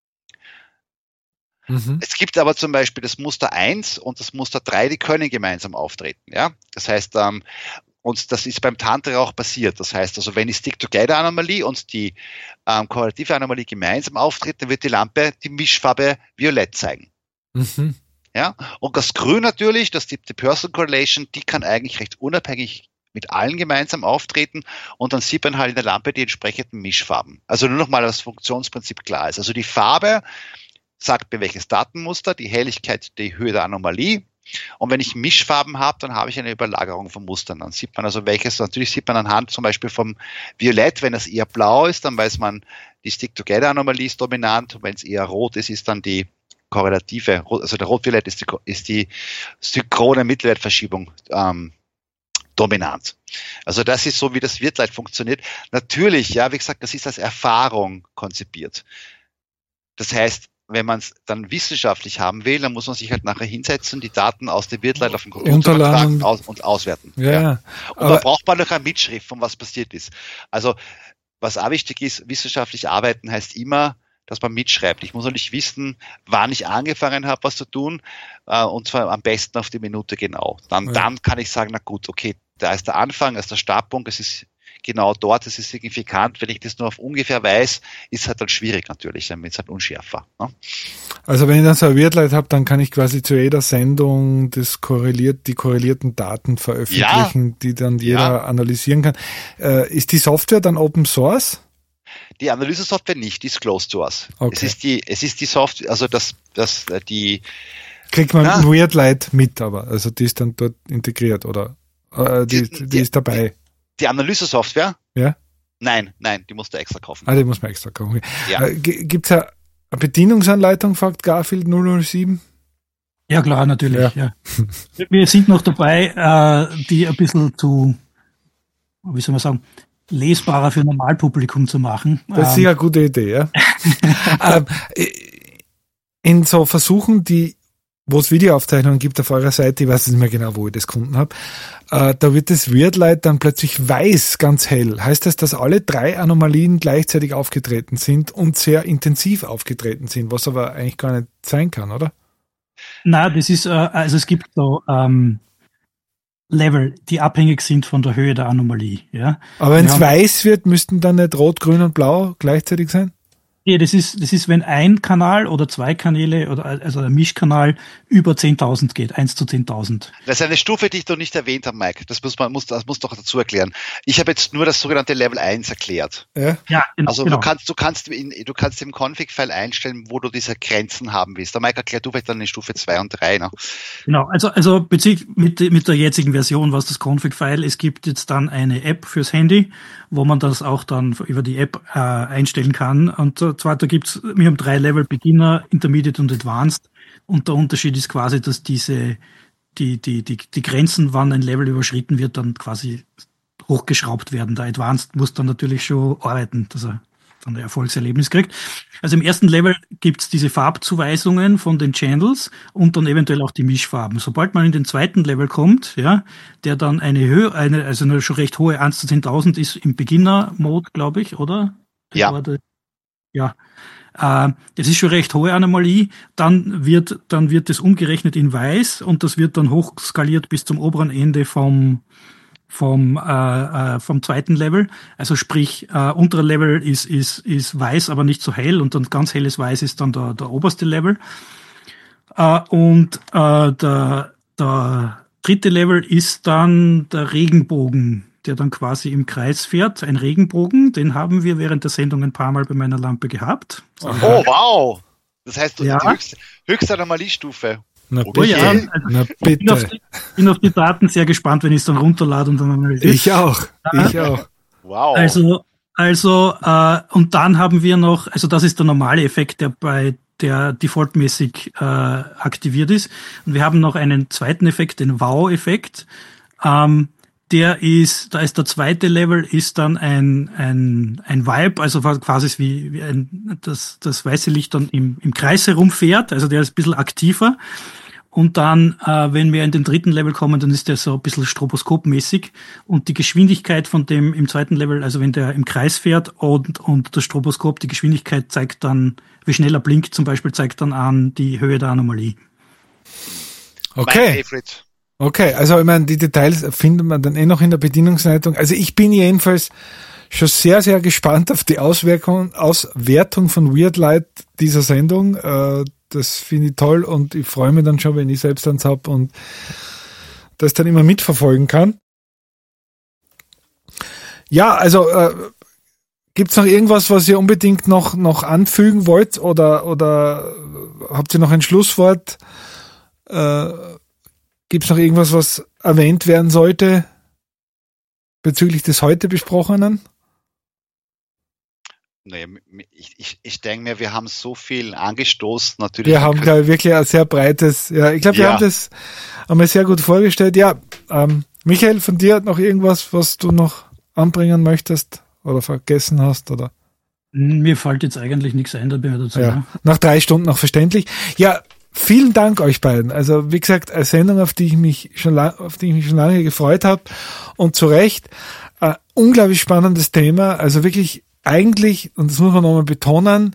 Mhm. Es gibt aber zum Beispiel das Muster eins und das Muster drei, die können gemeinsam auftreten, ja. Das heißt, ähm, und das ist beim Tantra auch passiert. Das heißt also, wenn die Stick-Together-Anomalie und die ähm, korrelative Anomalie gemeinsam auftreten, dann wird die Lampe die Mischfarbe Violett zeigen. Mhm. Ja? Und das Grün natürlich, das die, die Person Correlation, die kann eigentlich recht unabhängig mit allen gemeinsam auftreten und dann sieht man halt in der Lampe die entsprechenden Mischfarben. Also nur nochmal, dass das Funktionsprinzip klar ist. Also die Farbe sagt mir welches Datenmuster, die Helligkeit, die Höhe der Anomalie. Und wenn ich Mischfarben habe, dann habe ich eine Überlagerung von Mustern. Dann sieht man also welches, natürlich sieht man anhand zum Beispiel vom Violett, wenn es eher blau ist, dann weiß man, die Stick-Together-Anomalie ist dominant. Und wenn es eher rot ist, ist dann die korrelative, also der Rot-Violett ist die, ist die synchrone Mittelwertverschiebung ähm, dominant. Also das ist so, wie das Wirtlight funktioniert. Natürlich, ja, wie gesagt, das ist als Erfahrung konzipiert. Das heißt, wenn man es dann wissenschaftlich haben will, dann muss man sich halt nachher hinsetzen, die Daten aus dem Wirtlight auf den Computer übertragen aus, und auswerten. Ja, ja. Und da braucht man noch eine Mitschrift, von was passiert ist. Also, was auch wichtig ist, wissenschaftlich arbeiten heißt immer, dass man mitschreibt. Ich muss natürlich wissen, wann ich angefangen habe, was zu tun, äh, und zwar am besten auf die Minute genau. Dann, ja. dann kann ich sagen, na gut, okay, da ist der Anfang, da ist der Startpunkt, es ist genau dort, es ist signifikant. Wenn ich das nur auf ungefähr weiß, ist halt dann schwierig natürlich, dann wird es halt unschärfer. Ne? Also wenn ich dann so ein Wirtlight habe, dann kann ich quasi zu jeder Sendung das korreliert, die korrelierten Daten veröffentlichen, ja. die dann jeder ja. analysieren kann. Äh, ist die Software dann Open Source? Die Analyse-Software nicht, die ist Closed Source. Okay. Es ist die, es ist die Software, also das, das, die kriegt man na, Wirtlight mit, aber also die ist dann dort integriert oder äh, die, die, die ist dabei. Die Analyse-Software? Ja. Nein, nein, die musst du extra kaufen. Ah, die muss man extra kaufen. Ja. Äh, Gibt es eine Bedienungsanleitung, fragt Garfield null null sieben? Ja, klar, natürlich. Ja. Ja. Wir sind noch dabei, äh, die ein bisschen zu, wie soll man sagen, lesbarer für Normalpublikum zu machen. Das ist sicher eine gute Idee, ja. ähm, in so Versuchen, die wo es Videoaufzeichnungen gibt auf eurer Seite, ich weiß nicht mehr genau, wo ich das gefunden habe, äh, da wird das Wirtlight dann plötzlich weiß, ganz hell. Heißt das, dass alle drei Anomalien gleichzeitig aufgetreten sind und sehr intensiv aufgetreten sind, was aber eigentlich gar nicht sein kann, oder? Na, das ist, äh, also es gibt so ähm, Level, die abhängig sind von der Höhe der Anomalie. Ja? Aber wenn es weiß wird, müssten dann nicht rot, grün und blau gleichzeitig sein? Ja, das ist, das ist, wenn ein Kanal oder zwei Kanäle oder also ein Mischkanal über zehntausend geht, eins zu zehntausend. Das ist eine Stufe, die ich noch nicht erwähnt habe, Mike. Das muss man, muss, das muss doch dazu erklären. Ich habe jetzt nur das sogenannte Level eins erklärt. Ja, ja genau. Also du kannst, du kannst, in, du kannst im Config-File einstellen, wo du diese Grenzen haben willst. Der Mike erklärt du vielleicht dann in Stufe zwei und drei, ne? Genau. Also, also bezüglich mit, mit der jetzigen Version, was das Config-File, es gibt jetzt dann eine App fürs Handy, wo man das auch dann über die App äh, einstellen kann. Und zwar, da gibt's, wir haben drei Level, Beginner, Intermediate und Advanced. Und der Unterschied ist quasi, dass diese, die, die, die, die Grenzen, wann ein Level überschritten wird, dann quasi hochgeschraubt werden. Der Advanced muss dann natürlich schon arbeiten, dass er dann ein Erfolgserlebnis kriegt. Also im ersten Level gibt's diese Farbzuweisungen von den Channels und dann eventuell auch die Mischfarben. Sobald man in den zweiten Level kommt, ja, der dann eine Höhe, eine, also eine schon recht hohe eins zu zehntausend ist im Beginner-Mode, glaube ich, oder? Ja. Ja. Äh, das ist schon recht hohe Anomalie. Dann wird, dann wird das umgerechnet in weiß und das wird dann hochskaliert bis zum oberen Ende vom, vom äh, äh, vom zweiten Level, also sprich äh, untere Level ist ist ist weiß, aber nicht so hell und dann ganz helles Weiß ist dann der der oberste Level äh, und äh, der der dritte Level ist dann der Regenbogen, der dann quasi im Kreis fährt. Ein Regenbogen, den haben wir während der Sendung ein paar Mal bei meiner Lampe gehabt. Oh wow, das heißt ja. die höchste, höchste Anomaliestufe. Na Okay. bitte. Ja, also Na ich bin auf, bitte. die, bin auf die Daten sehr gespannt, wenn ich es dann runterlade und dann analysiere. Ich auch. Ich auch. Wow. Also, also äh, und dann haben wir noch, also das ist der normale Effekt, der bei der defaultmäßig äh, aktiviert ist. Und wir haben noch einen zweiten Effekt, den Wow-Effekt. Ähm, der ist, da ist der zweite Level, ist dann ein ein ein Vibe, also quasi wie, wie ein das das weiße Licht dann im im Kreis herumfährt, also der ist ein bisschen aktiver. Und dann, äh, wenn wir in den dritten Level kommen, dann ist der so ein bisschen stroboskopmäßig. Und die Geschwindigkeit von dem im zweiten Level, also wenn der im Kreis fährt und, und das Stroboskop, die Geschwindigkeit zeigt dann, wie schnell er blinkt zum Beispiel, zeigt dann an die Höhe der Anomalie. Okay. Okay, also ich meine, die Details findet man dann eh noch in der Bedienungsleitung. Also ich bin jedenfalls schon sehr, sehr gespannt auf die Auswirkung, Auswertung von Weirdlight dieser Sendung. Äh, Das finde ich toll und ich freue mich dann schon, wenn ich selbst eins habe und das dann immer mitverfolgen kann. Ja, also äh, gibt es noch irgendwas, was ihr unbedingt noch noch anfügen wollt oder oder habt ihr noch ein Schlusswort? Äh, gibt es noch irgendwas, was erwähnt werden sollte bezüglich des heute Besprochenen? Nee, ich, ich, ich denke mir, wir haben so viel angestoßen. Natürlich. Wir haben, glaube ich, wirklich ein sehr breites, ja, ich glaube, wir Ja. haben das einmal sehr gut vorgestellt. Ja, ähm, Michael, von dir noch irgendwas, was du noch anbringen möchtest oder vergessen hast, oder? Mir fällt jetzt eigentlich nichts ein, da bin ich dazu. Ja, Ja. nach drei Stunden noch verständlich. Ja, vielen Dank euch beiden. Also, wie gesagt, eine Sendung, auf die ich mich schon lang, auf die ich mich schon lange gefreut habe und zu Recht. Ein unglaublich spannendes Thema. Also wirklich eigentlich, und das muss man nochmal betonen,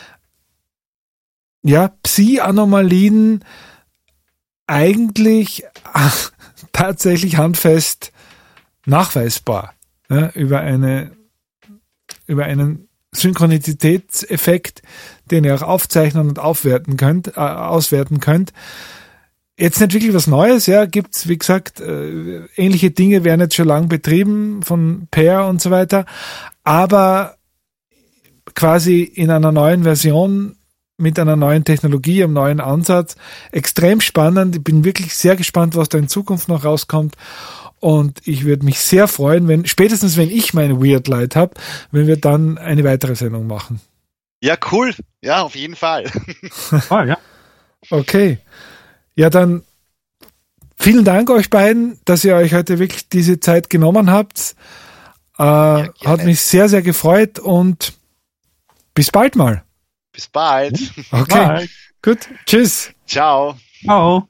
ja, Psi-Anomalien eigentlich tatsächlich handfest nachweisbar, ja, über eine, über einen Synchronizitätseffekt, den ihr auch aufzeichnen und aufwerten könnt, äh, auswerten könnt. Jetzt nicht wirklich was Neues, ja, gibt's, wie gesagt, äh, ähnliche Dinge werden jetzt schon lang betrieben von Pair und so weiter, aber quasi in einer neuen Version mit einer neuen Technologie, einem neuen Ansatz. Extrem spannend. Ich bin wirklich sehr gespannt, was da in Zukunft noch rauskommt. Und ich würde mich sehr freuen, wenn, spätestens wenn ich meine Weirdlight habe, wenn wir dann eine weitere Sendung machen. Ja, cool. Ja, auf jeden Fall. Ah, ja. Okay. Ja, dann vielen Dank euch beiden, dass ihr euch heute wirklich diese Zeit genommen habt. Äh, Ja, hat mich sehr, sehr gefreut und bis bald mal. Bis bald. Okay, Bye. gut. Tschüss. Ciao. Ciao.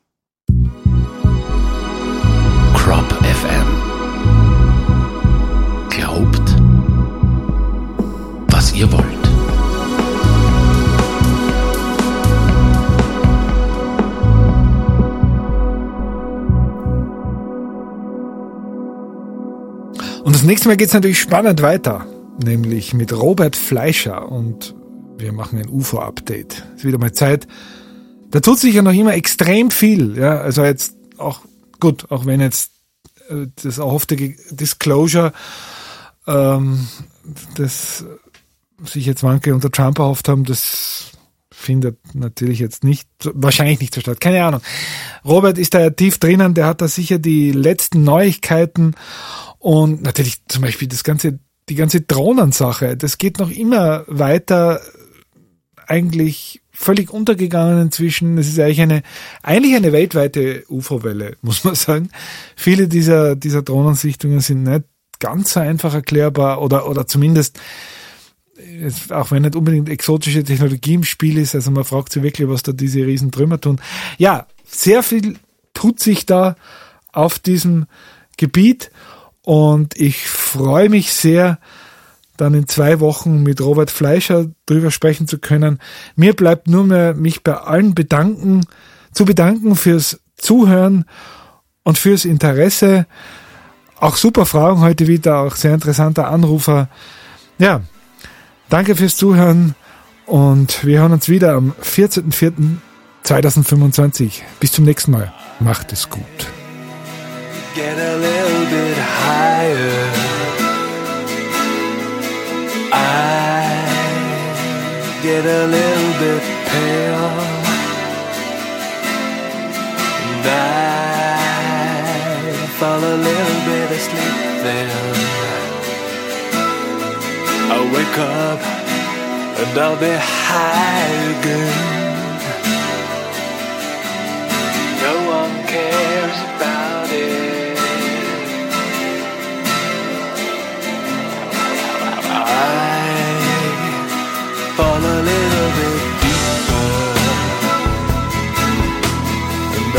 Crop F M. Glaubt, was ihr wollt. Und das nächste Mal geht es natürlich spannend weiter, nämlich mit Robert Fleischer und wir machen ein U F O-Update. Ist wieder mal Zeit. Da tut sich ja noch immer extrem viel. Ja, also jetzt auch, gut, auch wenn jetzt äh, das erhoffte Disclosure, ähm, das sich jetzt manche unter Trump erhofft haben, das findet natürlich jetzt nicht, wahrscheinlich nicht so statt. Keine Ahnung. Robert ist da ja tief drinnen, der hat da sicher die letzten Neuigkeiten und natürlich zum Beispiel das ganze, die ganze Drohnensache, das geht noch immer weiter, eigentlich völlig untergegangen inzwischen. Es ist eigentlich eine, eigentlich eine weltweite U F O-Welle, muss man sagen. Viele dieser, dieser Drohnensichtungen sind nicht ganz so einfach erklärbar oder, oder zumindest es, auch wenn nicht unbedingt exotische Technologie im Spiel ist, also man fragt sich wirklich, was da diese riesen Trümmer tun. Ja, sehr viel tut sich da auf diesem Gebiet und ich freue mich sehr, dann in zwei Wochen mit Robert Fleischer drüber sprechen zu können. Mir bleibt nur mehr, mich bei allen bedanken, zu bedanken fürs Zuhören und fürs Interesse. Auch super Fragen heute wieder, auch sehr interessanter Anrufer. Ja, danke fürs Zuhören und wir hören uns wieder am vierzehnten vierten zweitausendfünfundzwanzig. Bis zum nächsten Mal. Macht es gut. Get a little bit higher. I get a little bit pale. And I fall a little bit asleep then. I wake up and I'll be high again. No one cares about it. I fall a little bit deeper, and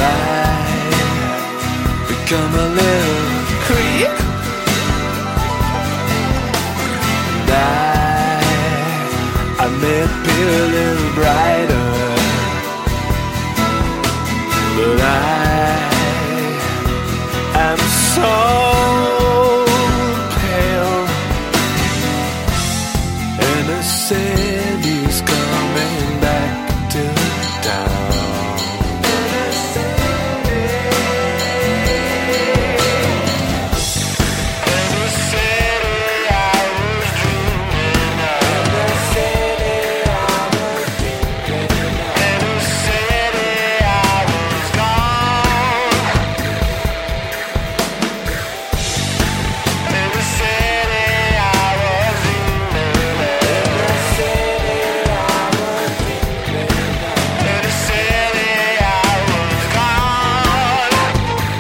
I become a little creep, and I, I may appear a little brighter, but I am so pale, and the city's coming back to town. In the city, in the city I was dreaming of. In the city I was dreaming of. In the city I was gone. In the city I was dreaming of. In the city I was dreaming of. In the city I was gone.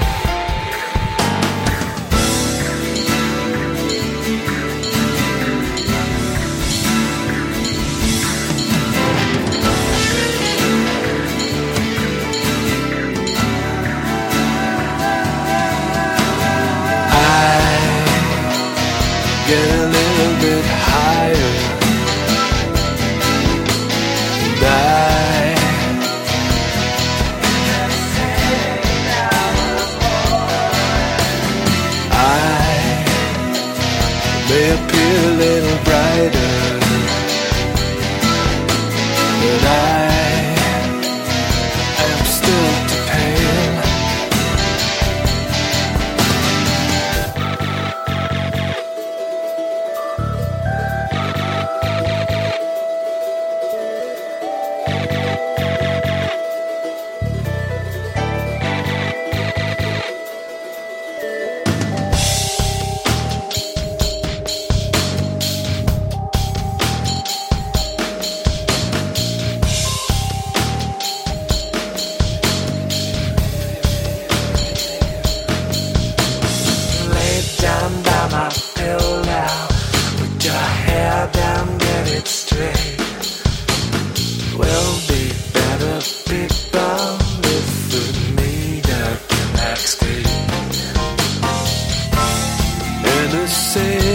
I get a little bit higher, and I I may appear a little brighter, but I am still too pale. Lay down by my pillow now. Put your hair down, get it straight. We'll be better people if we meet up backstage. In the city